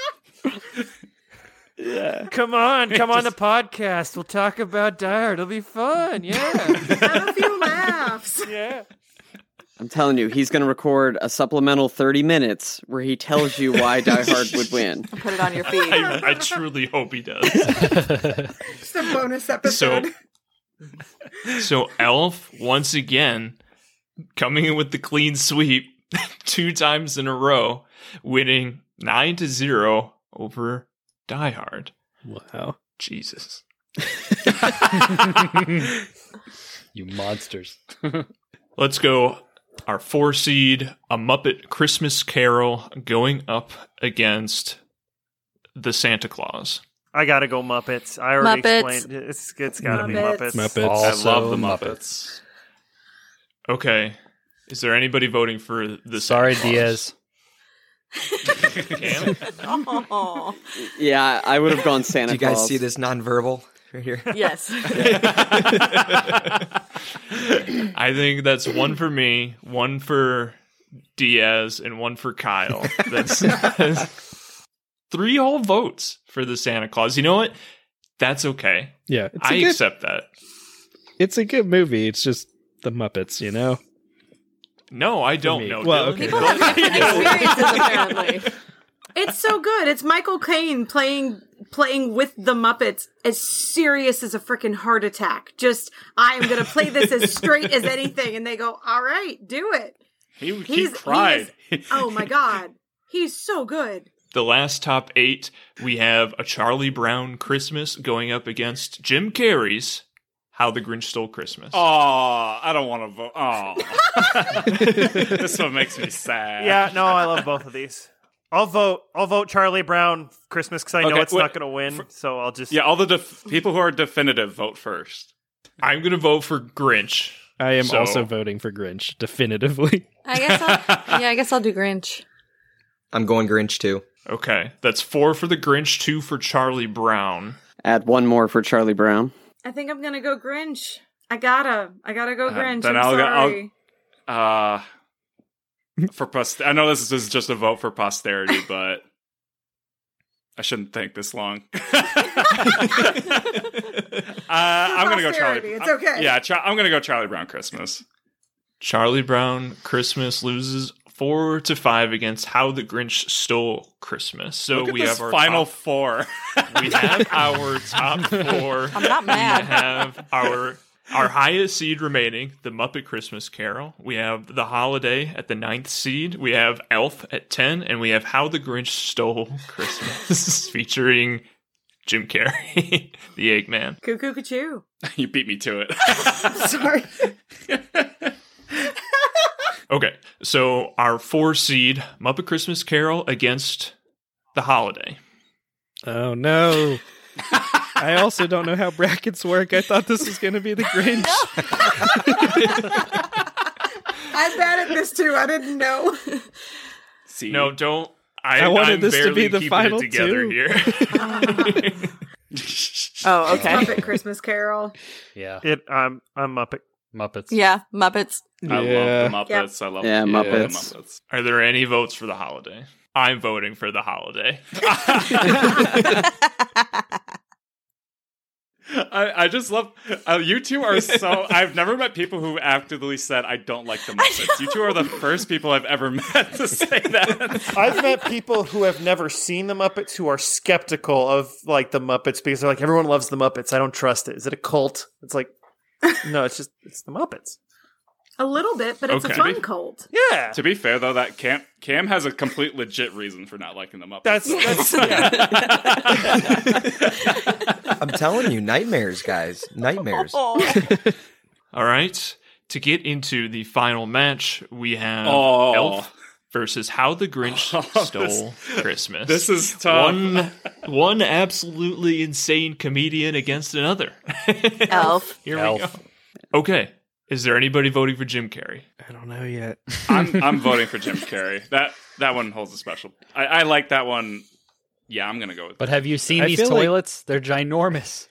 yeah. Come on, come on the podcast. We'll talk about Die Hard. It'll be fun. Yeah, Have a few laughs. yeah. I'm telling you, he's going to record a supplemental thirty minutes where he tells you why Die Hard would win. Put it on your feed. I, I truly hope he does. Just a bonus episode. So, so Elf once again coming in with the clean sweep two times in a row, winning nine to zero over Die Hard. Wow. Jesus. You monsters. Let's go. Our four seed, A Muppet Christmas Carol, going up against the Santa Claus. I gotta go Muppets. I already Muppets. explained. It's it's gotta be Muppets. Muppets. Muppets. I Also love the Muppets. Okay. Is there anybody voting for the Sorry, Santa Claus? Diaz. Cam? Oh. Yeah, I would have gone Santa Do you guys Claus. see this nonverbal right here? Yes. I think that's one for me, one for Diaz, and one for Kyle. That's, that's three whole votes for the Santa Claus. You know what? That's okay. Yeah, it's a I good- accept that. It's a good movie. It's just the Muppets, you know? No, I don't me. know. Well, Dylan. okay. People have different experiences, apparently. It's so good. It's Michael Caine playing playing with the Muppets as serious as a freaking heart attack. Just, I am going to play this as straight as anything. And they go, all right, do it. He, he He's- cried. he is- oh my God. He's so good. The last top eight, we have A Charlie Brown Christmas going up against Jim Carrey's How the Grinch Stole Christmas. Oh, I don't want to vote. Oh, this one makes me sad. Yeah, no, I love both of these. I'll vote. I'll vote Charlie Brown Christmas because I know Okay, it's wait, not going to win. So I'll just Yeah, all the def- people who are definitive vote first. I'm going to vote for Grinch. I am So- also voting for Grinch, definitively. I guess I'll, yeah, I guess I'll do Grinch. I'm going Grinch too. Okay, that's four for the Grinch, two for Charlie Brown. Add one more for Charlie Brown. I think I'm going to go Grinch. I gotta. I gotta go Uh, Grinch. then I'm I'll go- I'll- sorry. Uh, for post- I know this is, this is just a vote for posterity, but I shouldn't think this long. uh, I'm gonna go Charlie. posterity, it's I'm- okay. Yeah, Char- I'm gonna go Charlie Brown Christmas. Charlie Brown Christmas loses four to five against How the Grinch Stole Christmas. So Look at we this have our final top, four. we have our top four. I'm not mad. We have our our highest seed remaining, The Muppet Christmas Carol. We have The Holiday at the ninth seed. We have Elf at ten, and we have How the Grinch Stole Christmas, featuring Jim Carrey, the Eggman. Cuckoo Cuckoo. You beat me to it. Sorry. Okay, so our four seed Muppet Christmas Carol against The Holiday. Oh, no. I also don't know how brackets work. I thought this was going to be the Grinch. I'm bad at this too. I didn't know. See, No, don't. I, I wanted I'm this to barely be the keeping final it together two. here. Oh, okay. Muppet Christmas Carol. Yeah. it. I'm I'm Muppet. Muppets. Yeah, Muppets. I Yeah. love the Muppets. I love Yeah, the Muppets. Muppets. Are there any votes for The Holiday? I'm voting for The Holiday. I, I just love uh, you two are so I've never met people who actively said I don't like the Muppets. You two are the first people I've ever met to say that. I've met people who have never seen the Muppets who are skeptical of like the Muppets because they're like, everyone loves the Muppets. I don't trust it. Is it a cult? It's like, no, it's just it's the Muppets. A little bit, but it's Okay. a fun cult. Yeah, To be fair though, that Cam Cam has a complete legit reason for not liking the Muppets. that's that's yeah. I'm telling you, nightmares, guys. Nightmares. All right. To get into the final match, we have Oh. Elf versus How the Grinch Oh, Stole this- Christmas. this is tough. One, one absolutely insane comedian against another. Elf. Here Elf. we go. Okay. Is there anybody voting for Jim Carrey? I don't know yet. I'm I'm voting for Jim Carrey. That that one holds a special. I, I like that one. Yeah, I'm gonna go with. But have you seen I these feel like- toilets? They're ginormous.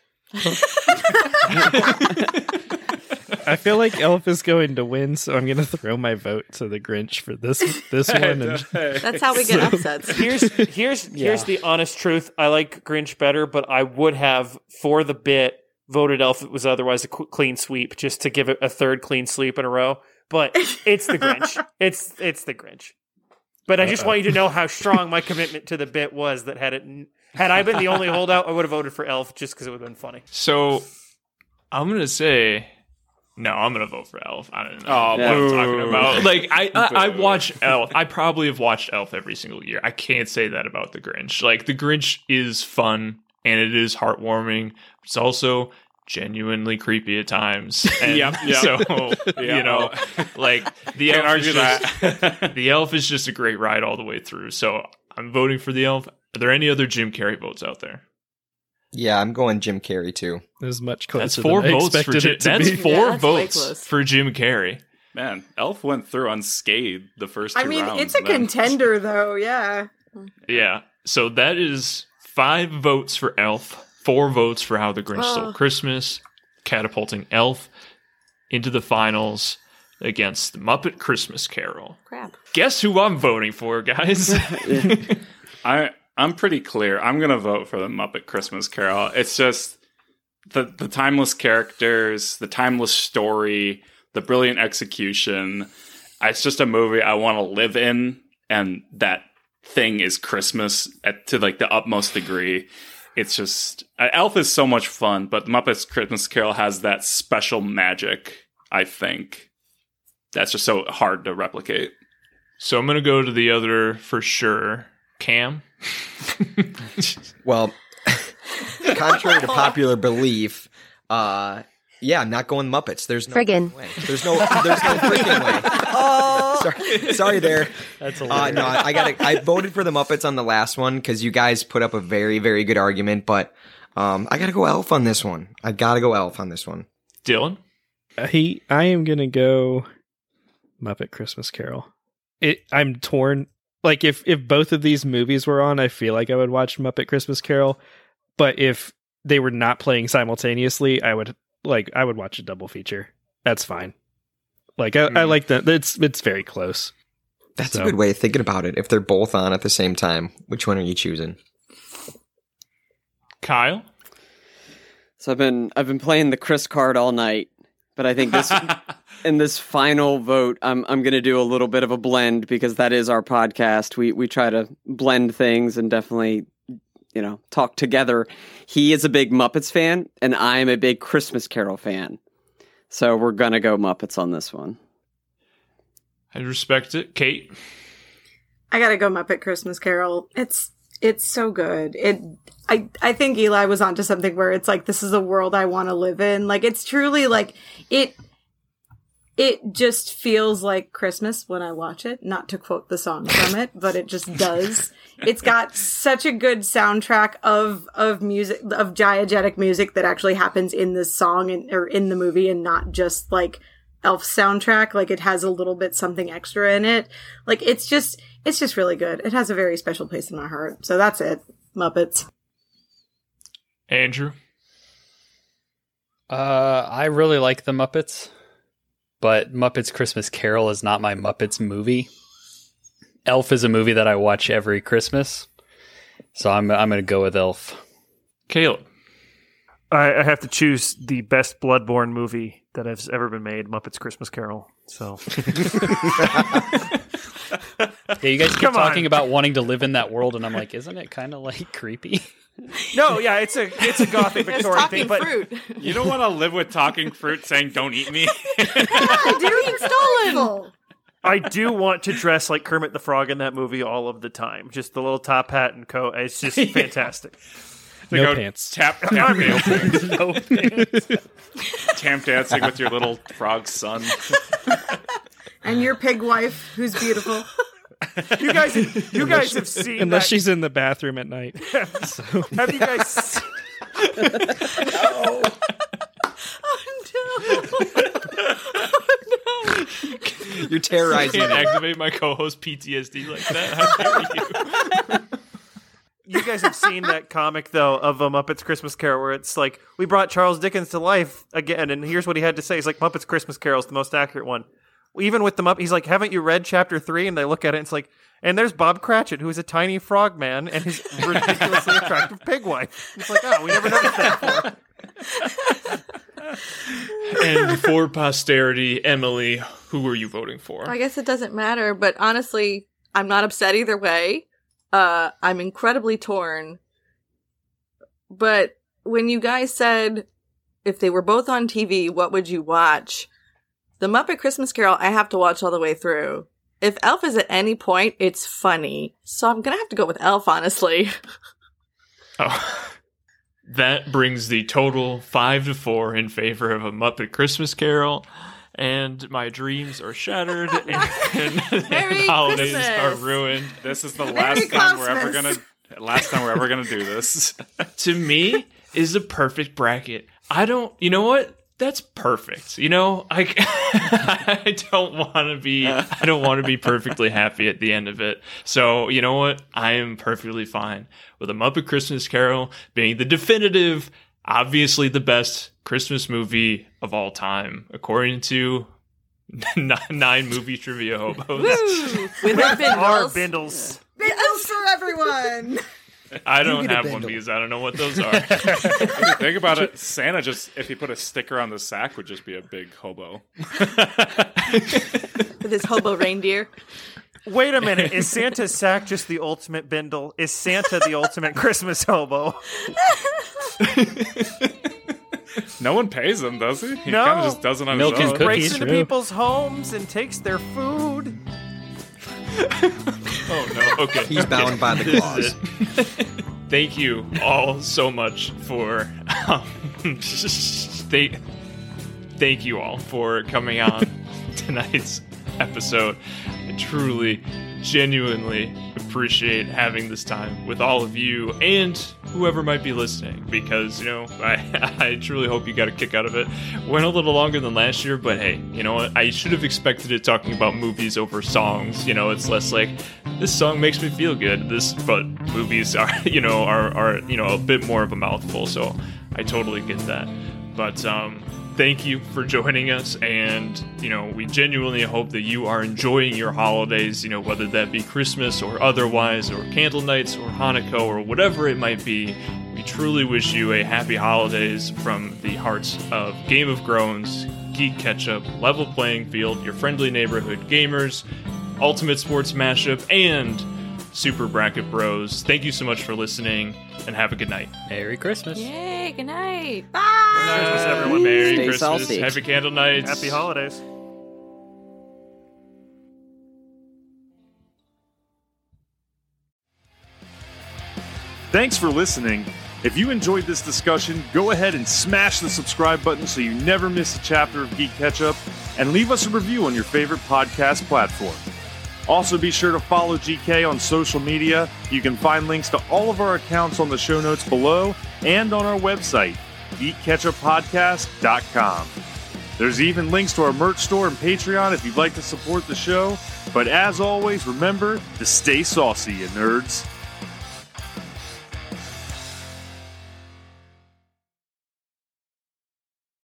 I feel like Elf is going to win, so I'm going to throw my vote to the Grinch for this this one. And That's how we get upsets. Here's here's here's the honest truth. I like Grinch better, but I would have for the bit voted Elf. It was otherwise a qu- clean sweep, just to give it a third clean sweep in a row. But it's the Grinch. It's it's the Grinch. But I just Uh-oh. want you to know how strong my commitment to the bit was. That had it had I been the only holdout, I would have voted for Elf just because it would have been funny. So I'm going to say, no, I'm going to vote for Elf. I don't know Oh, what I'm boo. talking about. Like, I, I, I Boo. watch Elf. I probably have watched Elf every single year. I can't say that about the Grinch. Like, the Grinch is fun and it is heartwarming. It's also genuinely creepy at times. And Yep, yep. so, Yeah. you know, like, the Can't elf, is argue just, the elf is just a great ride all the way through. So I'm voting for the Elf. Are there any other Jim Carrey votes out there? Yeah, I'm going Jim Carrey too. it was much closer That's four than I votes for expected Jim. it to That's be. four Yeah, that's way votes close. for Jim Carrey. Man, Elf went through unscathed the first two I mean, rounds. it's a man. contender, though. Yeah. Yeah. So that is five votes for Elf, four votes for How the Grinch Oh. Stole Christmas, catapulting Elf into the finals against the Muppet Christmas Carol. Crap. Guess who I'm voting for, guys? I I'm pretty clear. I'm gonna vote for the Muppet Christmas Carol. It's just the the timeless characters, the timeless story, the brilliant execution. It's just a movie I want to live in, and that thing is Christmas at, to like the utmost degree. It's just uh, Elf is so much fun, but Muppets Christmas Carol has that special magic. I think that's just so hard to replicate. So I'm gonna go to the other for sure. Cam. Well, contrary to popular belief, uh, yeah, I'm not going Muppets. There's no Friggin'. way. There's no, there's no freaking way. Oh, sorry, sorry there. That's uh, no, I got. I voted for the Muppets on the last one because you guys put up a very, very good argument. But um, I got to go Elf on this one. I got to go Elf on this one. Dylan, Uh, he, I am gonna go Muppet Christmas Carol. It, I'm torn. Like if if both of these movies were on, I feel like I would watch Muppet Christmas Carol. But if they were not playing simultaneously, I would like I would watch a double feature. That's fine. Like I, Mm. I like that. It's it's very close. That's So- a good way of thinking about it. If they're both on at the same time, which one are you choosing? Kyle. So I've been I've been playing the Chris card all night, but I think this in this final vote, I'm I'm going to do a little bit of a blend because that is our podcast. We we try to blend things and definitely, you know, talk together. He is a big Muppets fan, and I'm a big Christmas Carol fan. So we're going to go Muppets on this one. I respect it. Kate. I gotta go Muppet Christmas Carol. It's it's so good. It I I think Eli was onto something where it's like this is a world I want to live in. Like it's truly like it it just feels like Christmas when I watch it. Not to quote the song from it, but it just does. It's got such a good soundtrack of of music of diegetic music that actually happens in this song and or in the movie and not just like Elf soundtrack. Like it has a little bit something extra in it. Like it's just it's just really good. It has a very special place in my heart. So that's it. Muppets. Andrew. Uh, I really like the Muppets, but Muppets Christmas Carol is not my Muppets movie. Elf is a movie that I watch every Christmas, so I'm I'm going to go with Elf. Caleb. I, I have to choose the best Bloodborne movie that has ever been made, Muppets Christmas Carol. So, Yeah, you guys keep Come on. talking about wanting to live in that world, and I'm like, isn't it kind of like creepy? no, yeah, it's a it's a gothic Victorian thing, but You don't want to live with talking fruit saying "Don't eat me." Dude, stolen. I do want to dress like Kermit the Frog in that movie all of the time. Just the little top hat and coat. It's just fantastic. No go pants. Tap tap I mean, dancing. no pants. Tap dancing with your little frog son. And your pig wife, who's beautiful. You guys, you guys have seen Unless that. she's in the bathroom at night. So. Have you guys? se- Oh no! You're terrorizing Can't me. activate my co-host P T S D like that. How dare you? You guys have seen that comic though of a Muppets Christmas Carol where it's like we brought Charles Dickens to life again, and here's what he had to say. He's like, Muppets Christmas Carol is the most accurate one. Even with the Muppet, he's like, haven't you read chapter three? And they look at it and it's like, and there's Bob Cratchit, who is a tiny frog man, and his ridiculously attractive pig wife. It's like, oh, we never noticed that before. And for posterity, Emily, who were you voting for? I guess it doesn't matter, but honestly, I'm not upset either way. Uh, I'm incredibly torn. But when you guys said if they were both on T V, what would you watch? The Muppet Christmas Carol, I have to watch all the way through. If Elf is at any point, it's funny. So I'm gonna have to go with Elf, honestly. Oh. That brings the total five to four in favor of A Muppet Christmas Carol. And my dreams are shattered, and, and, Merry and holidays Christmas. are ruined. This is the Merry last time we're ever Christmas. gonna. Last time we're ever gonna do this. To me, is a perfect bracket. I don't. You know what? that's perfect. You know, I, I don't want to be, I don't want to be perfectly happy at the end of it. So, you know what? I am perfectly fine with A Muppet Christmas Carol being the definitive, obviously the best Christmas movie of all time, according to nine movie trivia hobos. Woo! With our bindles. Our bindles. Bindles for everyone. I don't have one because I don't know what those are. If you think about it, Santa just, if he put a sticker on the sack, would just be a big hobo. With his hobo reindeer. Wait a minute. Is Santa's sack just the ultimate bindle? Is Santa the ultimate Christmas hobo? No one pays him, does he? He No. kind of just does it on He his just own. breaks into people's homes and takes their food. Oh no, okay. He's bound by the This is claws. it. Thank you all so much for um, thank, thank you all for coming on tonight's episode. I truly, genuinely appreciate having this time with all of you and whoever might be listening, because, you know, I, I truly hope you got a kick out of it. Went a little longer than last year, but hey, you know what? I should have expected it talking about movies over songs. You know, it's less like, this song makes me feel good. This, but movies are, you know, are, are, you know, a bit more of a mouthful, so I totally get that. But, um, thank you for joining us, and, you know, we genuinely hope that you are enjoying your holidays, you know, whether that be Christmas or otherwise, or candle nights or Hanukkah or whatever it might be. We truly wish you a happy holidays from the hearts of Game of Groans, Geek Ketchup, Level Playing Field, your friendly neighborhood gamers, Ultimate Sports Mashup, and Super Bracket Bros. Thank you so much for listening, and have a good night. Merry Christmas. Yay, good night. Bye. Merry Christmas, everyone. Merry Stay Christmas. salty. Happy candle nights. Happy holidays. Thanks for listening. If you enjoyed this discussion, go ahead and smash the subscribe button so you never miss a chapter of Geek Ketchup, and leave us a review on your favorite podcast platform. Also, be sure to follow G K on social media. You can find links to all of our accounts on the show notes below and on our website, geek ketchup podcast dot com. There's even links to our merch store and Patreon if you'd like to support the show. But as always, remember to stay saucy, you nerds.